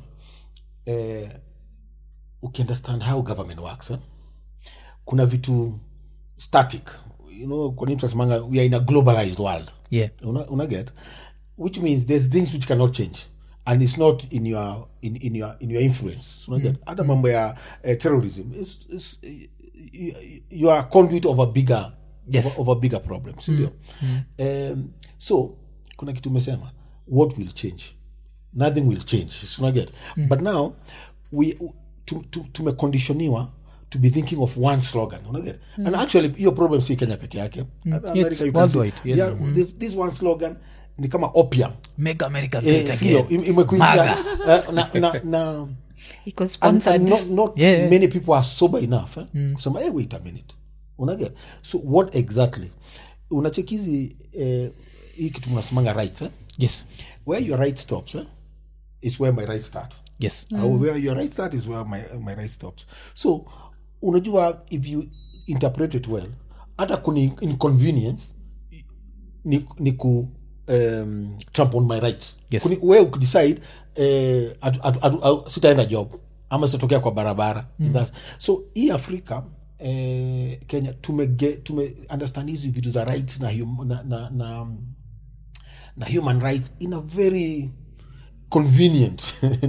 uh, ukiunderstand how government works, eh? Kuna vitu static. You know, kwa nini tunasemanga we are in a globalized world. Yeah. Una, una get? Which means there's things which cannot change. And it's not in your in, in your in your influence. Una get? Hata mambo ya uh, terrorism. It's, it's, you, you are a conduit of a bigger Yes. Of, of a bigger problem. Mm. Mm. Um, so kuna kitu umesema, what will change? Nothing will change. So get. Mm. But now we to to tumekonditioniwa to be thinking of one slogan. Unaget? Mm. And actually your problem si Kenya peke yake. Mm. America, you can see, yes. Yeah, mm. this, this one slogan ni kama opium. Make America great eh, again. Im, imekuingia uh, na na, na Because and, and not, not yeah, yeah. many people are sober enough. Eh? Mm. Kusema, hey, wait a minute. Unaget? So what exactly? Unachekizi eh, hii kitu mnasemanga rights, eh? Yes. Where your right stops, eh, is where my right start. Yes. Mm. Uh, where your right start is where my my right stops. So unajua if you interpret it well, hata kuni inconvenience ni, ni ku um, trump on my rights. Yes. Kuni wewe ukidecide eh, ad, ad, ad, ad, sitaenda job ama sitatokea kwa barabara. Mm. That, so hii Afrika eh, Kenya tume get, tume understand hizi vitu za rights na, hum, na, na, na, na human rights in a very convenient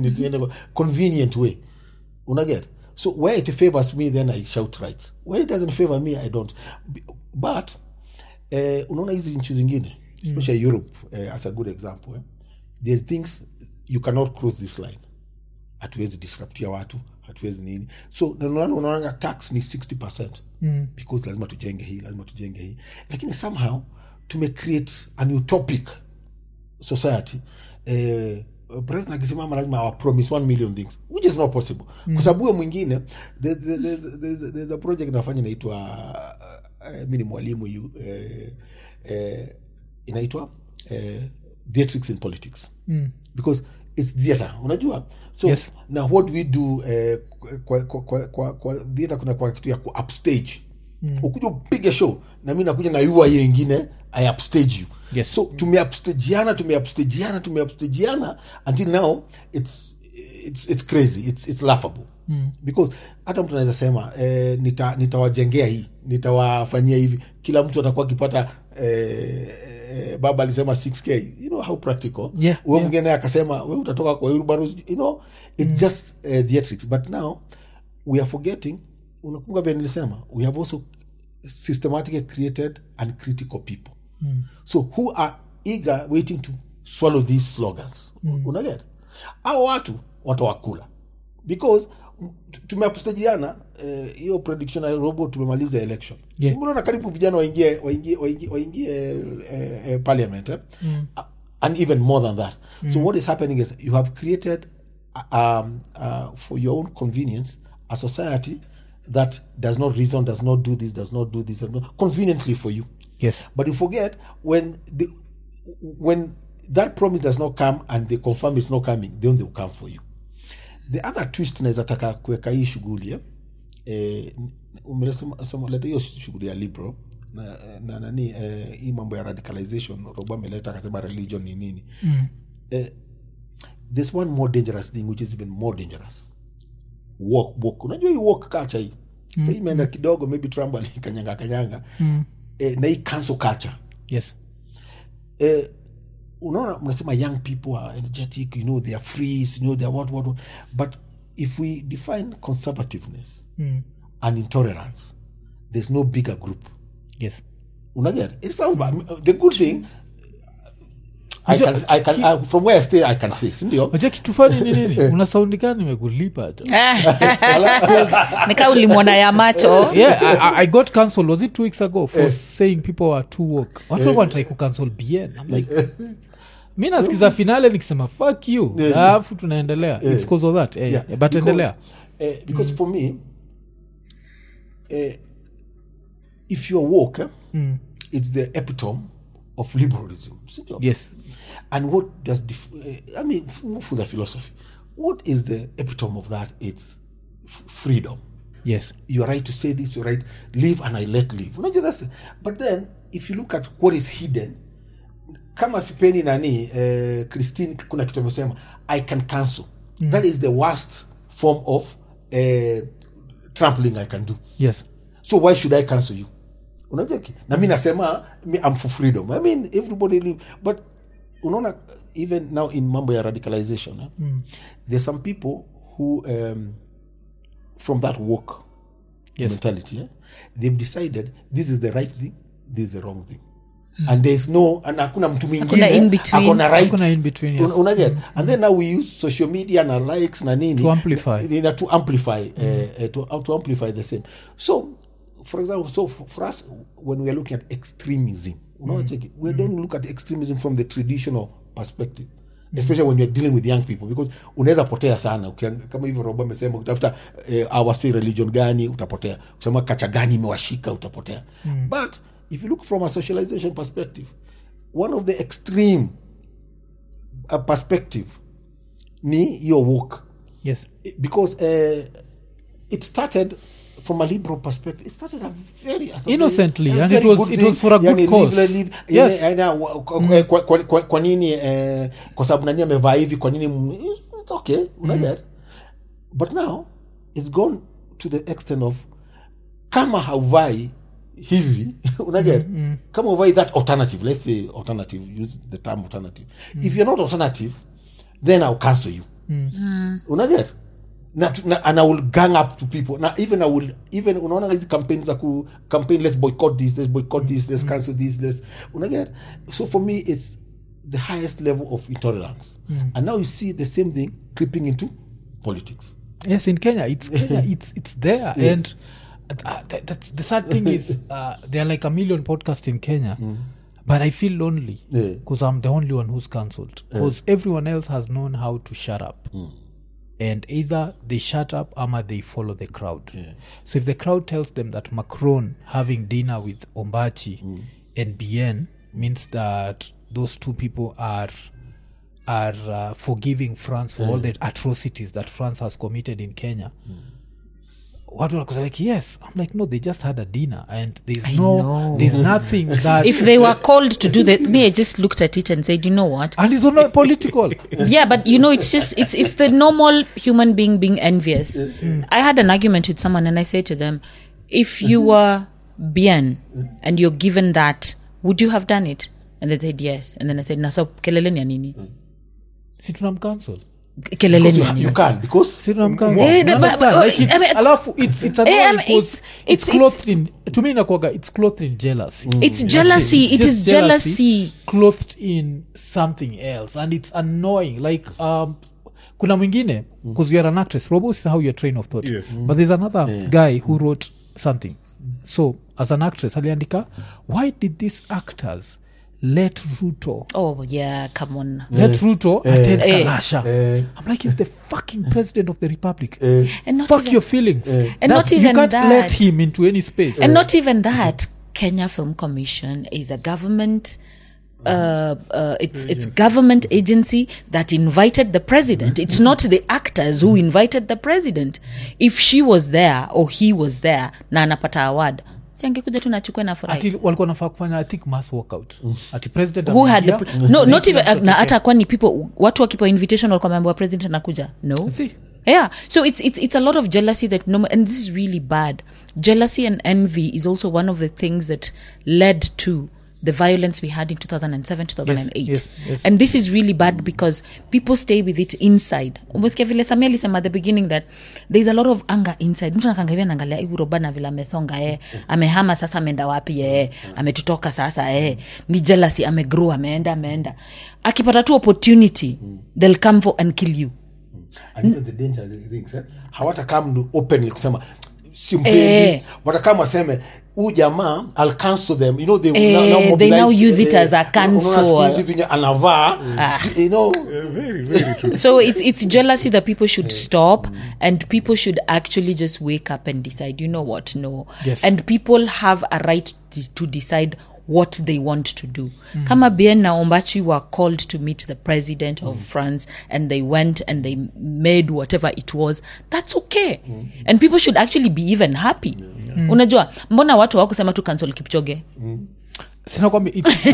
convenient way. Unaget? So where it favors me, then I shout rights. Where it doesn't favor me, I don't. But uh, unaona hizi nchi zingine, especially mm. Europe uh, as a good example, eh? There's things you cannot cross this line. Hatuwezi disruptia watu, hatuwezi nini. So unaona unaona tax ni sixty percent mm. because lazima tujenge hii, lazima tujenge hii. Lakini somehow tume create an utopic society. Uh, president akisimama lazima awa promise one million things, which is not possible. Mm. Kwa sababu mwingine there's, there's, there's, there's a project nafanya inaitwa uh, mimi ni mwalimu uh, uh, inaitwa uh, theatrics in politics. Mm. Because it's theater, unajua? So yes. Now what we do uh, kwa kwa kwa, kwa, kwa theater kuna kwa kitu ya ku upstage. Mm. Ukuja upige show na mimi nakuja na yua hiyo nyingine I upstage you. Yes. So tumeupstageana tumeupstageana tumeupstageana until now it's it's it's crazy, it's it's laughable. Mm. Because hata mtu anaweza sema eh, nita nitawajengea hii, nitawafanyia hivi, kila mtu atakuwa akipata eh, eh, baba alisema six K, you know how practical. Yeah, wewe yeah. Mwingine akasema wewe utatoka kwa Urban, you know it's mm. just uh, theatrics. But now we are forgetting, unakumbuka vile nilisema, we have also systematically created uncritical people. Mm. So who are eager waiting to swallow these slogans. Mm. Unaget? Hao watu watawakula. Because tumeapostajiana hiyo uh, prediction ya robo tumemaliza election. Yeah. Mbona karibu vijana waingie waingie waingie waingie uh, uh, parliament, eh? Mm. Uh, and even more than that. Mm. So what is happening is you have created uh, um uh, for your own convenience a society that does not reason, does not do this, does not do this, does not, conveniently for you. Yes. But you forget when the when that promise does not come and they confirm it's not coming, then they will come for you. The other twist naweza taka kuweka hii shughuli eh, eh umeleta leta hiyo shughuli ya liberal na na nani eh, hii mambo ya radicalization Robo ameleta akasema religion ni nini. Mm. Eh, there's one more dangerous thing which is even more dangerous. Walk walk. Unajua hii walk culture hii. Mm. Sasa imeenda kidogo maybe Trump alikanyanga kanyanga. Mm. Eh, na hii cancel culture. Yes. Eh, unaona mnasema young people are energetic, you know, they are free, you know, they are what, what, what. But if we define conservativeness mm. and intolerance, there's no bigger group. Yes. Unaget? It's all about the good thing. I can, I can, I, from where I stay, I can say, sindio? Wacha kitu fani ni nini? Unasoundika nimekulipa hata. Nika ulimwona ya macho. Yeah, I, I got cancelled. Was it two weeks ago for saying people are too woke? Watu wako wanataka kucancel B N. I'm like, mi nasikiza finale nikisema fuck you. Alafu tunaendelea. It's because of that. Eh, Yeah, but because, endelea. Uh, because mm. for me, uh, if you're woke, eh, mm. it's the epitome of liberalism. Sindio? Yes. And what does the, uh, I mean, for the philosophy, what is the epitome of that? It's f- freedom. Yes. You're right to say this, you're right, live and I let live. That's, but then, if you look at what is hidden, kama sipeni nani, uh, Christine, kuna kitu amesema, I can cancel. Mm. That is the worst form of uh, trampling I can do. Yes. So why should I cancel you? Unajeki? Na mimi nasema, I'm for freedom. I mean, everybody live, but unaona, even now in mambo ya radicalization, eh, mm. there's some people who, um, from that woke yes. mentality, eh, they've decided this is the right thing, this is the wrong thing. Mm. And there's no, and hakuna mtu mwingine hakuna right, hakuna in between, yes. Unaget? Mm. And then now we use social media na likes na nini to amplify, uh, to amplify, mm. uh, to, uh, to amplify the same. So, for example, so for, for us, when we are looking at extremism, mm. we mm. don't look at extremism from the traditional perspective, mm. especially when you're dealing with young people, because unaweza potea sana. Kama hivyo Robo amesema, utafuta uh, our say religion gani, utapotea. Kusema kacha gani imewashika, utapotea. Mm. But if you look from a socialization perspective, one of the extreme uh, perspective ni your work. Yes. Because uh, it started from a liberal perspective. It started a very as a innocently, very, a and very it was good it thing. was for a good yani, cause. Live, live, yes. Yani, yani, mm. kwa, kwa, kwa, kwa nini eh, kwa sababu nani amevaa hivi, kwa nini it's okay, mm. But now it's gone to the extent of kama hauvai hivi unaget, mm, mm. kama hauvai that alternative, let's say alternative, use the term alternative. Mm. If you're not alternative, then I'll cancel you. Mm. Mm. Unaget? Not, not, and I will gang up to people. Now, even I will, even unaona hizi campaigns za ku campaign, let's boycott this, let's boycott this, let's cancel this, let's unaget. So for me, it's the highest level of intolerance. Mm. And now you see the same thing creeping into politics. Yes, in Kenya, it's Kenya, it's it's there, yeah. And uh, that, that's the sad thing is uh, there are like a million podcasts in Kenya. Mm. But I feel lonely because yeah. I'm the only one who's cancelled. Because yeah. everyone else has known how to shut up. Mm. And either they shut up or they follow the crowd. Yeah. So if the crowd tells them that Macron having dinner with Ombachi mm. and B N means that those two people are are uh, forgiving France for yeah. all the atrocities that France has committed in Kenya, mm. what was like, yes. I'm like, no, they just had a dinner and there's I no know. there's nothing that if they were called to do that, me I just looked at it and said, you know what, and it's not political. Yeah, but you know, it's just it's it's the normal human being being envious. Mm. I had an argument with someone and I said to them, if you were bien and you're given that, would you have done it? And they said yes. And then I said, nasa kelele ni nini? Si tunamcancel. Kelele ni You, nini? you can because Si tunamcancel. Eh, You but- understand? but- Like it's, I mean- alafu it's it's annoying Eh, I mean, because it's- it's, it's- clothed in, to me inakuwaga, it's clothed in jealousy. It's jealousy. It's It just is jealousy. clothed in something else, and it's annoying. Like um kuna mwingine, because you're an actress, Robo is how your train of thought, Yeah. but there's another guy who wrote something. So as an actress aliandika, why did these actors let Ruto Oh yeah, come on. let Ruto attend Eh. Kalasha? I'm like, he's the fucking president of the republic. And not Fuck even, your feelings. And That- not you even can't that. let him into any space. and not even that. Kenya Film Commission is a government uh, uh, it's it's government agency that invited the president. It's not the actors who invited the president. If she was there or he was there na anapata award, siangekuja tu nachukue na furahi. Ati walikuwa nafaa kufanya I think mass walkout. Ati president who had the pre- no not even uh, na hata kwani people watu wakipa invitation walikuwa wameambiwa president anakuja. No. See? Yeah, so it's it's it's a lot of jealousy that no, and this is really bad. Jealousy and envy is also one of the things that led to the violence we had in two thousand seven, two thousand eight. Yes, yes, yes. And this is really bad because people stay with it inside. Umesikia vile Samia alisema at the beginning that there's a lot of anger inside. Mtu anakangalia naangalia hiyo robana vile amesonga eh, amehama sasa ameenda wapi eh, ametutoka sasa eh, ni jealousy, amegrow, ameenda ameenda. Akipata tu opportunity, they'll come for and kill you. And even the danger of the things, eh? Hawata come openly kusema simpendi, Eh. watakama waseme u jamaa I'll cancel them, you know, they Eh, now, now they mobilize, now use it eh, as a cancel. unaona siku hizi vinye anavaa, you know. very very true. So it's it's jealousy that people should stop, and people should actually just wake up and decide, you know what, no. Yes. And people have a right to, to decide what they want to do. Mm. Kama Bien na Ombachi were called to meet the president mm. of France, and they went and they made whatever it was, that's okay. Mm. And people should actually be even happy. Mm. Unajua, mbona watu hawakusema tu cancel Kipchoge? Mm. Sina kwamba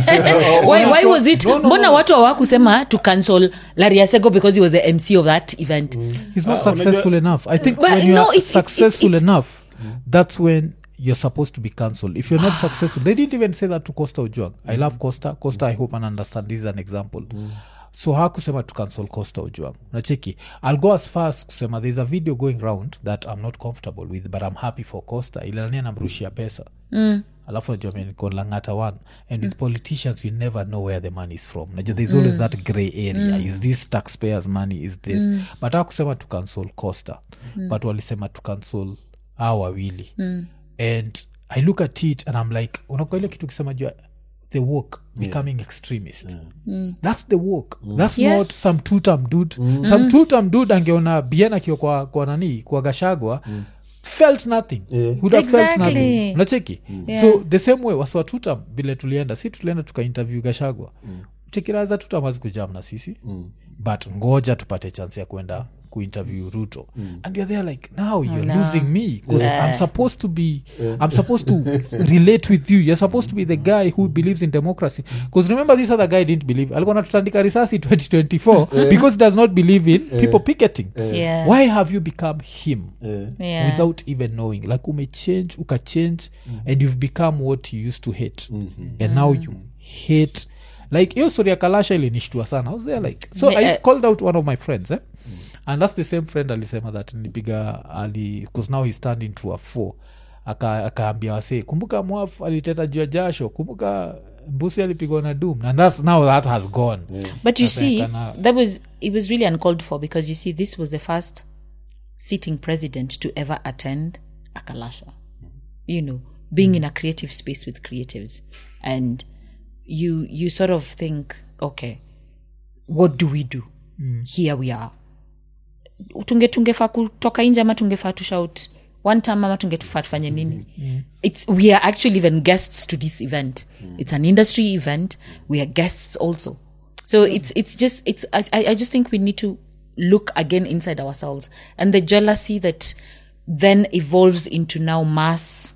why why was it no, no, mbona no. watu hawakusema to cancel Larry Asego because he was the M C of that event? Mm. He's not uh, successful enough. I think but when you no, are it's, successful it's, it's, enough, mm. that's when you're supposed to be cancelled. If you're not successful, they didn't even say that to Costa Ojwang. Mm. I love Costa. Costa, I hope and understand this is an example. Mm. So hakusema to cancel Costa Ojwang. Nacheki, I'll go as far as kusema there's a video going round that I'm not comfortable with, but I'm happy for Costa. Ilania namrushia pesa. Mm. Alafu najua ameniko Langata one. And with politicians, you never know where the money is from. Najua there's mm. always that grey area. Mm. Is this taxpayers' money? Is this? Mm. But hakusema to cancel Costa. Mm. But walisema to cancel hawa wawili. Mm. And I look at it and I'm like, unakuwa ile kitu kisema jua the work becoming yeah. extremist. Yeah. Mm. That's the work. Mm. That's yeah. not some two-term dude. Mm. Some two-term dude angeona Biena kio kwa, kwa nani, kwa Gashagwa, mm. felt nothing. Yeah. Would have exactly. felt nothing. Unacheki? Mm. Yeah. So the same way, waswa two-term, bile tulienda, si tulienda tuka-interview Gashagwa. Mm. Chekiraza two-term hazikujam na sisi. Mm. But ngoja tupate chance ya kuenda ku-interview Ruto. Mm. And you're there like, now you're oh, no. losing me because yeah. I'm supposed to be yeah. I'm supposed to relate with you. You're supposed to be the guy who believes in democracy. Because remember, this other guy didn't believe. Alikuwa natutandika risasi twenty twenty-four yeah. because he does not believe in yeah. people picketing. Yeah. Yeah. Why have you become him yeah. Yeah. without even knowing? Like umechange, ukachange, mm. and you've become what you used to hate. Mm-hmm. And now you hate. Like, hiyo story ya Kalasha ilinishtua sana. I was there like, so I uh, called out one of my friends, eh? Mm. And that's the same friend alisema that nilipiga ali, because now he's turned into a four. Aka akaambia wase, kumbuka Mwaf aliteta juu ya jasho, kumbuka Mbusi alipigwa na doom. And that's now that has gone. Yeah. But you that's see, kana, that was it was really uncalled for, because you see, this was the first sitting president to ever attend a Kalasha. Mm. You know, being mm. in a creative space with creatives. And you you sort of think, okay, what do we do? Mm. Here we are. tunge tungefaa kutoka nje ama tungefaa to shout one time ama tungefaa tufanye nini? Mm. It's we are actually even guests to this event. Mm. It's an industry event. We are guests also. So mm. it's it's just it's I I just think we need to look again inside ourselves, and the jealousy that then evolves into now mass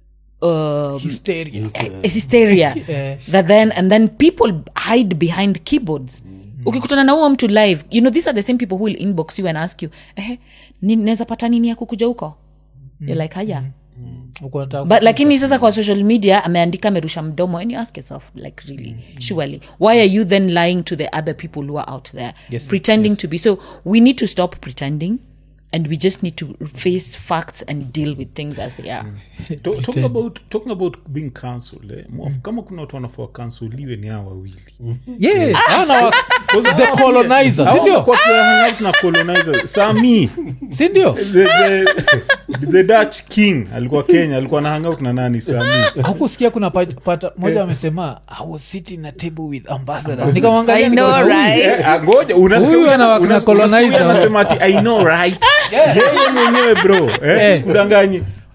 um, hysteria. Uh, hysteria. Yeah. That then and then people hide behind keyboards. Mm. Ukikutana na huo mtu live, you know, these are the same people who will inbox you and ask you, eh, ninaweza pata nini ya kukuja huko? Mm. You're like, haya. Mm. But lakini sasa kwa social media ameandika amerusha mdomo, and you ask yourself, like, really, mm. surely, why are you then lying to the other people who are out there? Yes, pretending yes. to be. So we need to stop pretending, and we just need to face facts and deal with things as they are. Mm. Talk, talking about talking about being cancelled, eh? Mm. Kama kuna watu wanafaa canceliwe ni hawa wawili. Mm. Yeah, ana the colonizer, si ndio? Kwa hang out na colonizer. Sami, si ndio? The, the, the Dutch king alikuwa Kenya, alikuwa na hang out na nani Sami. Hakusikia kuna pata moja amesema I was sitting at table with ambassadors. Nikamwangalia, I know right. Ngoja unasikia una colonizer anasema ati I know right. Yeye mwenyewe bro, eh, udanganyi.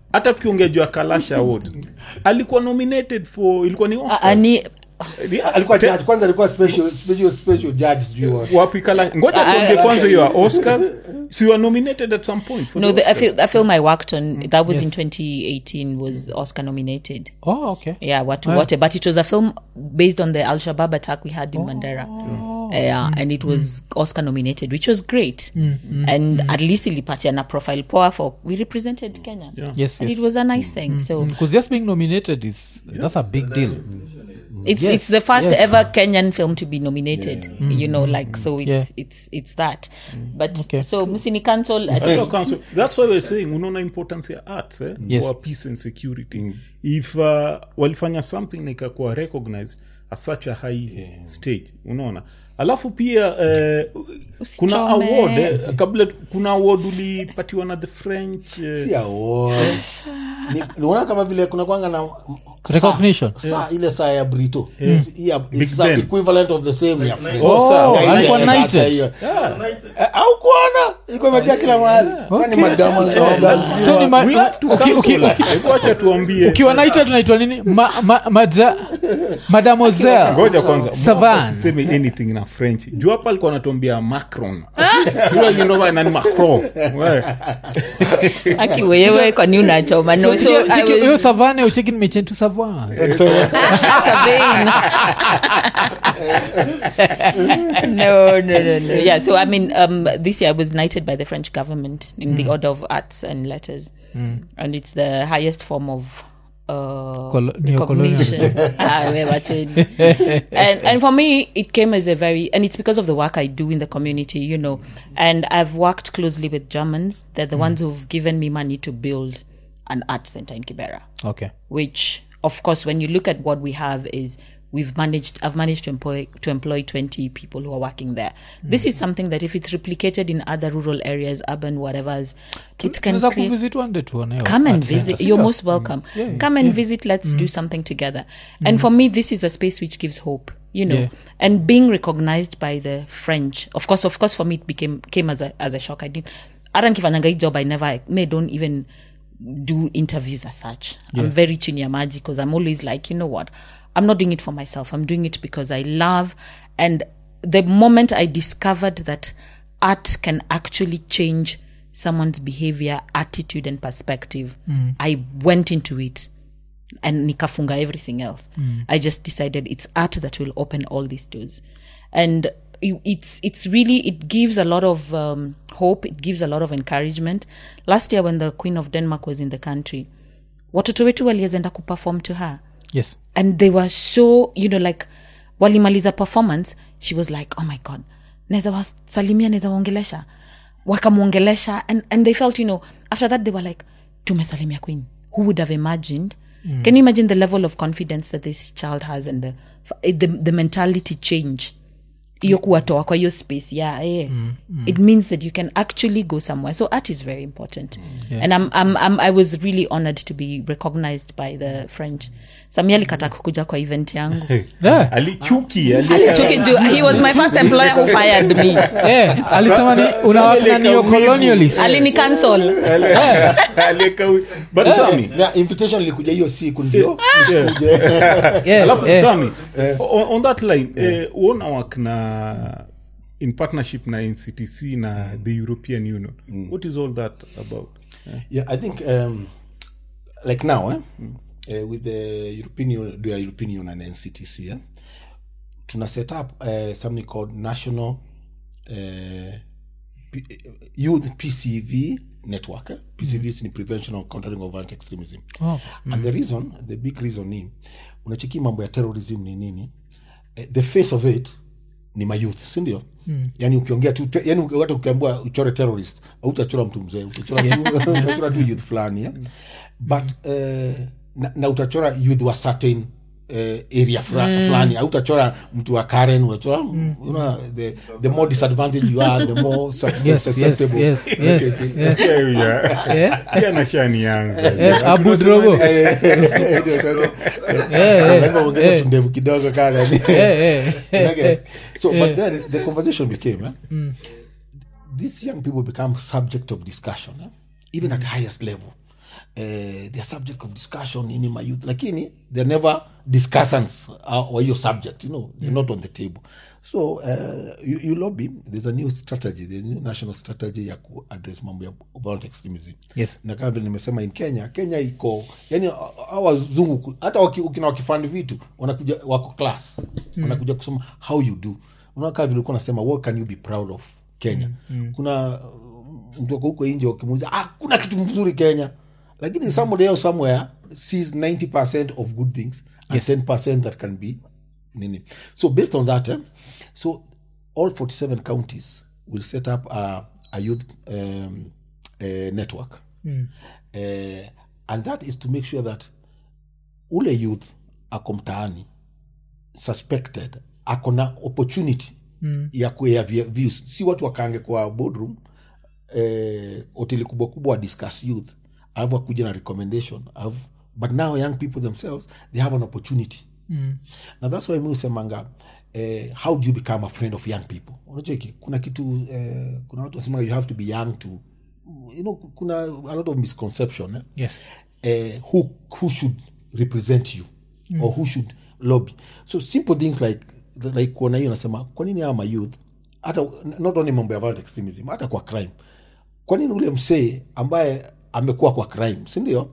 hata tukiongea juu ya Kalash Award alikuwa nominated for ilikuwa ni Oscars. Ah, ni alikuwa judge kwanza, alikuwa special special special judge juu wapi Kalash. Ngoja tuongee kwanza hiyo Oscars. So you were nominated at some point for no the the, a, Oscars. fil- a film I worked on that was Yes. in twenty eighteen was Oscar nominated. Oh, okay. Yeah, what to Yeah. what, but it was a film based on the Al Shabaab attack we had in Mandera. Yeah, and it was Oscar nominated, which was great. And at least ilipatiana profile poa for we represented Kenya. Yes, And yes. it was a nice thing. So Because just being nominated is that's a big deal. it's Yes, it's the first yes. ever Kenyan film to be nominated. You know, like so it's Yeah. it's it's that. But Okay. so Musini cancel at Hata council, that's why we're saying unaona importance ya arts eh? Yes. For peace and security. If uh, walifanya something na ikakuwa recognized at such a high stage, unaona. Alafu pia eh, kuna Usichome. award eh, kabla kuna award ulipatiwa na the French eh, si award. Ni unaona kama vile kuna kwanga na Recognition. saa, saa ile saa ya Brito. Yeah, Big it's the Ben. equivalent of the same ya French. Oh, sawa. Oh, alikuwa Sasa knighted. hiyo. Eh, au kuona iko imejaa kila mahali. Sasa ni Okay. madama Yeah. madama. So ni ma- we have to uki- uki- cancel. Hebu acha tuambie. ukiwa naita tunaitwa nini ma, ma, maja, mademoiselle Ngoja kwanza Savan. seme anything na French juu hapa alikuwa anatuambia Macron sio you know nani Macron wewe Aki wewe kwa nini unachoma? No, so Cheki- I cheki, was- hiyo savane ucheki nimechentu savan That's a vein. no, no, no, no. Yeah, so I mean, um, this year I was knighted by the French government in the Order of Arts and Letters, and it's the highest form of uh, Col- recognition. Ah, we watch it. and and for me, it came as a very, and it's because of the work I do in the community, you know. And I've worked closely with Germans. They're the ones who've given me money to build an art center in Kibera. okay Which, of course, when you look at what we have is we've managed, I've managed to employ, to employ twenty people who are working there. This is something that if it's replicated in other rural areas, urban, whatever's, it can tunaweza create, kuvisit one day tuone hiyo come and art center, visit. si You're ndio? most welcome. Yeah, come and yeah. visit. Let's do something together. And for me, this is a space which gives hope, you know, Yeah. and being recognized by the French, of course, of course, for me, it became, came as a, as a shock. I didn't, I don't give a job. I never, I may don't even do interviews as such. I'm very chini ya maji because I'm always like, you know what? I'm not doing it for myself. I'm doing it because I love. And the moment I discovered that art can actually change someone's behavior, attitude, and perspective, I went into it and nikafunga everything else. I just decided it's art that will open all these doors. And it- it's it's really, it gives a lot of um, hope. It gives a lot of encouragement. Last year when the Queen of Denmark was in the country, watoto wetu waliezenda kuperform to her. yes And they were so, you know, like, walimaliza performance, she was like, oh my God, neza wasalimia, neza waongelesha. Wakamuongelesha. And, and they felt, you know, after that they were like, tumesalimia Queen. Who would have imagined? Mm. Can you imagine the level of confidence that this child has and the, the, the mentality change? Iyo kuwatoa kwa hiyo space, yeah, yeah. Mm, mm. It means that you can actually go somewhere. So art is very important. Yeah. And I'm, I'm, I'm, I was really honored to be recognized by the French. Samia alikata kukuja kwa event yangu. yeah. alichuki Alichuki juu, he was my first employer who fired me. yeah. alisema ni unawakana niyo colonialist Alini cancel. alika but Sami Na invitation ilikuja hiyo siku ndio. Nisikuje. yeah. alafu yeah. Sami on, on that line eh, uona work na in partnership na N C T C na the European Union what is all that about? Yeah, I think um, like now, eh, uh, with the European Union, the European Union and N C T C, eh, tuna set up uh, something called National uh, P- Youth P C V Network. Eh? P C V is in prevention of countering of anti-extremism. Oh. And the reason, the big reason ni unacheki mambo ya terrorism ni nini? Uh, the face of it ni mayouth, si ndio? Mm. Yani ukiongea tu te, yani watu ukiambiwa uchore terrorist au utachora mtu mzee, utachora tu utachora tu youth fulani, yeah? But uh, na, na utachora youth wa certain uh, area fulani, mm. au utachora mtu wa Karen, utachora mm. you know, the the more disadvantaged you are, the more yes susceptible. yes yes yes, yes. Yeah, yeah. Yeah. Pia nashanianza Eh, Abu Drogo Lazima uongeze tundevu kidogo kana. Eh, eh. Okay. So, but then the conversation became, eh? These young people become subject of discussion, eh? Even at highest level. uh, they're subject of discussion in my youth, lakini they're never discussants uh, or your subject, you know, they're mm. not on the table. So uh, you, you lobby, there's a new strategy, there's a new national strategy ya ku address mambo ya violent extremism. Yes. Na kama vile nimesema in Kenya, Kenya iko, yani hawa wazungu hata ukina wakifund vitu wanakuja wako class, mm. wanakuja kusema how you do. Unaona kama vile uko nasema what can you be proud of Kenya. Mm. Mm. Kuna mtu huko nje ukimuuliza ah kuna kitu mzuri Kenya. Lakini mm. somebody else somewhere sees ninety percent of good things and yes. ten percent that can be nini. So based on that, eh, so all forty-seven counties will set up a, a youth um, a network. Mm. Uh, and that is to make sure that ule youth ako mtaani suspected ako na opportunity mm. ya kuea views. Si watu wakaange kwa boardroom eh, hoteli kubwa kubwa discuss youth. I've wakuja na recommendation. I've, but now young people themselves, they have an opportunity. Mm. Now that's why mi usemanga uh, how do you become a friend of young people? Unajua kuna kitu uh, kuna watu wasemanga you have to be young to, you know, kuna a lot of misconception. Eh? Yes. Uh, who who should represent you mm. or who should lobby? So simple things like like kuona hiyo nasema kwa nini ama youth hata not only mambo ya violent extremism hata kwa crime. Kwa nini ule msee ambaye amekuwa kwa crime, si ndio?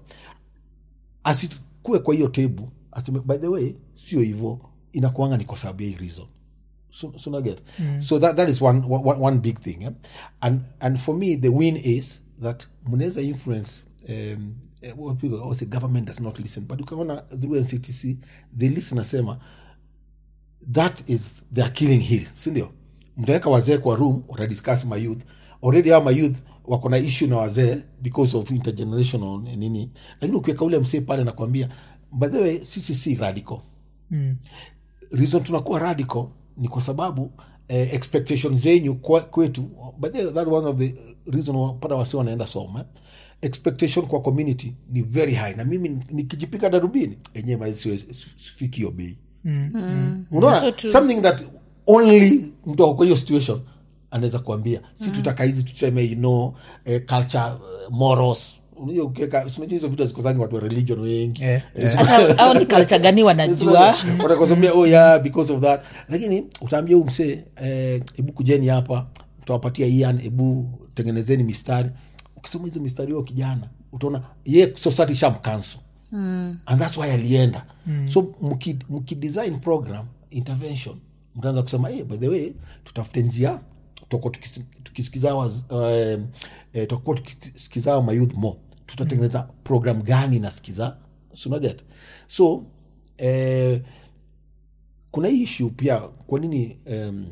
Asikue kwa hiyo table aseme by the way sio hivyo, inakuanga ni kwa sababu ya reason. So so na get. Mm. So that that is one one, one big thing. Eh? And and for me the win is that mnaweza influence um what people also government does not listen, but ukaona through N C T C they listen nasema that is they are killing hill, si ndio? Mtaweka wazee kwa room wata discuss my youth. Already our my youth wako na issue na wazee because of intergenerational nini. Lakini ukiweka ule msee pale nakwambia by the way sisi si radical. Mm. Reason tunakuwa radical ni kwa sababu eh, expectations zenyu kwetu, but that one of the reason pada wasi wanaenda soma. Expectation kwa community ni very high, na mimi nikijipika darubini enyewe maisio sifiki hiyo bei. Mm. Mm. Unaona so something that only mtu kwa hiyo situation anaweza kuambia si tutaka hizi tuseme you know eh, culture uh, morals. Unajua ukeka unajua hizo vitu zikozani watu wa religion wengi hata au ni culture gani wanajua wanakozomea oh yeah because of that. Lakini utaambia huyu msee eh, hebu kujeni hapa tutawapatia Ian, hebu tengenezeni mistari. Ukisoma hizo mistari wao kijana utaona yeye society sham cancel. Mm. And that's why alienda. Mm. So mki mki design program intervention mtaanza kusema eh hey, by the way tutafute njia tutakuwa tukisikiza uh, eh, tutakuwa tukisikiza ma youth more, tutatengeneza mm. program gani nasikiza, so na get. So eh, kuna hii issue pia kwa nini um,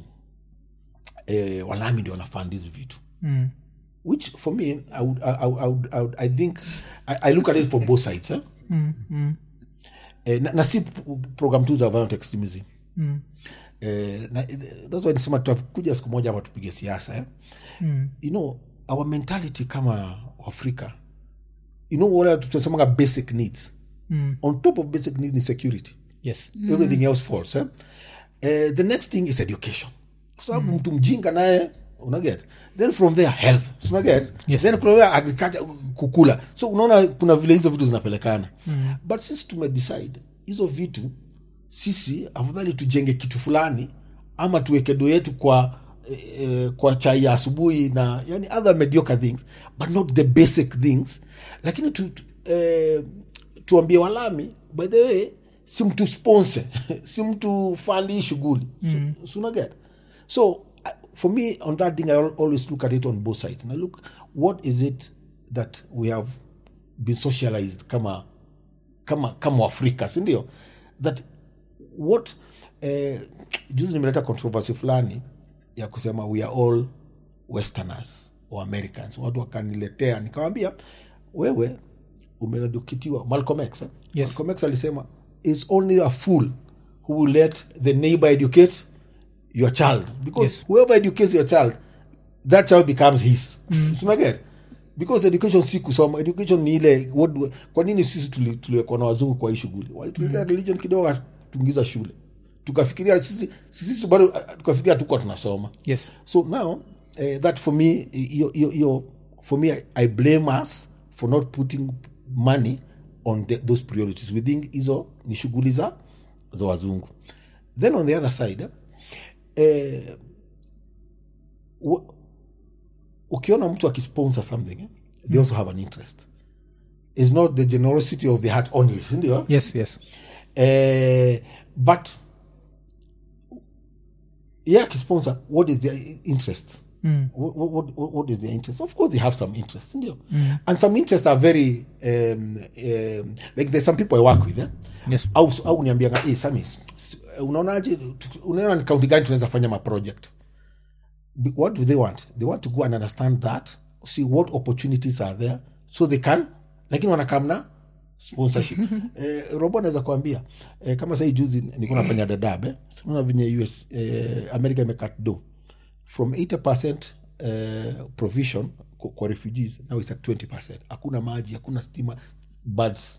eh, walami ndio wanafund hizi vitu. Mm. Which for me I would, I would, I would, I, would, I think I, I look at it from both sides. Eh? Mm. Mm. Eh, na, na si program tu za violent extremism. Mm. Eh, na, that's why nisema tutakuja siku moja hapa tupige siasa. Eh? Mm. You know our mentality kama Afrika, you know what tunasema basic needs. Mm. On top of basic needs is security. Yes. Mm. Everything else falls. Eh? Uh, the next thing is education. Kwa sababu mm. mtu mjinga naye unaget. Then from there health. So unaget. Yes. Then kuna agriculture kukula. So unaona kuna vile hizo vitu zinapelekana. Mm. But sisi tumedecide hizo vitu sisi afadhali tujenge kitu fulani ama tuweke do yetu kwa eh, kwa chai ya asubuhi na yani other mediocre things but not the basic things. Lakini tu, tu eh, tuambie walami by the way si mtu sponsor si mtu fund shughuli. Mm. So, so unaget. So for me on that thing I always look at it on both sides and I look what is it that we have been socialized kama kama kama Afrika, si ndio? That what eh, juzi nimeleta controversy fulani ya kusema we are all westerners or Americans. Watu wakaniletea nikamwambia wewe umeedukitiwa Malcolm X. Eh? Yes. Malcolm X alisema is only a fool who will let the neighbor educate your child, because yes. whoever educates your child, that child becomes his. Mm. So again, because education si kusoma, education ni ile what, kwa nini sisi tuliwekwa na wazungu kwa hii shughuli? Walituleta mm. religion kidogo tuingiza shule. Tukafikiria sisi sisi bado tukafikiria tuko tunasoma. Yes. So now uh, that for me you, you, you, for me I, I blame us for not putting money on the, those priorities. We think hizo ni shughuli za za wazungu. Then on the other side eh, uh, ukiona mtu akisponsor something eh, they also have an interest. It's not the generosity of the heart only, ndio? Yes, yes. Uh, but yeah, sponsor, what is their interest? Mm. What, what, what, what is their interest? Of course, they have some interest, ndio? Mm. And some interests are very um, um, like there's some people I work with. Eh? Yes. Au au niambianga, hey, Samis, unaonaje? Unaona ni county gani tunaweza fanya ma project? What do they want? They want to go and understand that, see what opportunities are there, so they can. Lakini wanakamna sponsorship. eh, Robo anaweza kuambia eh, kama sasa juzi nilikuwa nafanya Dadaab eh, sinaona venye U S eh, America imecut do from eighty percent eh, provision kwa, kwa refugees, now it's at twenty percent. Hakuna maji, hakuna stima, buds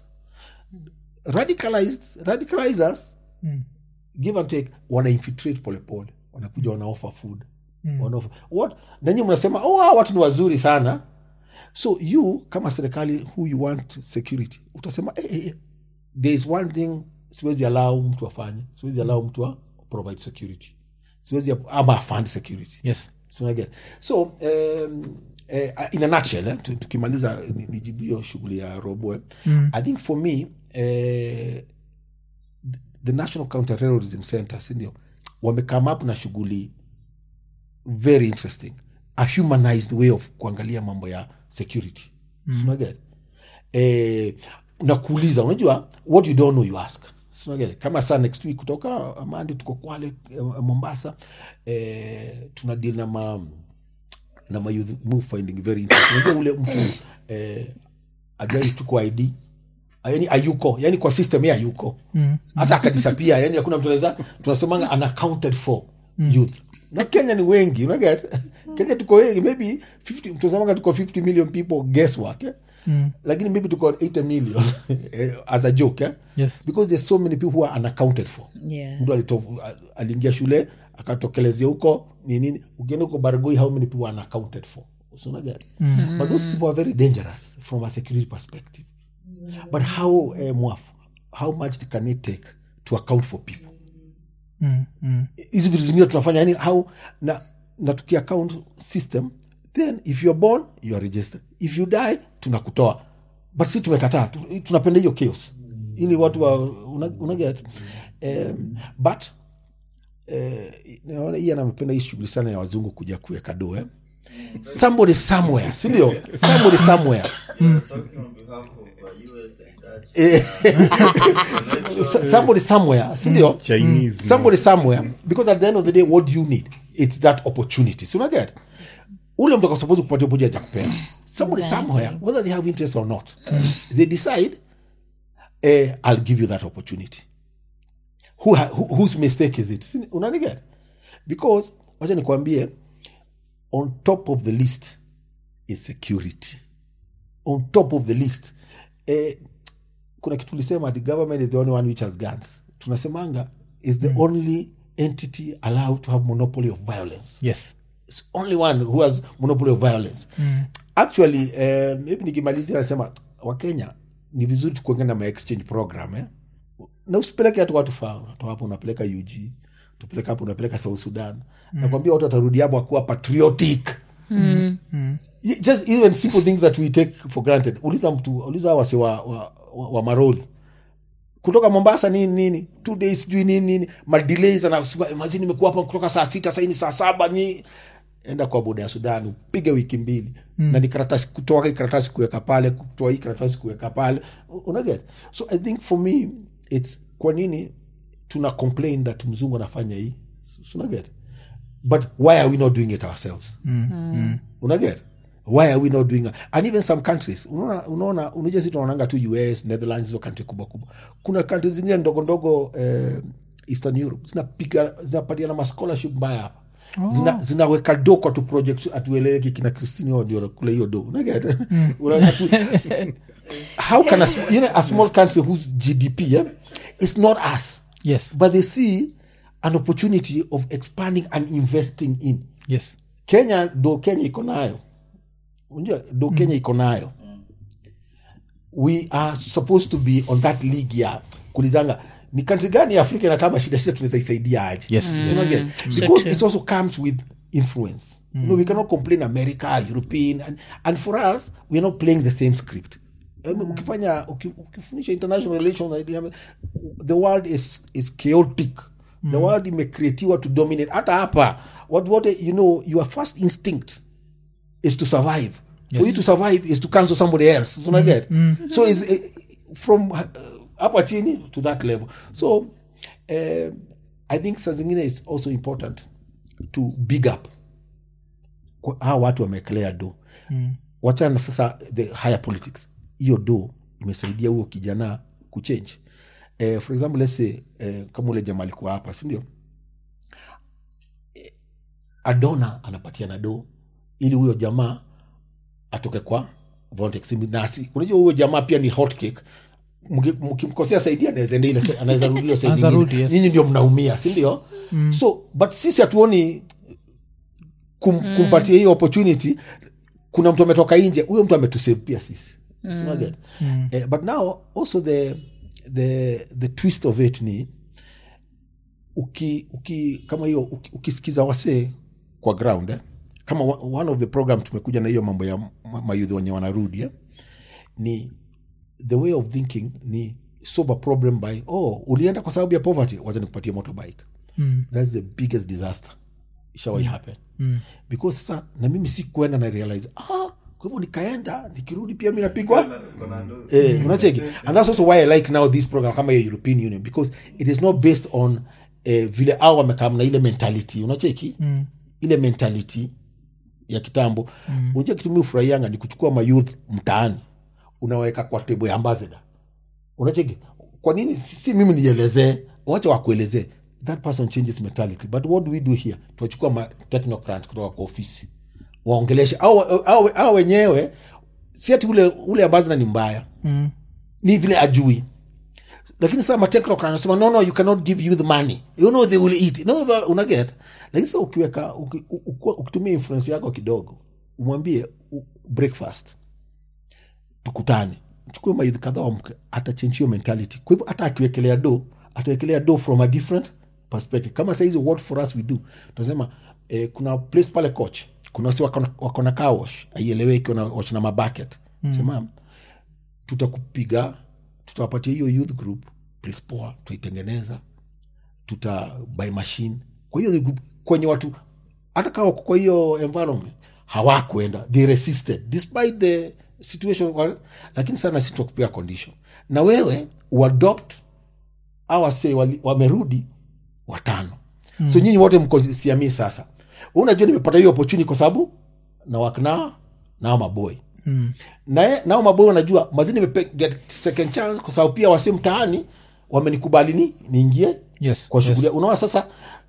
radicalized radicalizers mm. give and take, wana infiltrate pole pole, wanakuja wana offer food mm. wana offer what, nanyi mnasema oh hawa watu ni wazuri sana. So you kama serikali who you want security, utasema eh, eh, there is one thing siwezi allow mtu afanye, siwezi allow mtu a provide security, siwezi ama fund security. Yes. So I get so um, uh, in a nutshell eh, tukimaliza nijibu hiyo shughuli ya Robo eh, mm. I think for me uh, the National Counter-Terrorism Center ndio wame come up na shughuli very interesting, a humanized way of kuangalia mambo ya security. Mm. So get eh, unakuuliza, unajua what you don't know you ask. So get kama saa next week kutoka Amandi tuko Kwale eh, Mombasa eh, tuna deal na ma na ma youth move finding very interesting. Unajua ule mtu eh, ajai tuko I D yani ayuko, yani kwa system ya ayuko mm. hata akadisappear, yani hakuna mtu anaweza, tunasemanga unaccounted for mm. youth. Na Kenya ni wengi, una get Kenya tuko wengi, maybe fifty, tunasemanga tuko fifty million people guesswork eh? mm. lakini maybe tuko eighty million as a joke eh? Yes. Because there's so many people who are unaccounted for. Yeah. Mtu alito aliingia shule akatokelezea huko ni nini, ukienda huko Baragoi how many people are unaccounted for, so una get mm. but those people are very dangerous from a security perspective. But how uh, Mwaf, how much can it take to account for people? Mm, mm. Hizi vitu zingine tunafanya yani how na, na tuki account system, then if you're born you are registered, if you die tunakutoa, but si tumekataa, tunapenda hiyo chaos ili watu wa una, una get um, but naona uh, hii anapenda hii shughuli sana ya wazungu kuja kuweka do eh? Somebody somewhere, si ndio? Somebody somewhere mm. somebody somewhere, sindio? Chinese, somebody somewhere, because at the end of the day what do you need? It's that opportunity. So get ule mtu supposed kupatia opportunity ya kupea somebody somewhere, whether they have interest or not, they decide eh, I'll give you that opportunity. Who, who whose mistake is it? Unaniget? Because wacha nikwambie, on top of the list is security. On top of the list eh, kuna kitu lisema the government is the only one which has guns. Tunasemanga is the mm. only entity allowed to have monopoly of violence. Yes. It's only one who has monopoly of violence. Mm. Actually, uh, maybe nikimalizia nasema wa Kenya ni vizuri tukuenge na exchange program eh. Na usipeleke hatu watu fao. Watu hapo unapeleka U G, tupeleka hapo unapeleka South Sudan. Mm. Nakwambia watu watarudi hapo wakuwa patriotic. Mm. Mm. Just even simple things that we take for granted. Uliza mtu, uliza wase wa, wa, wa, wa Maroli kutoka Mombasa nini nini two days juu nini nini ma delays na mazini nimekuwa hapa kutoka saa sita sasa ni saa saba, ni enda kwa boda ya Sudan upige wiki mbili mm. na ni karatasi kutoa hii karatasi kuweka pale, kutoa hii karatasi kuweka pale, una get. So I think for me it's kwa nini tuna complain that mzungu anafanya hii, so una get, but why are we not doing it ourselves? mm. Mm. Una get, why are we not doing it? And even some countries unaona unaona unajua sisi tunaonanga tu U S, Netherlands, hizo country kubwa kubwa. Kuna countries zingine ndogo ndogo eh, Eastern Europe zinapiga zinapatiana na scholarship mbaya hapa. Oh. Zina zinaweka do kwa tu projects atueleweki kina Christine Odio kule hiyo do. Unaget? Mm. Unatu, how can a, you know, a small country whose G D P yeah, is not us. Yes. But they see an opportunity of expanding and investing in. Yes. Kenya do Kenya iko nayo. Unajua do Kenya iko nayo. we are supposed to be on that league ya kulizanga ni country gani ya Afrika na kama shida shida tunaweza isaidia aje. Yes. You know, again, because it also comes with influence. Mm. You know, we cannot complain America, European, and, and for us, we are not playing the same script. Mm. Ukifanya, ukifundisha international relations, the world is is chaotic. Mm. The world imecreatiwa to dominate. Hata hapa, what what you know, your first instinct is to survive. Yes. For you to survive is to cancel somebody else. So, mm. get? Mm. So it's uh, from uh, upper chini to that level. So uh, I think saa zingine is also important to big up hao watu wamekelea do. Mm. Wachana sasa the higher politics. Hiyo do imesaidia huo kijana kuchange. Uh, for example, let's say uh, kama ule jamaa alikuwa hapa, si ndio? Adona anapatia na do ili huyo jamaa atoke kwa Vortex Nasi. Unajua huyo jamaa pia ni hot cake. Mkimkosea saidia anaweza enda ile anaweza rudia saidia. Yes. Nyinyi ndio mnaumia, si ndio? Mm. So but sisi hatuoni kum, mm. kumpatia hiyo opportunity. Kuna mtu ametoka nje, huyo mtu ametusave pia sisi. Mm. Mm. Uh, but now also the the the twist of it ni uki uki kama hiyo uki, ukisikiza wase kwa ground eh? Kama one of the program tumekuja na hiyo mambo ya mayudhi wenye wanarudi eh? Ni the way of thinking ni solve a problem by oh ulienda kwa sababu ya poverty wacha nikupatie motorbike. Mm. That's the biggest disaster shall mm. happen. Mm. Because sasa na mimi si kwenda na realize ah kwa hivyo nikaenda nikirudi pia mimi napigwa eh unacheki. And that's also why I like now this program kama ya European Union because it is not based on eh, vile hao wamekaa na ile mentality unacheki. Mm. Ile mentality ya kitambo. Mm. Unajua kitu mimi ufurahianga ni kuchukua ma youth mtaani unaweka kwa table ya ambassador. Unacheki? Kwa nini si, si mimi nielezee, wacha wakuelezee. That person changes mentality. But what do we do here? Tuachukua ma technocrat kutoka kwa ofisi. Waongeleshe au au au wenyewe si ati ule ule ambassador ni mbaya. Mm. Ni vile ajui. Lakini sasa ma technocrat wanasema no no you cannot give you the money. You know they will eat. No una get. Lakini sasa ukiweka ukitumia influence yako kidogo, umwambie breakfast. Tukutane. Chukue maidhi kadhaa atachange your mentality. Kwa hivyo hata akiwekelea do, atawekelea do from a different perspective. Kama saizi what for us we do. Tunasema eh, kuna place pale coach. Kuna wasi wako na car wash. Aieleweke na wash na mabucket. Mm. Sema tutakupiga, tutawapatia hiyo youth group place poa, tuitengeneza. Tuta buy machine. Kwa hiyo kwenye watu hata kama kwa hiyo environment hawakwenda, they resisted despite the situation, lakini sana sisi tukupea condition na wewe uadopt au say wamerudi watano. Mm. So nyinyi wote mko siami sasa. Unajua nimepata hiyo opportunity kwa sababu na wakna na maboy. Mm. Na nao maboy wanajua mazini nimepiga second chance kwa sababu pia wasi mtaani wamenikubali ni niingie. Yes. Kwa shughuli. Yes. Unaona sasa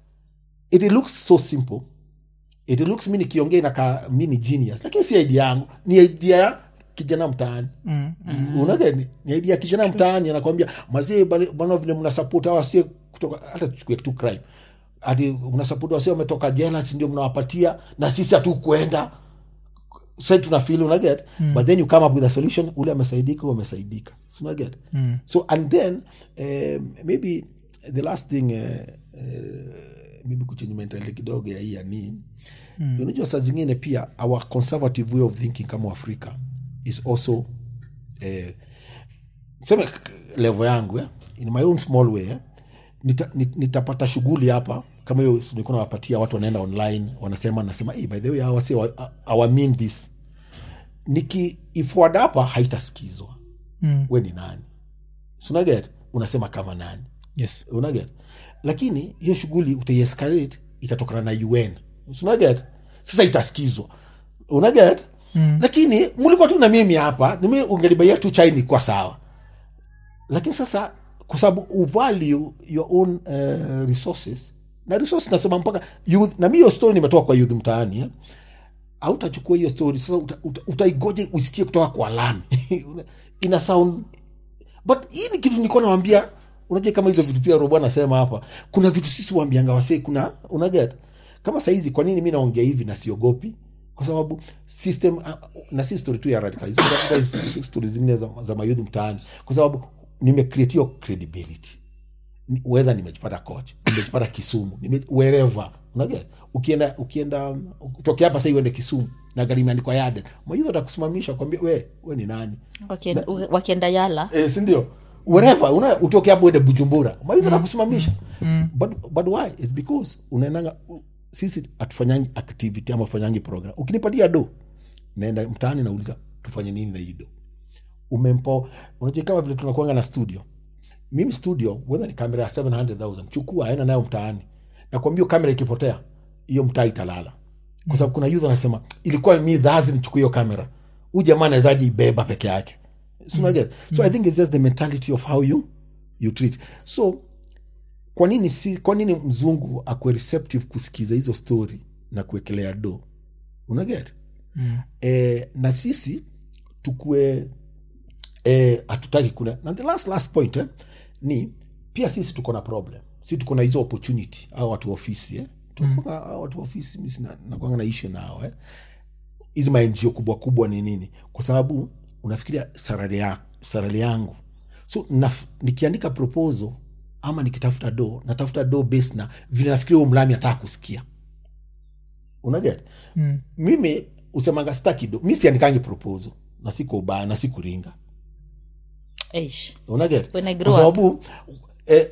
it looks so simple. It looks mimi nikiongea na ka mini genius lakini si idea yangu, ni idea ya kijana mtaani. Mm. Mm. Unaona ni idea ya kijana mtaani anakuambia mazee bwana vile mna support hawa si kutoka hata tuchukue tu crime. Hadi mna support wasi wametoka jela si ndio mnawapatia na sisi hatukwenda. Sasa tuna feel una get. Mm. But then you come up with a solution ule amesaidika umesaidika. So una get. Mm. So and then um, maybe the last thing uh, uh, maybe kuchange mentality kidogo ya hii ni mm. unajua saa zingine pia our conservative way of thinking kama Afrika is also eh, sema level yangu eh, in my own small way eh, nita, nitapata shughuli hapa kama hiyo nilikuwa nawapatia watu wanaenda online wanasema nasema hey, by the way hawa say our mean this niki ifward hapa haitasikizwa. Mm. Wewe ni nani? So una get unasema kama nani? Yes. Una get lakini hiyo shughuli utaescalate itatokana na U N. So una get sasa itasikizwa. Una get. Mm. Lakini mlikuwa tu na mimi hapa mimi ungelibaya tu chai ni kwa sawa. Lakini sasa kwa sababu uvalue your own uh, resources na resources nasema mpaka youth na mimi hiyo story nimetoka kwa youth mtaani eh? Hautachukua hiyo story sasa utaigoje uta usikie kutoka kwa lami. Ina sound but hii ni kitu nilikuwa nawaambia. Unajua kama hizo vitu pia Robo anasema hapa kuna vitu sisi waambianga wasee kuna una get kama saizi kwa nini mimi naongea hivi na siogopi kwa sababu system uh, na si story tu ya radicalism stories zingine za, za mayouth mtaani, kwa sababu nimecreate hiyo credibility, whether nimejipata coach, nimejipata Kisumu, nime wherever unaget, ukienda ukienda kutokea hapa sasa uende Kisumu na gari imeandikwa Yada, mayouth atakusimamisha kwambia we we ni nani, wakienda wakienda Yala eh, si ndio? Wherever una utoke hapo uende Bujumbura, mayouth atakusimamisha. mm. but but why? It's because unaenanga sisi atufanyangi activity ama tufanyangi program. Ukinipatia do, naenda mtaani nauliza tufanye nini na hiyo do. Umempo, unajua kama vile tunakuanga na studio. Mimi studio, whether ni kamera seven hundred thousand, chukua aenda nayo mtaani. Nakwambia kamera ikipotea, hiyo mtaa italala. Kwa sababu kuna youth anasema ilikuwa mimi dhazi nichukue hiyo kamera. Huyu jamaa anawezaje ibeba peke yake? So mm. get. So mm. I think it's just the mentality of how you you treat. So kwa nini si kwa nini mzungu akwe receptive kusikiza hizo story na kuwekelea do, unaget? mm. eh, na sisi tukue eh hatutaki kuna na the last last point eh, ni pia sisi tuko na problem, sisi tuko na hizo opportunity au watu ofisi eh tuko mm. watu ofisi mimi na na kwanga na issue nao eh hizo ma N G O kubwa kubwa ni nini, kwa sababu unafikiria salary ya salary yangu, so naf, nikiandika proposal ama nikitafuta do, natafuta do based na vile nafikiri huyo mlami ataka kusikia, unaget? mm. Mimi usemanga staki do, mimi siandikangi proposal na siko ubaya na siku ringa eish, unaget? Kwa sababu eh,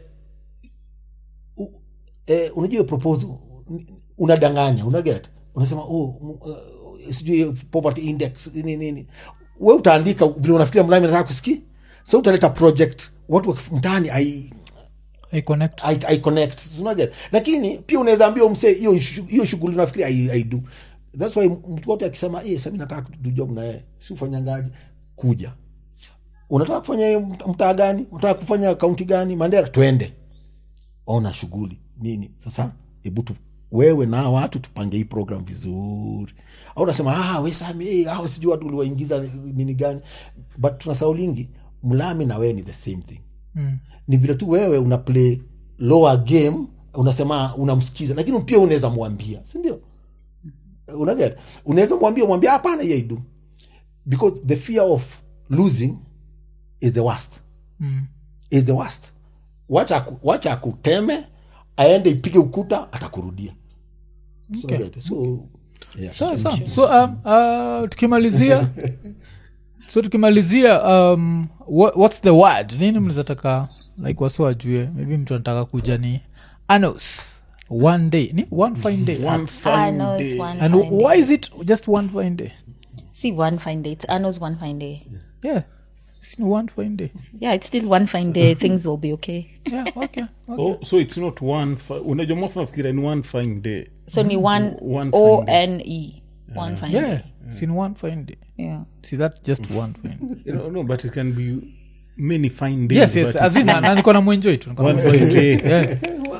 eh unajua proposal unadanganya, unaget? Unasema oh uh, sijui poverty index nini nini, wewe utaandika vile unafikiria mlami anataka kusikia, so utaleta project watu mtaani ai I connect I, I connect, unaget? Lakini pia unaweza ambia umse hiyo hiyo shughuli nafikiri I, I do. That's why mtu wote akisema eh sasa mimi nataka do job na yeye, si ufanyangaje kuja, unataka kufanya mtaa gani, unataka kufanya kaunti gani, Mandera, twende ona shughuli nini. Sasa hebu tu wewe na watu tupange hii program vizuri, au unasema ah wewe Sami eh hao sijui watu uliwaingiza nini gani, but tunasahau lingi mlami na wewe ni the same thing. mm. Ni vile tu wewe una play lower game, unasema unamsikiza, lakini pia unaweza muambia, si ndio? Unaget? Unaweza muambia mwambia hapana yeye do, because the fear of losing is the worst. mm. Is the worst. Wacha wacha akuteme aende ipige ukuta atakurudia. Okay. So, so yeah. So so, so um uh tukimalizia so tukimalizia um what, what's the word nini mnataka like waso ajue, maybe mtu anataka kuja ni Anos one day ni one fine day, one fine Anos day. one and fine why day. is it just one fine day? See, one fine day, it's Anos one fine day. Yeah, it's one fine day. Yeah, it's still one fine day. Things will be okay. Yeah, okay, okay. Oh, so it's not one fi- unajua mwafu nafikira ni one fine day. So ni one One fine O day. N E one fine Yeah, day. it's in one fine day. Yeah. See that just one fine day. You know, no, but it can be many fine days. Yes, yes, but as in na niko na mwenjoy tu, niko na one mwenjoy. fine day. Yeah,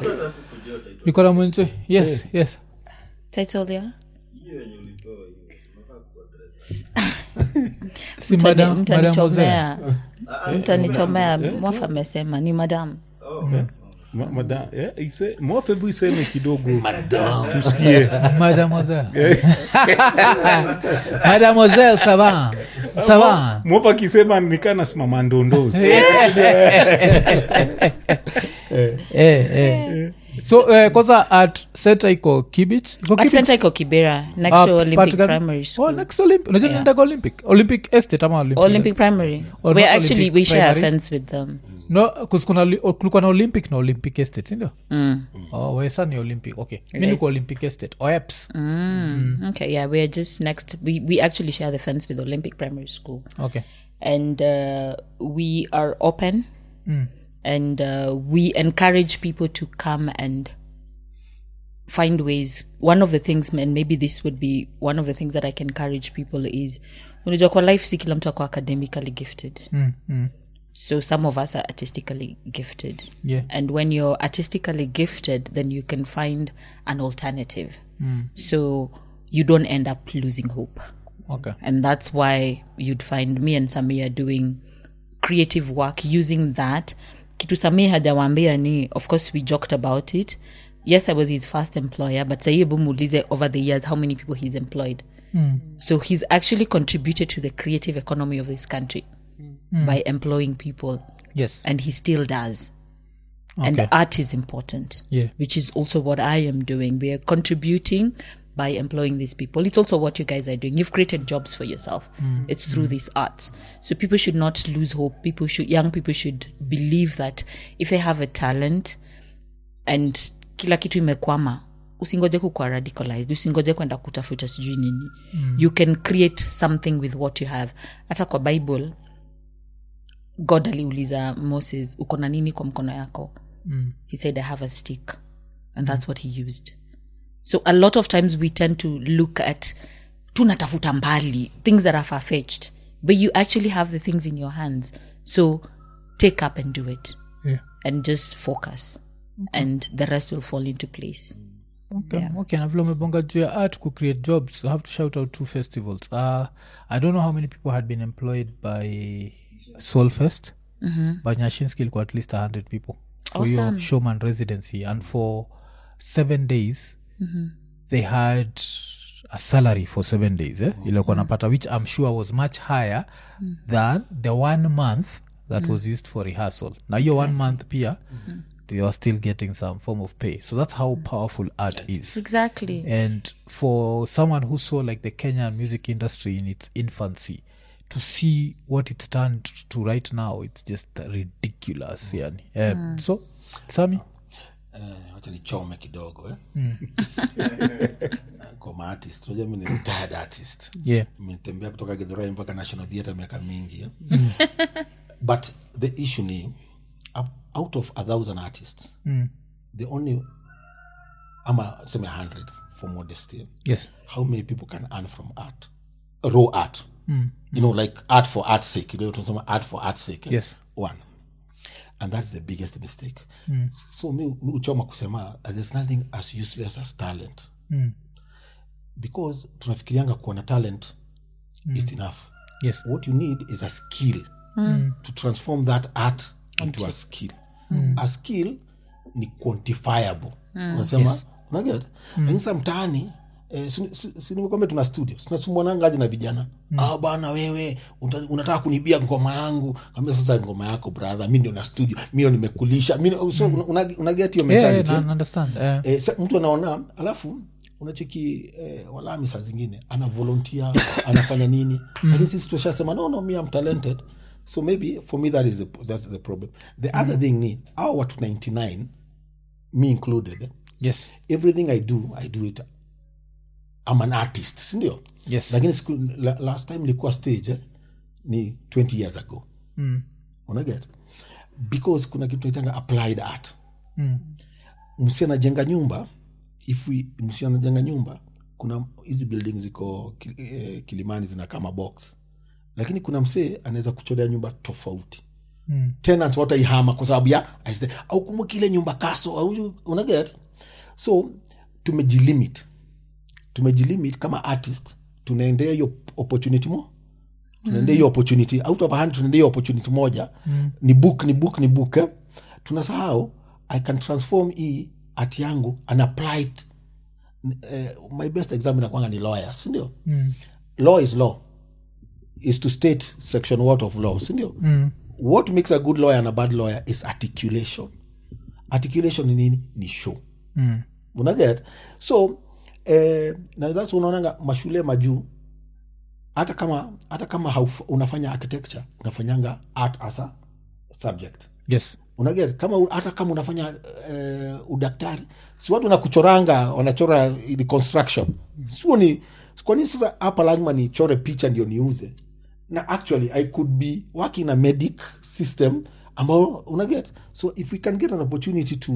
niko na mwenjoy. Yes, yes. Title ya? hiyo yenye ulitoa hiyo unataka kuaddress Si madam, madam Jose. Mtanichomea. Mtanichomea. Mwafa amesema ni madam. Ma- madam, yeah, ise mwafu hebu iseme kidogo tusikie. Mademoiselle. Mademoiselle, ça va? Ça va? Mwafu akisema nikana simama ndondozi. Eh, eh. So uh, kwanza at center iko Kibich, iko At Kibich. Center iko Kibera, next Ah, to Olympic part gani? Primary School. Oh, next Olympic. Unajua Yeah. nenda Olympic. Olympic Estate ama Olympic. Olympic Primary. Or We not actually Olympic we share a Primary? fence with them. No, kus kuna li- o- kulikuwa na Olympic na Olympic Estate, si ndio? Mm. Oh, wewe sasa ni Olympic. Okay. Mimi niko Olympic Estate. O E P S. Mm. Okay, yeah, we are just next. We we actually share the fence with Olympic Primary School, Okay. and uh, we are open, Mm. and uh, we encourage people to come and find ways. One of the things, and maybe this would be one of the things that I can encourage people is, unajua kwa life si kila mtu ako academically gifted. Mm. Mm. So some of us are artistically gifted. Yeah. And when you're artistically gifted, then you can find an alternative. So you don't end up losing hope. Okay. And that's why you'd find me and Samia doing creative work using that. Kitu Samia hajawambia ni, of course we joked about it. Yes, I was his first employer, but sayebu muulize over the years how many people he's employed. Mm. So he's actually contributed to the creative economy of this country mm. by employing people. Yes. And he still does. Okay. And art is important, yeah. which is also what I am doing. We are contributing by employing these people. It's also what you guys are doing. You've created jobs for yourself. Mm. It's through mm. these arts. So people should not lose hope. People should, young people should believe that if they have a talent and kila kitu imekwama, usingoje kukua radicalized, usingoje kwenda kutafuta sijui nini. Mm. You can create something with what you have. Hata kwa Bible, God aliuliza Moses, uko na nini kwa mkono yako? Mm. He said, I have a stick. And that's what he used. So a lot of times we tend to look at tunatafuta mbali, things that are far-fetched. But you actually have the things in your hands. So take up and do it. Yeah. And just focus. Okay. And the rest will fall into place. Okay, yeah. okay. Na vile umebonga juu ya art ku create jobs, I have to shout out two festivals. Uh, I don't know how many people had been employed by Soulfest, mm-hmm. but Nyashinski ilikuwa at least one hundred people for awesome. Your showman residency. And for seven days, mm-hmm. they had a salary for seven days. Eh? Mm-hmm. Ilikuwa napata, which I'm sure was much higher mm-hmm. than the one month that mm-hmm. was used for rehearsal. Now your okay. one month pia, mm-hmm. they are still getting some form of pay. So that's how powerful art is. Exactly. And for someone who saw like the Kenyan music industry in its infancy, to see what it's turned to right now, it's just ridiculous. Mm. Yani. Um, mm. So, Sami? Uh, wacha nichome kidogo eh? mm. Kama artist, unajua mimi ni retired artist. Yeah. Nimetembea kutoka Githurai mpaka National Theatre miaka mingi. Eh? Mm. But the issue ni out of a thousand artists, mm. the only ama say a hundred for modesty. Yes. How many people can earn from art? Raw art. Mm. You know, like art for art's sake. You know, art for art's sake. Eh? Yes. One. And that's the biggest mistake. Mm. So mi uchoma kusema there's nothing as useless as talent. Mm. Because tunafikirianga kuwa na talent mm. is enough. Yes. What you need is a skill mm. to transform that art into a skill. Mm. A skill ni quantifiable. Mm. Unasema, yes. Unaget? Mm. And sometimes Eh, si nimekwambia tuna studio tunasumbuananga aje na vijana mm. ah bana wewe unataka kunibia ngoma yangu kama sasa ngoma yako brother mimi ndio na studio mimi ndio nimekulisha mimi so, mm. una, una get your mentality yeah, yeah, understand uh. eh, sa, mtu anaona alafu unacheki eh, walami saa zingine ana volunteer anafanya nini mm. lakini sisi tushasema no no me I'm talented so maybe for me that is the, that's the problem the mm. other thing ni our watu ninety-nine me included yes everything I do I do it I'm an artist, sindio? Yes. Lakini siku, la, last time nilikuwa stage eh, ni twenty years ago. Mm. Unaget? Because kuna kitu tunaitanga applied art. Mm. Msi anajenga nyumba, if we msi anajenga nyumba, kuna hizi buildings ziko eh, Kilimani zina kama box. Lakini kuna mse anaweza kuchorea nyumba tofauti. Mm. Tenants wataihama kwa sababu ya au kumbuka ile nyumba kaso au unaget? So tumejilimit. tumejilimit kama artist tunaendea hiyo opportunity mo tunaendea hiyo mm. opportunity out of a hundred tunaendea hiyo opportunity moja mm. ni book ni book ni book eh? Tunasahau I can transform hii art yangu and apply it uh, my best example inakuanga ni lawyers ndio mm. law is law is to state section what of law ndio mm. what makes a good lawyer and a bad lawyer is articulation articulation ni nini ni show mm. unaget so Eh, na that's unaonanga mashule majuu hata kama hata kama hauf, unafanya architecture unafanyanga art as a subject yes unaget kama hata kama unafanya uh, udaktari si watu wanakuchoranga wanachora in construction sio ni kwa nini sasa hapa lazima ni chore picha ndio niuze na actually I could be working a medic system ambao unaget so if we can get an opportunity to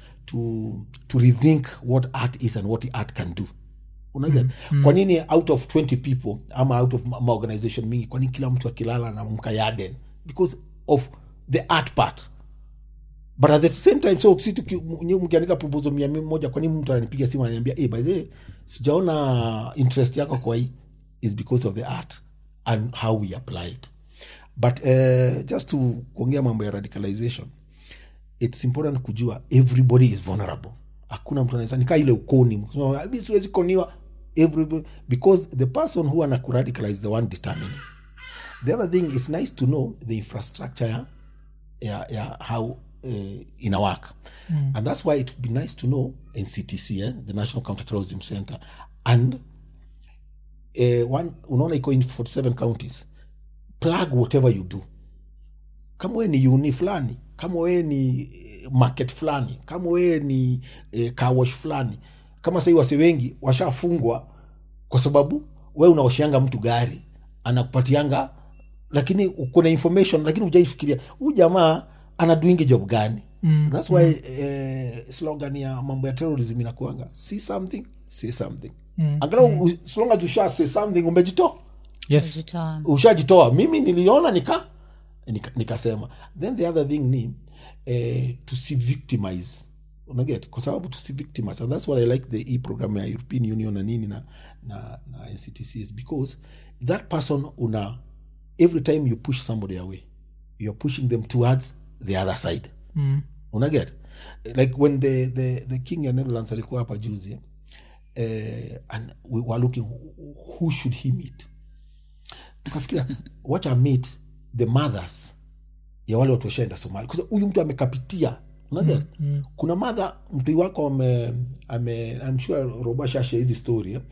to to rethink what art is and what the art can do unaget mm-hmm. kwa nini out of twenty people ama out of my organization mingi kwa nini kila mtu akilala na mka Yarden because of the art part but at the same time so si mkiandika proposal mia moja kwa nini mtu ananipiga simu ananiambia eh by the way sijaona interest yako kwa hii is because of the art and how we apply it but uh, just to kuongea mambo ya radicalization it's important kujua everybody is vulnerable hakuna mtu anaweza nikaa ile ukoni mimi siwezi koniwa every because the person who anakuradicalize is the one determining. The other thing is nice to know the infrastructure ya, ya, ya how uh, ina work. Mm. And that's why it would be nice to know N C T C, eh, the National Counterterrorism Center, and uh, one unaona iko in forty-seven counties, plug whatever you do. Kama we ni uni fulani, kama we ni market fulani, kama we ni eh, car wash fulani, kama sasa wase wengi washafungwa kwa sababu we unaoshianga mtu gari anakupatianga, lakini kuna information lakini hujaifikiria huyu jamaa ana doing job gani. Mm. That's why mm. eh, slogan ya mambo ya terrorism inakuanga see something say something. Mm. Angalau mm. as long as you shall say something umejitoa. Yes. Ushajitoa. Mimi niliona nika nikasema nika then the other thing ni eh, to see victimize, unaget, kwa sababu to see victimize, and that's what I like the e program ya European Union na nini na na, na N C T C is because that person una every time you push somebody away you're pushing them towards the other side. Mm. Unaget, like when the the the king ya Netherlands alikuwa hapa juzi eh, and we were looking who should he meet, tukafikiria wacha meet the mothers ya wale watu washaenda Somalia, kwa huyu mtu amekapitia, unaget. Mm, mm. Kuna mother mtu wako ame ame I'm sure Robasha share hizi story eh,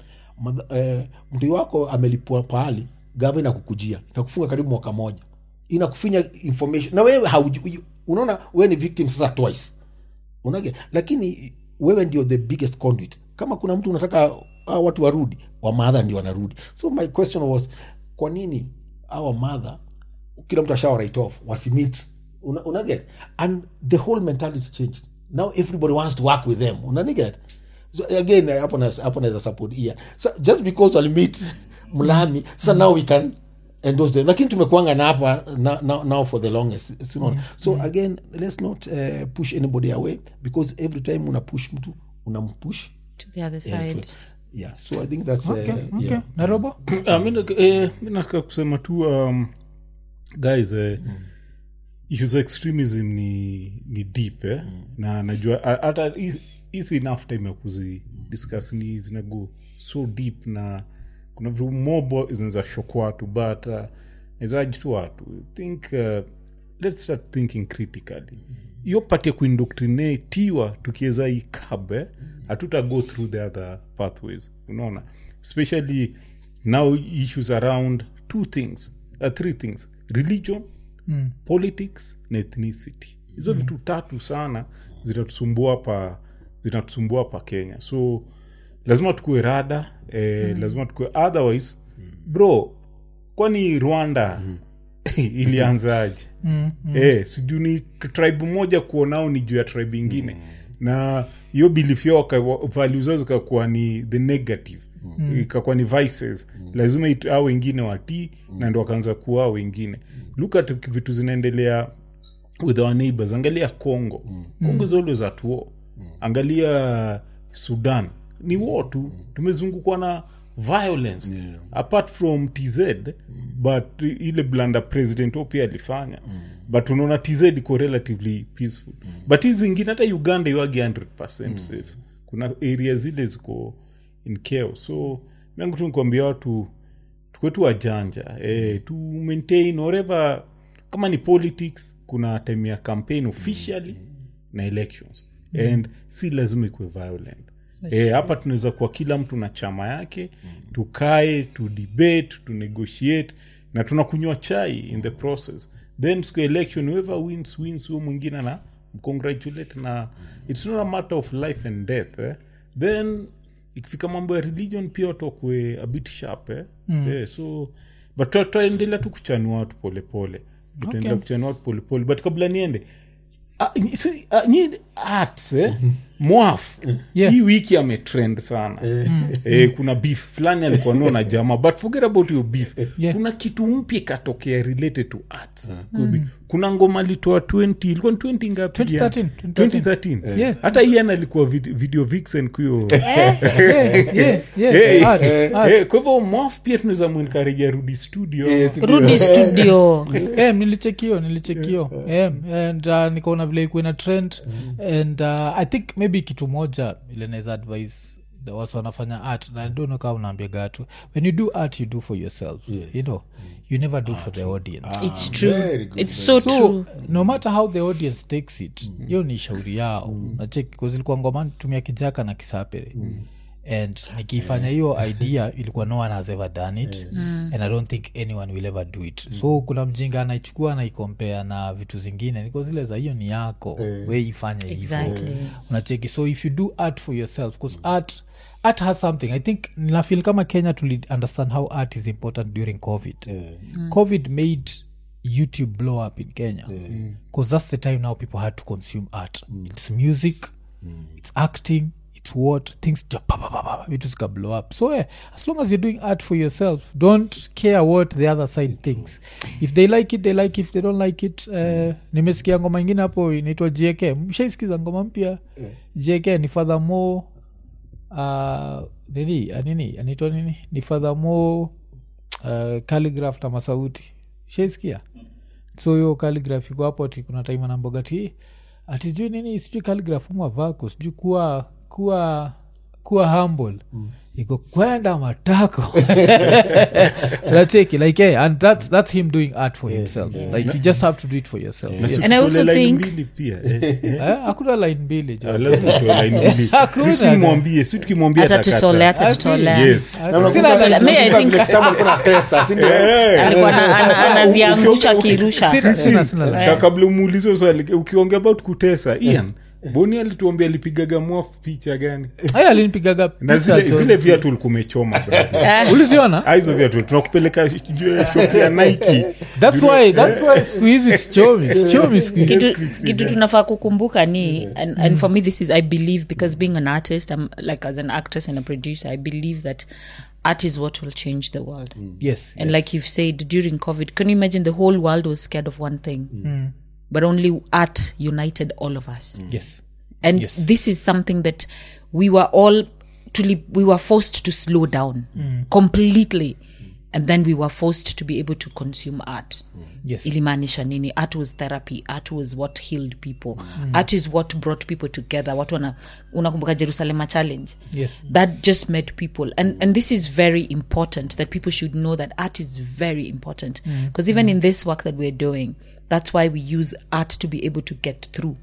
eh mtu wako amelipwa pahali gavana kukujia itakufunga karibu mwaka moja, inakufinya information na wewe haujui, unaona wewe ni victim sasa twice, unaget, lakini wewe ndio the biggest conduit. Kama kuna mtu unataka hao watu warudi, wa mother ndio wanarudi. So my question was, kwa nini our mother kila mtu ashawa write off wasimit, una, una get, and the whole mentality changed. Now everybody wants to work with them, una get. So again hapo na hapo na support here, so just because I'll meet Mulami, so now we can endorse them, lakini tumekuanga na hapa now, now for the longest, you know? Mm. So again let's not uh, push anybody away, because every time una push mtu unampush to the other side. Yeah, to, yeah. So I think that's okay, uh, okay. Yeah. Narobo I mean eh mimi nataka kusema tu um guys eh, mm. issues extremism ni ni deep eh mm. na najua hata is enough time ya kuzi discuss, ni zinago so deep na kuna vitu mobo zinaweza shock watu, but uh, ezaji tu watu think uh, let's start thinking critically. Hiyo mm. part ya kuindoctrinatiwa tukiweza ikabe hatuta go through the other pathways, unaona, especially now issues around two things uh, three things: religion, mm. politics na ethnicity. Hizo mm. vitu tatu sana zitatusumbua pa zitatusumbua pa Kenya. So lazima tukue rada eh, mm. lazima tukue, otherwise bro, kwani Rwanda mm. ilianzaje? mm. mm. eh sijui ni tribe moja kuonao ni juu ya tribe nyingine, mm. na hiyo belief yao values zao zikakuwa ni the negative, mm. ikakuwa ni vices, mm. lazima it, hao wengine watii, mm. na ndio wakaanza kuwa wengine. mm. Look at vitu zinaendelea with our neighbors. Angalia Congo, mm. Congo is always at war. mm. Angalia Sudan, ni war tu, tumezungukwa na violence, yeah. apart from T Z, mm. but ile blanda president pia alifanya, mm. but unaona T Z iko relatively peaceful, mm. but hizi zingine hata Uganda iwagi one hundred percent mm. safe. Kuna areas zile ziko in chaos. So mimi tu nikwambia watu tukwe tu wajanja, mm. eh to maintain whatever, kama ni politics kuna time ya campaign officially, mm. na elections, mm. and si lazima ikuwe violent. Eh, hapa tunaweza kwa kila mtu na chama yake, mm. tukae, tu debate, tu negotiate, na tunakunywa chai in the process. Then siku election whoever wins wins, huyo mwingine na congratulate, na mm. it's not a matter of life and death eh. Then ikifika mambo ya religion pia watakuwe a bit sharp eh. Mm. Eh, so but tutaendelea tu kuchanua watu pole pole. Tutaendelea okay. kuchanua watu pole pole, but kabla niende Uh, see, uh, ni arts eh? Mwaf yeah. Hii wiki ametrend sana mm. eh, kuna beef fulani alikuwa nao na jamaa, but forget about your beef, yeah. kuna kitu mpya katokea related to arts, mm. kuna ngoma litoa twenty, ilikuwa twenty ngapi? twenty thirteen twenty thirteen yeah. yeah. hata yeye alikuwa video vixen kuyo yeah yeah yeah art art. Kwa hivyo Mwaf pia tunaweza muencourage rudi studio, yes, rudi studio eh nilichekio nilichekio eh and uh, nikaona vile iko na trend, mm. and uh, I think maybe kitu moja ile naweza advise the wasa wanafanya art na don't know kama unaambia gatu when you do art you do for yourself Yeah. you know you never do for the audience It's true. very good, It's very so, so true. no matter how the audience takes it hiyo ni shauri yao nacheki because ilikuwa ngoma tumia kijaka na kisapere and nikifanya hiyo idea ilikuwa no one has ever done it and I don't think anyone will ever do it so kuna mjinga anaichukua anaikompea na vitu zingine niko zile za hiyo ni yako we ifanye hivyo Exactly. unacheki so if you do art for yourself because art art has something I think nafeel kama Kenya tuli understand how art is important during covid covid made YouTube blow up in Kenya because that's the time now people had to consume art it's music it's acting it's what things just pa, pa, pa, pa, it just blow up so eh, as long as you're doing art for yourself don't care what the other side thinks if they like it they like it if they don't like it uh, nimesikia ngoma ingine hapo inaitwa J K mshaisikiza ngoma mpya J K ni furthermore uh, nini uh, nini anaitwa nini ni furthermore uh, calligraph na masauti shaisikia so hiyo calligraph iko hapo ati kuna time anamboga ti ati sijui nini sijui calligraph mwa vako sijui kuwa kuwa kuwa humble mm. iko kwenda matako unacheki like hey, and that's that's him doing art for yeah, himself yeah. like you just have to do it for yourself Na si And I also tutole line think- mbili pia eh, eh. eh hakuna line mbili jo Ah, lazima tutoe line mbili. Hakuna. Tusimwambie, si tukimwambia Hata atakata. tutolea, hata tutolea. Yes. Na Sina unakumbuka- line- Me, I unakumbuka think- vile kitambo alikuwa na pesa, si ndio? Eh. Alikuwa ana- ana- anaziangusha akirusha. Sina- sina- sina line. Ka- kabla umuulize swali ukiongea about kutesa Ian Boni alituambia alipigaga mwafu picha gani Aya alinipigaga na picha zile, jo. zile viatu ulikumechoma brother. uliziona Ah, hizo viatu tunakupeleka ju- shop ya Nike that's why that's why siku hizi sichomi sichomi siku hizi kitu kitu tunafaa kukumbuka ni and, and for me this is I believe because being an artist I'm like as an actress and a producer I believe that art is what will change the world yes and yes. like you've said during COVID can you imagine the whole world was scared of one thing but only art united all of us yes and Yes. this is something that we were all to li- we were forced to slow down completely and then we were forced to be able to consume art yes ilimaanisha nini art was therapy art was what healed people art is what brought people together watu wana unakumbuka Jerusalem challenge yes that just made people and and this is very important that people should know that art is very important because even in this work that we're doing that's why we use art to be able to get through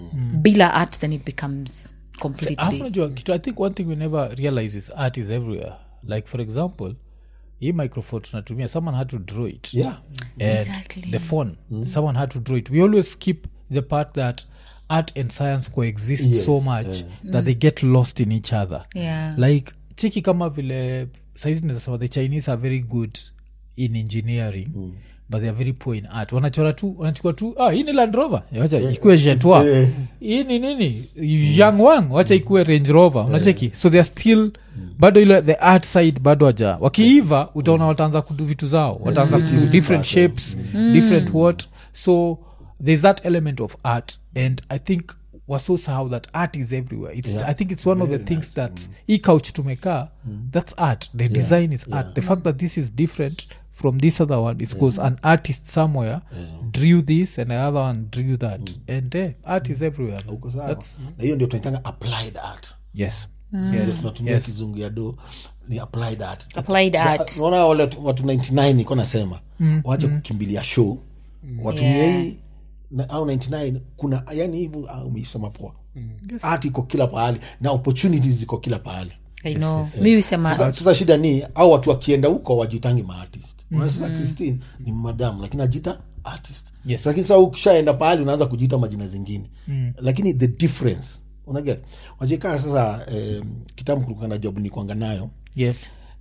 bila art then it becomes completely Alafu unajua kitu I think one thing we never realize is art is everywhere like for example hii microphone tunatumia someone had to draw it Yeah. and Exactly. the phone someone had to draw it we always skip the part that art and science coexist Yes, so much that they get lost in each other Yeah. like chiki kama vile saizi nazasema the Chinese are very good in engineering but they are very poor in art wanachora tu wanachukua tu ah hii ni Land Rover wacha ikue Jetwa hii ni nini Yang Wang wacha ikue Range Rover unacheki so they are still bado ile the art side bado haja wakiiva utaona wataanza kudu vitu zao wataanza kudu different shapes different what so there's that element of art and I think wasosahau that art is everywhere it's, I think it's one of the things that e couch tumekaa that's art the design is art the fact that this is different from this other one is because an artist somewhere drew this and another one drew that and uh, art is everywhere Uko sawa. That's- na hiyo ndio tunaitanga applied art yes Ndio yes tunatumia yes kizungu ya do ni applied art That- Applied na- art. unaona wale watu- watu ninety nine iko nasema wache kukimbilia show watumie Yeah. hii na- au ninety nine kuna yani hivyo au umeisema poa art iko kila pahali na opportunities ziko kila pahali I know mi usema sasa, sasa shida ni au watu wakienda huko wajitangi maartist mm-hmm. Sasa Christine ni madam lakini ajita artist Yes. lakini sasa ukishaenda pahali unaanza kujiita majina zingine mm. Lakini the difference unaget wajikaa sasa eh, kitabu kulikuwa na job ni kuanga nayo yes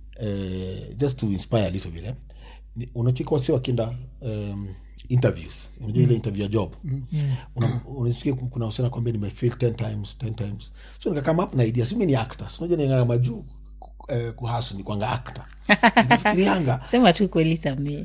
eh, just to inspire a little bit eh. Ni- unachika wasi wakienda um, interviews unajua ile interview ya job Una- unasikia ku- kuna usana kwambia nimefail ten times ten times so nikakama up na idea simi ni actor unajua ningana majuu eh, kuhasu ni kwanga actor nikafikirianga sema tu kweli Samia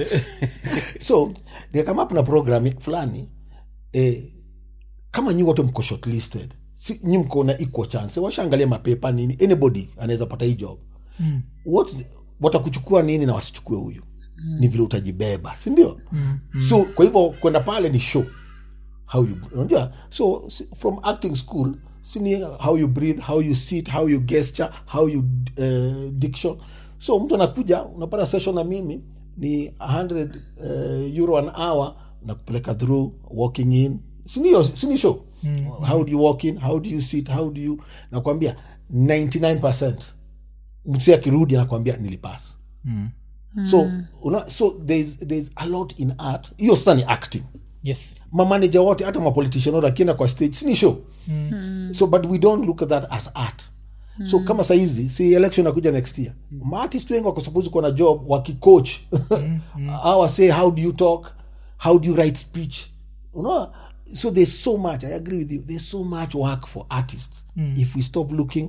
so nikakama up na program fulani eh, kama nyi wote mko shortlisted si nyi mko na equal chance washaangalia mapepa nini anybody anaweza pata hii job mm. what watakuchukua nini na wasichukue huyu mm. ni vile utajibeba si ndio mm. so kwa hivyo kwenda pale ni show how you unajua so si- from acting school sini how you breathe, how you sit, how you gesture, how you uh, diction. So mtu anakuja unapata session na mimi ni one hundred uh, euro an hour na kupeleka through walking in sini sini show mm. how do you walk in, how do you sit, how do you nakwambia ninety-nine percent mtu akirudi anakwambia nilipass mm. so una, so there's there's a lot in art. Hiyo sasa ni acting. yes Mamanager wote hata mapolitician wote akienda kwa stage sini show mm. so but we don't look at that as art mm. so kama saizi si election nakuja next year mm. maartist wengi wako suppose kuwa na job wakicoach mm. mm. say how do you talk, how do you write speech, you know. So there's so much, I agree with you, there's so much work for artists mm. if we stop looking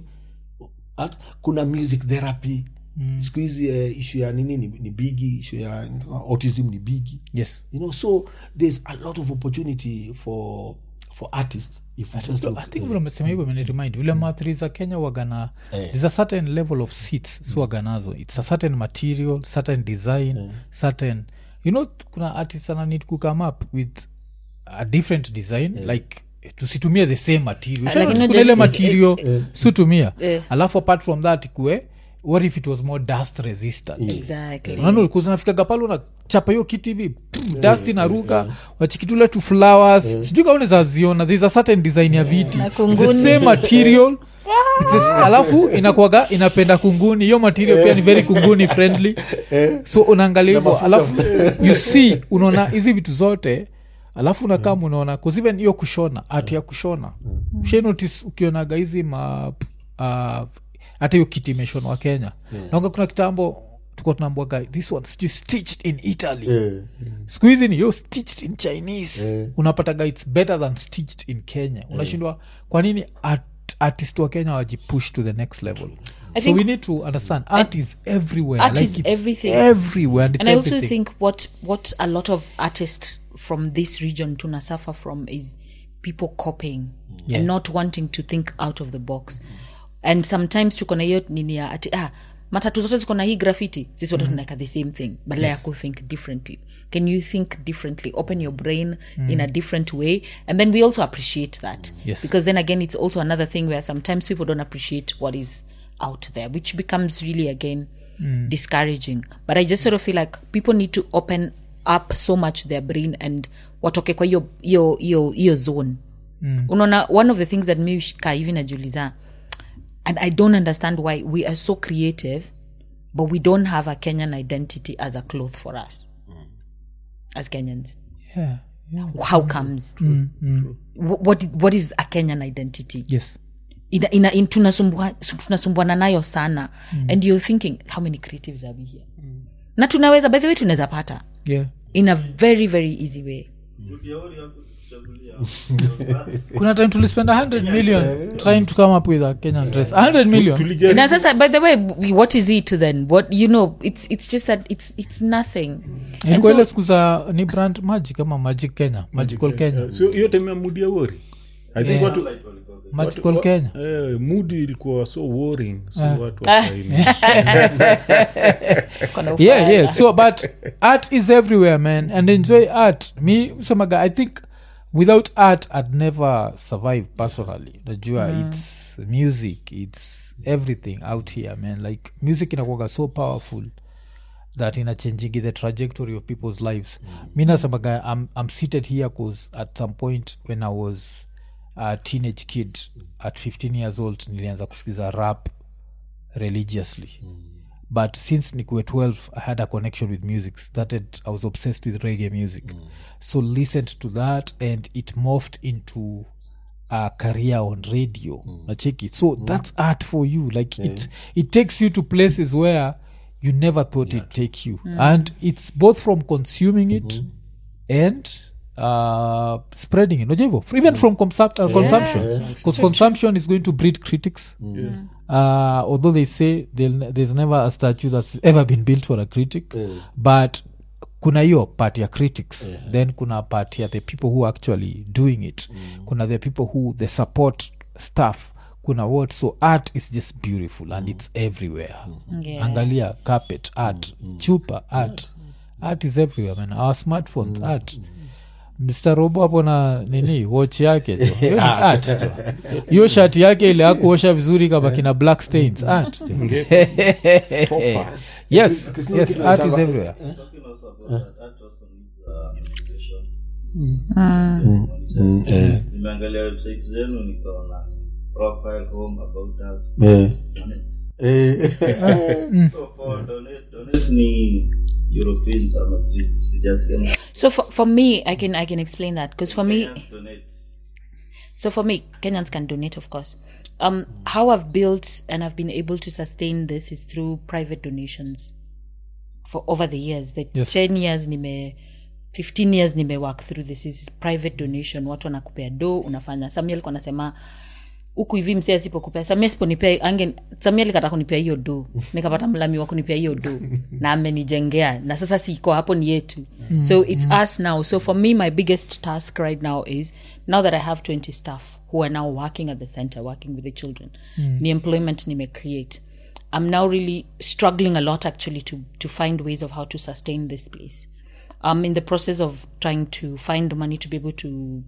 at kuna music therapy mm. siku hizi uh, issue ya nini ni, ni bigi, issue ya uh, autism ni bigi, yes you know. So there's a lot of opportunity for for artists if we just look, I think vile umesema hivyo imeniremind vile mathri za Kenya wagana there's a certain level of seats so waganazo it's a certain material, certain design, certain you know kuna artists ana need to come up with a different design like tusitumie the same material Like, Shana, you know, kuna ile there's- material eh, sutumia eh. alafu apart from that ikue what if it was more dust resistant exactly unaona kuzinafikaga pale unachapa hiyo kiti hivi dust inaruka wachikitule tu flowers sijui kama unaweza ziona there's a certain design ya viti Na it's the kunguni. same material It's the, alafu inakuaga inapenda kunguni hiyo material pia ni very kunguni friendly so unaangalia hivyo alafu you see unaona hizi vitu zote alafu unakam unaona cause even hiyo kushona art ya kushona she notice ukionaga hizi ma uh, hata hiyo kiti imeshona wa Kenya naonga kuna kitambo tuko tunambwaga this one sijui stitched in Italy yeah. siku hizi ni yo stitched in Chinese unapataga it's better than stitched in Kenya unashindwa kwa nini art, artist wa Kenya wajipush to the next level. I So think- we need to understand art is everywhere Art like is it's everything. everywhere and it's and I also everything. think what what a lot of artists from this region tuna suffer from is people copying Yeah. and not wanting to think out of the box and sometimes tuko na hiyo nini ya ati ah matatu zote ziko na hii graffiti sisi wote tunaweka the same thing badala ya ku think differently. Can you think differently, open your brain in a different way, and then we also appreciate that. Yes. Because then again it's also another thing where sometimes people don't appreciate what is out there, which becomes really again discouraging. But I just sort of feel like people need to open up so much their brain and watoke kwa hiyo hiyo hiyo hiyo zone. Unaona, one of the things that me ka hivi najiuliza, and I don't understand why we are so creative but we don't have a Kenyan identity as a cloth for us as Kenyans. Yeah, yeah. How comes? Wh- what what is a Kenyan identity? Yes. ina, ina, in, tunasumbua, tunasumbuana nayo sana and you're thinking how many creatives are we here na tunaweza, by the way, tunaweza pata Yeah. in a very very easy way. Ukiauri hapo kuchagulia. Kuna time tulispend one hundred million trying to come up with a Kenyan dress. one hundred million. Tulijaribu- Na sasa, by the way, w- what is it then? What, you know, it's it's just that it's it's nothing. And Ilikuwa ile so, siku za ni brand magic ama magic Kenya, magical Kenya, So hiyo time ya mood ya worry I think Yeah. watu Light walikuwa kwa- magical wa- Kenya. eh, mood ilikuwa so worrying so Ah. watu wakaini kuna Yeah, ufala. yeah. So but art is everywhere, man, and enjoy art. Me Samaga, I think without art I'd never survive personally. Najua it's music, it's everything out here, man. Like music inakuwaga so powerful that ina changing the trajectory of people's lives. Me nasemaga I'm I'm seated here cause at some point when I was a teenage kid at fifteen years old nilianza kusikiza rap religiously. But since nikuwe twelve I had a connection with music, started I was obsessed with reggae music, so listened to that and it morphed into a career on radio. Nacheki, so that's art for you, like it it takes you to places where you never thought it'd take you, and it's both from consuming it and uh spreading it. Unajua hivyo? Even from consum- uh, consumption, because consumption is going to breed critics. Uh, although they say they'll- there's never a statue that's ever been built for a critic, but kuna hiyo part ya critics, then kuna part ya the people who are actually doing it, kuna the people who the support staff, kuna what. So art is just beautiful and it's everywhere. Yeah. Angalia carpet art, chupa art, art is everywhere, man. Our smartphones art, Mr. Robo hapo na nini watch yake tu. Hiyo ni art tu. Hiyo shati yake ile hakuosha vizuri kama kina black stains art tu. Yes, yes, art is everywhere. Talking also about that, art also needs uh, motivation. Mm, eh, Nimeangalia website zenu nikaona profile home about us. eh, Donate. eh. So for donate, donate ni Europeans ama just just Kenya. So for, for me, I can I can explain that because for me, Kenyans donate. so for me, Kenyans can donate, of course. Um, how I've built and I've been able to sustain this is through private donations. For over the years, the Yes. ten years, nime, fifteen years, nime work through this is private donation. Watu wanakupea do, unafanya. Samia alikuwa anasema huku hivi msee asipokupea. Samia siponipea ange Samia alikata kunipea hiyo do. Nikapata mlami wa kunipea hiyo do na amenijengea. Na sasa siko hapo ni yetu. Mm, so it's mm. us now. So for me, my biggest task right now is now that I have twenty staff who are now working at the center, working with the children. Mm. The employment nime create. I'm now really struggling a lot actually to to find ways of how to sustain this place. I'm in the process of trying to find money to be able to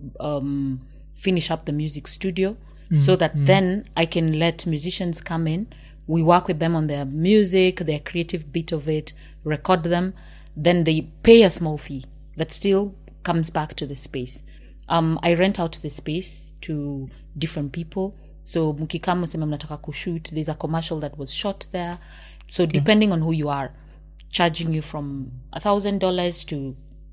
um, finish up the music studio mm, so that mm. then I can let musicians come in. We work with them on their music, their creative bit of it, record them. Then they pay a small fee that still comes back to the space. Um, I rent out the space to different people. So mkikama sema mnataka kushoot, there's a commercial that was shot there. So depending on who you are, charging you from a thousand dollars to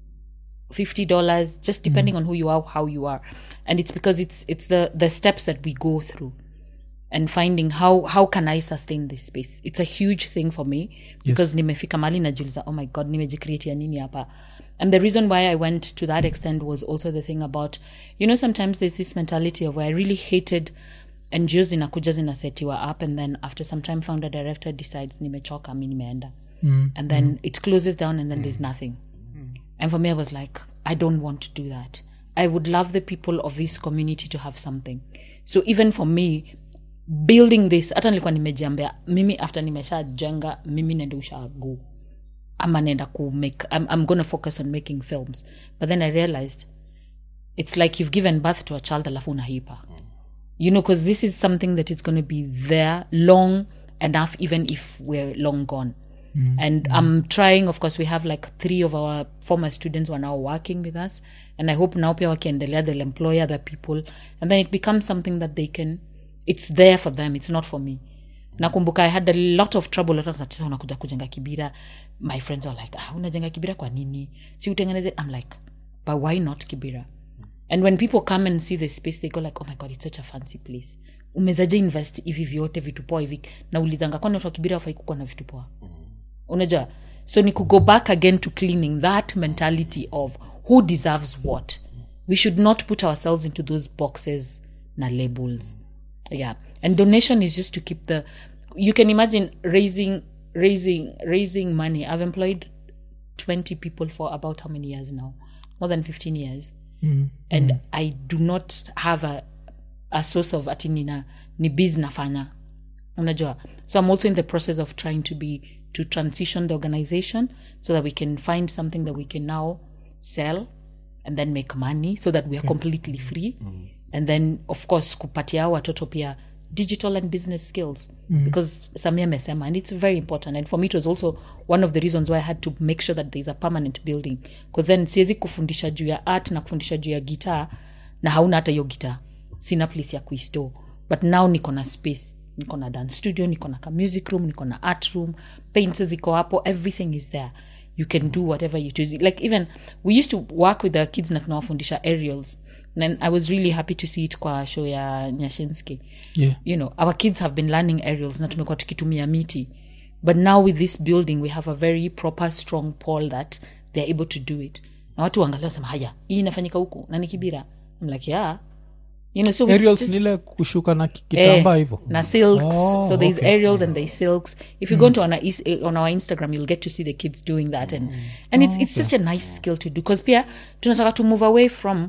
fifty dollars, just depending mm. on who you are, how you are. And it's because it's it's the the steps that we go through and finding how how can I sustain this space. It's a huge thing for me because yes. nimefika mali najiuliza, oh my god, nimejicreate nini hapa. And the reason why I went to that extent was also the thing about, you know, sometimes there's this mentality of where I really hated N G Os zinakuja zinasetiwa up and then after some time founder director decides nimechoka mi nimeenda mm. and then mm. it closes down and then mm. there's nothing mm. and for me I was like, I don't want to do that. I would love the people of this community to have something. So even for me building this, hata nilikuwa nimejiambia mimi after nimesha jenga mimi nenda ushago ama nenda ku make I'm, I'm going to focus on making films. But then I realized it's like you've given birth to a child alafu unahipa. You know, because this is something that is going to be there long enough even if we're long gone. Mm. And mm. I'm trying, of course, we have like three of our former students who are now working with us. And I hope now pia wakiendelea, they'll employ other people. And then it becomes something that they can, it's there for them, it's not for me. Nakumbuka I had a lot of trouble, lot of that, unakuja kujenga Kibira. My friends were like, ah, unajenga Kibira kwa nini? Si utengeneze. I'm like, but why not Kibira? And when people come and see the space, they go like, oh my god, it's such a fancy place. Umezaje invest hivi vyote vitu poa hivi. Na ulizanga kwani watu wa Kibira wafai kukuwa na vitu poa. Unajua? So ni ku go back again to cleaning that mentality of who deserves what. We should not put ourselves into those boxes na labels. Yeah. And donation is just to keep the, you can imagine raising, raising, raising money. I've employed twenty people for about how many years now? More than fifteen years. Mm. And mm. I do not have a a source of ati nina ni biz nafanya. Unajua? So I'm also in the process of trying to be to transition the organization so that we can find something that we can now sell and then make money so that we are okay. completely free. Mm. And then of course kupatia watoto pia digital and business skills mm. because Samia mesema, and it's very important. And for me it was also one of the reasons why I had to make sure that there's a permanent building, because then siwezi kufundisha juu ya art na kufundisha juu ya guitar na hauna hata hiyo guitar, sina place ya kuistore. But now niko na space, niko na dance studio, niko na music room, niko na art room, paints ziko hapo, everything is there. You can do whatever you choose. Like even we used to work with the kids na tunawafundisha aerials. And I was really happy to see it kwa show ya Nyashinsky. Yeah. You know, our kids have been learning aerials na tumekuwa tukitumia miti. But now with this building, we have a very proper, strong pole that they're able to do it. Na watu wangalia wasema, haya, hii inafanyika huku, na ni Kibira. I'm like, yeah. You know, so aerials just, nile kushuka na kitamba hivyo. Eh, na silks. Oh, so there's okay. aerials and there's silks. If you mm. go into on our, on our Instagram, you'll get to see the kids doing that. And, and it's, oh, it's okay. just a nice skill to do. Because pia, tunataka to move away from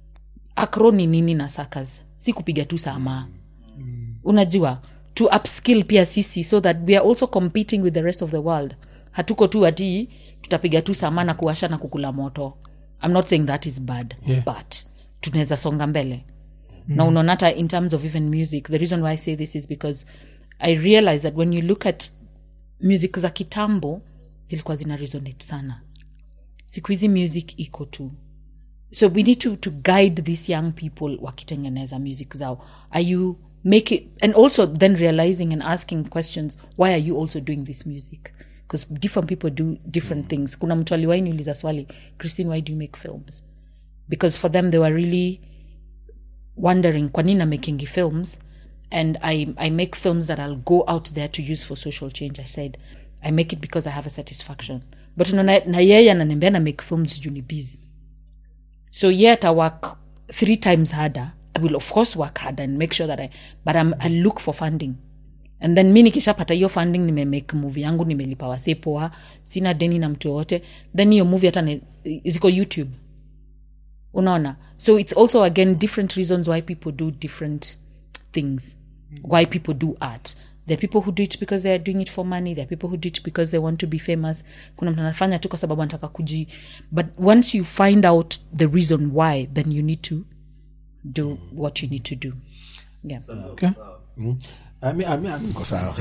akroni nini na sakas, si kupiga tu sama. Mm. Unajua, to upskill pia sisi so that we are also competing with the rest of the world. Hatuko tu ati tutapiga tu sama na kuwasha na kukula moto. I'm not saying that is bad, Yeah. but tunaweza songa mbele. Mm. Na unaona hata in terms of even music, the reason why I say this is because I realize that when you look at music za kitambo, zilikuwa zina resonate sana. Siku hizi music iko tu. So we need to, to guide these young people wakitengeneza music zao. Are you make it, and also then realizing and asking questions, why are you also doing this music? Because different people do different things. Kuna mtu aliwahi niuliza swali, Christine, why do you make films? Because for them they were really wondering, kwa nini I'm making films? And I, I make films that I'll go out there to use for social change. I said, I make it because I have a satisfaction. But unaona na yeye ananiambia na make films juu ni busy. So yet I work three times harder. I will of course work hard and make sure that I, but I'm, I look for funding. And then mi nikishapata hiyo funding, nimemake movie yangu, nimelipa wasee poa, sina deni na mtu yote, then hiyo movie hata ne, ziko YouTube. Unaona? So it's also again different reasons why people do different things. Why people do art. There are people who do it because they are doing it for money. There are people who do it because they want to be famous. Kuna mtu anafanya tu kwa sababu anataka kuji. But once you find out the reason why, then you need to do what you need to do. Yeah. Okay. Mm. Ami, ami, ami, niko sawa.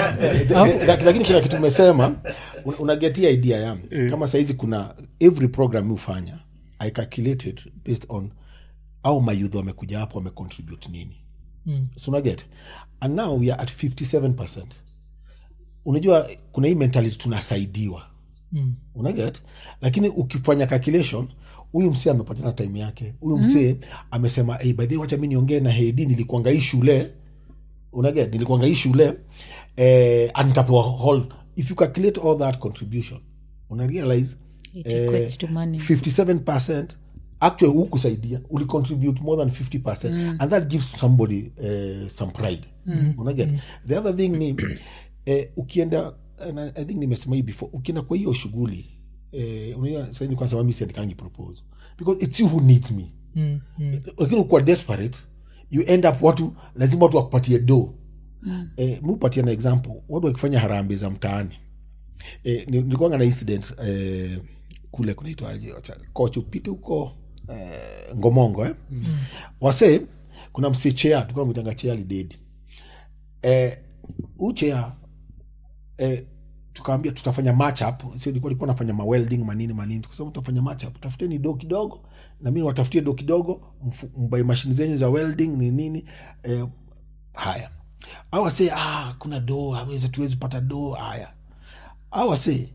Lakini kila kitu umesema, unagetia idea ya. Kama saizi kuna every program ufanya, I calculate it based on au mayouth wamekuja hapo wamecontribute nini. Mm. So unaget. And now we are at fifty-seven percent. Unajua kuna hii mentality tunasaidiwa. Mm. Unaget? Lakini ukifanya calculation, huyu msee amepatana time yake. Huyu msee mm. amesema, "Eh, by the way wacha mimi niongee na Heidi, nilikuanga hii shule." Unaget? Nilikuanga hii shule eh anitapewa hold. If you calculate all that contribution, una realize it equates to money. fifty-seven percent actually hukusaidia, uli contribute more than fifty percent mm. and that gives somebody uh, some pride. Mm. Unaget? Mm. The other thing ni eh, ukienda, and I, I think nimesema hii before, ukienda kwa hiyo shughuli eh, unajua sasa ni kwa sababu mimi siandikangi propose because it's you who needs me. Mm. Mm. Lakini ukiwa desperate you end up watu lazima watu wakupatie do. Mm. Eh, mupatie na example watu wakifanya harambee za mtaani. Eh, nilikuwa na incident eh, kule kunaitwaje kocho pite huko eh, Ngomongo eh. Mm. Wase kuna msichea tulikuwa mtanga chea lidedi. Eh uchea eh tukaambia tutafanya match up. Sisi nilikuwa nilikuwa nafanya ma welding manini manini. Tukasema tutafanya match up. Tafuteni do kidogo na mimi watafutie do kidogo, mbai machine zenyu za welding ni nini eh, haya. Hawa say ah kuna do hawezi tuwezi pata do haya. Hawa say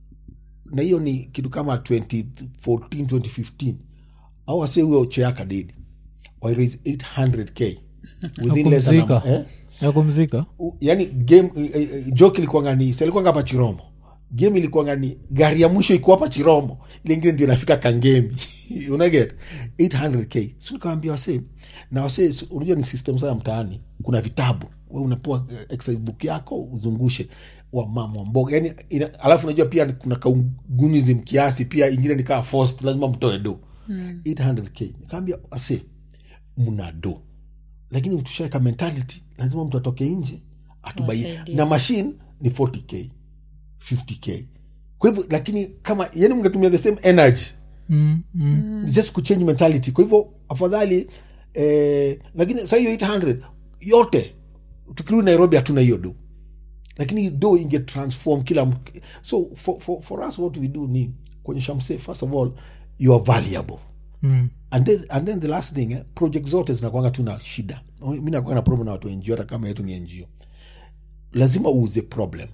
na hiyo ni kitu kama twenty fourteen twenty fifteen. Hawa say huyo cheaka did. Why raise eight hundred k within less than a, eh? Ya kumzika. Yani game uh, uh, joke ilikuwa ngani, ilikuwa hapa Chiromo. Game ilikuwa ngani, gari ya mwisho iko hapa Chiromo. Ile ingine ndio inafika Kangemi. Una get eight hundred k. So nikamwambia wase, na wase unajua ni system za mtaani. Kuna vitabu. Wewe unapoa exercise book yako uzungushe wa mama mboga. Yani ina, alafu unajua pia kuna kaungunism kiasi pia ingine ni kama forced lazima mtoe do. Mm. eight hundred k. Nikamwambia wase mna do. Lakini mtushaka mentality lazima mtu atoke nje atubai na machine ni forty k fifty k. Kwa hivyo lakini kama yeye mngetumia the same energy mm, mm. just ku change mentality. Kwa hivyo afadhali eh, lakini sasa hiyo eight hundred yote tukirudi Nairobi hatuna hiyo do, lakini do inge transform kila. So for, for, for us what we do ni kuonyesha mse first of all you are valuable. Mm. And then and then the last thing eh, project zote zinakuanga tuna shida. Mimi nakuwa na problem na watu N G O hata kama yetu ni N G O. Lazima uuze problem.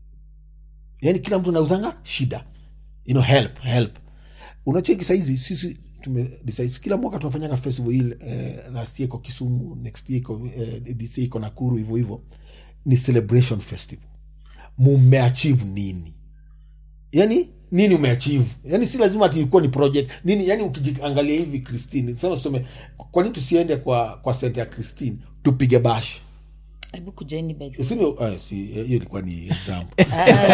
Yaani kila mtu anauzanga shida. You know help help. Unacheki saizi sisi tume decide kila mwaka tunafanyanga festival ile eh, last year kwa Kisumu, next year kwa eh, this year kwa Nakuru hivyo hivyo. Ni celebration festival. Mumeachieve nini? Yaani nini umeachieve? Yaani si lazima ati ilikuwa ni project. Nini yaani ukijiangalia hivi Christine, sasa tuseme kwa nini tusiende kwa kwa center ya Christine tupige bash? Hebu kujeni bedroom. Sio ah si hiyo ilikuwa ni example.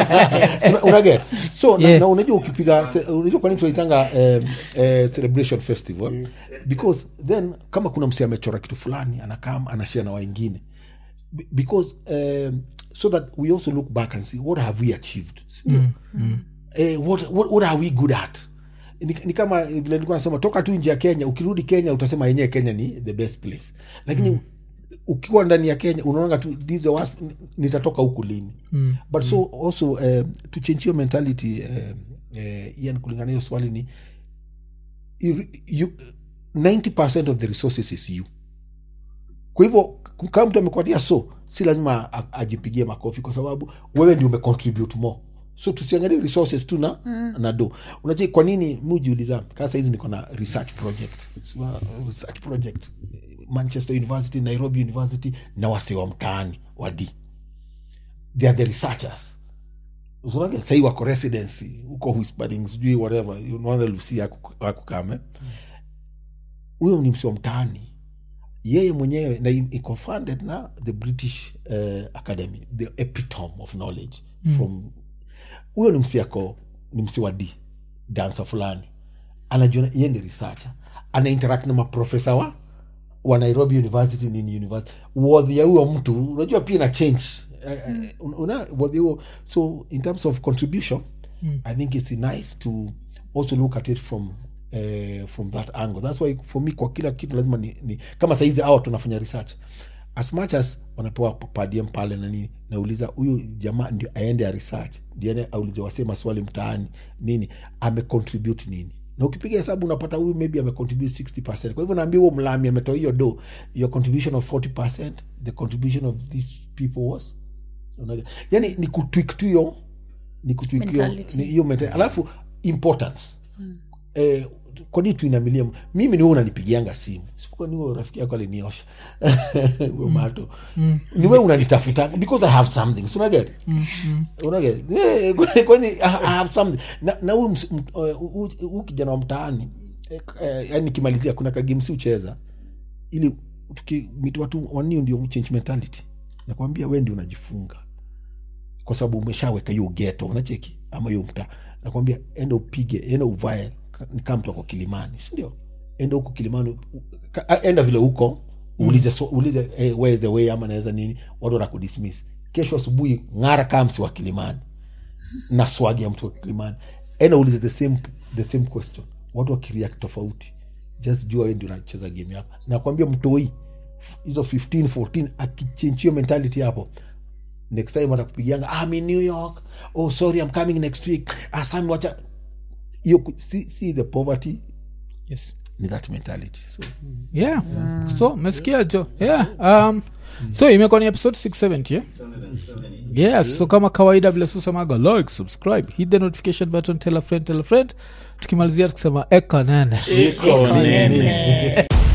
Unaget? So yeah. na, na unajua ukipiga unajua kwa nini tunaitanga eh, eh, celebration festival? Mm. Because then kama kuna msee amechora kitu fulani anakam anashare na wengine. Because um, so that we also look back and see what have we achieved. Mm. Mm. Uh, what, what what are we good at? ni, ni kama vile nilikuwa nasema toka tu nje ya Kenya, ukirudi Kenya utasema yenyewe Kenya ni the best place, lakini mm. ukiwa ndani ya Kenya unaona tu these was nitatoka huku lini. mm. But mm. so also uh, to change your mentality uh, uh, Ian, kulingana hiyo swali ni you, you, ninety percent of the resources is you. Kwa hivyo kama mtu amekuadia, so si lazima ajipigie makofi kwa sababu wewe ndio umecontribute more. So tusiangalie resources tu na mm. na do. Unajua kwa nini mujiuliza? Kasa hizi niko na research project. Sema research project Manchester University, Nairobi University na wase wa mtaani wa D. They are the researchers. Unaona sasa wako residency uko whispering sijui whatever, you know the Lucy yako kama. Huyo ni msio mtaani. Yeye mwenyewe na iko funded na the British uh, Academy, the epitome of knowledge mm. from huyo ni msi yako, ni msi wa D dancer fulani, anajua yeye ni researcher, ana interact na maprofesa wa wa Nairobi University, nini university wadhi ya huyo mtu, unajua pia na change mm. uh, una wadhi huo. So in terms of contribution mm. I think it's nice to also look at it from uh, from that angle. That's why for me kwa kila kitu lazima ni, ni kama saizi hao tunafanya research as much as wanapewa padium pale na nini, nauliza huyu jamaa ndio aende ya research, ndiye aulize wasema swali mtaani nini, ame contribute nini, na ukipiga hesabu unapata huyu maybe ame contribute sixty percent. Kwa hivyo naambia huo mlami ametoa hiyo do, your contribution of forty percent, the contribution of these people was, yani ni kutwik tu hiyo, ni kutwik hiyo hiyo mentality. Alafu importance hmm. eh, kwa nini tuinamilia mimi ni wewe unanipigianga simu, sikuwa ni wewe rafiki yako aliniosha wewe mato mm. ni wewe unanitafuta because I have something, so unaget mm. unaget eh, kwa nini I have something na na huyu kijana wa mtaani eh, yani kimalizia kuna ka game si ucheza ili tukimit watu wanio ndio change mentality, nakwambia wewe ndio unajifunga kwa sababu umeshaweka hiyo ghetto, unacheki ama hiyo mtaa, nakwambia enda upige, enda uvae ni kama mtu kwa Kilimani, si ndio? Enda huko Kilimani, enda vile huko uulize so, uulize hey, where is the way ama naweza nini, watu wanakudismiss. Kesho asubuhi ngara kama msi wa Kilimani na swagi ya mtu wa Kilimani, enda uulize the same the same question, watu wakireact tofauti. Just jua wewe ndio unacheza game yako. Nakwambia mtoi hizo fifteen fourteen akichange mentality hapo, next time atakupigianga I'm in New York, oh sorry I'm coming next week, asami wacha you see, see the poverty, yes, ni that mentality. So yeah, yeah. So mesikia jo yeah um mm. so imekuwa ni episode six seventy yeah yes yeah, so kama kawaida vile susemaga like, subscribe, hit the notification button, tell a friend tell a friend, tukimalizia tukisema eka nene eko nene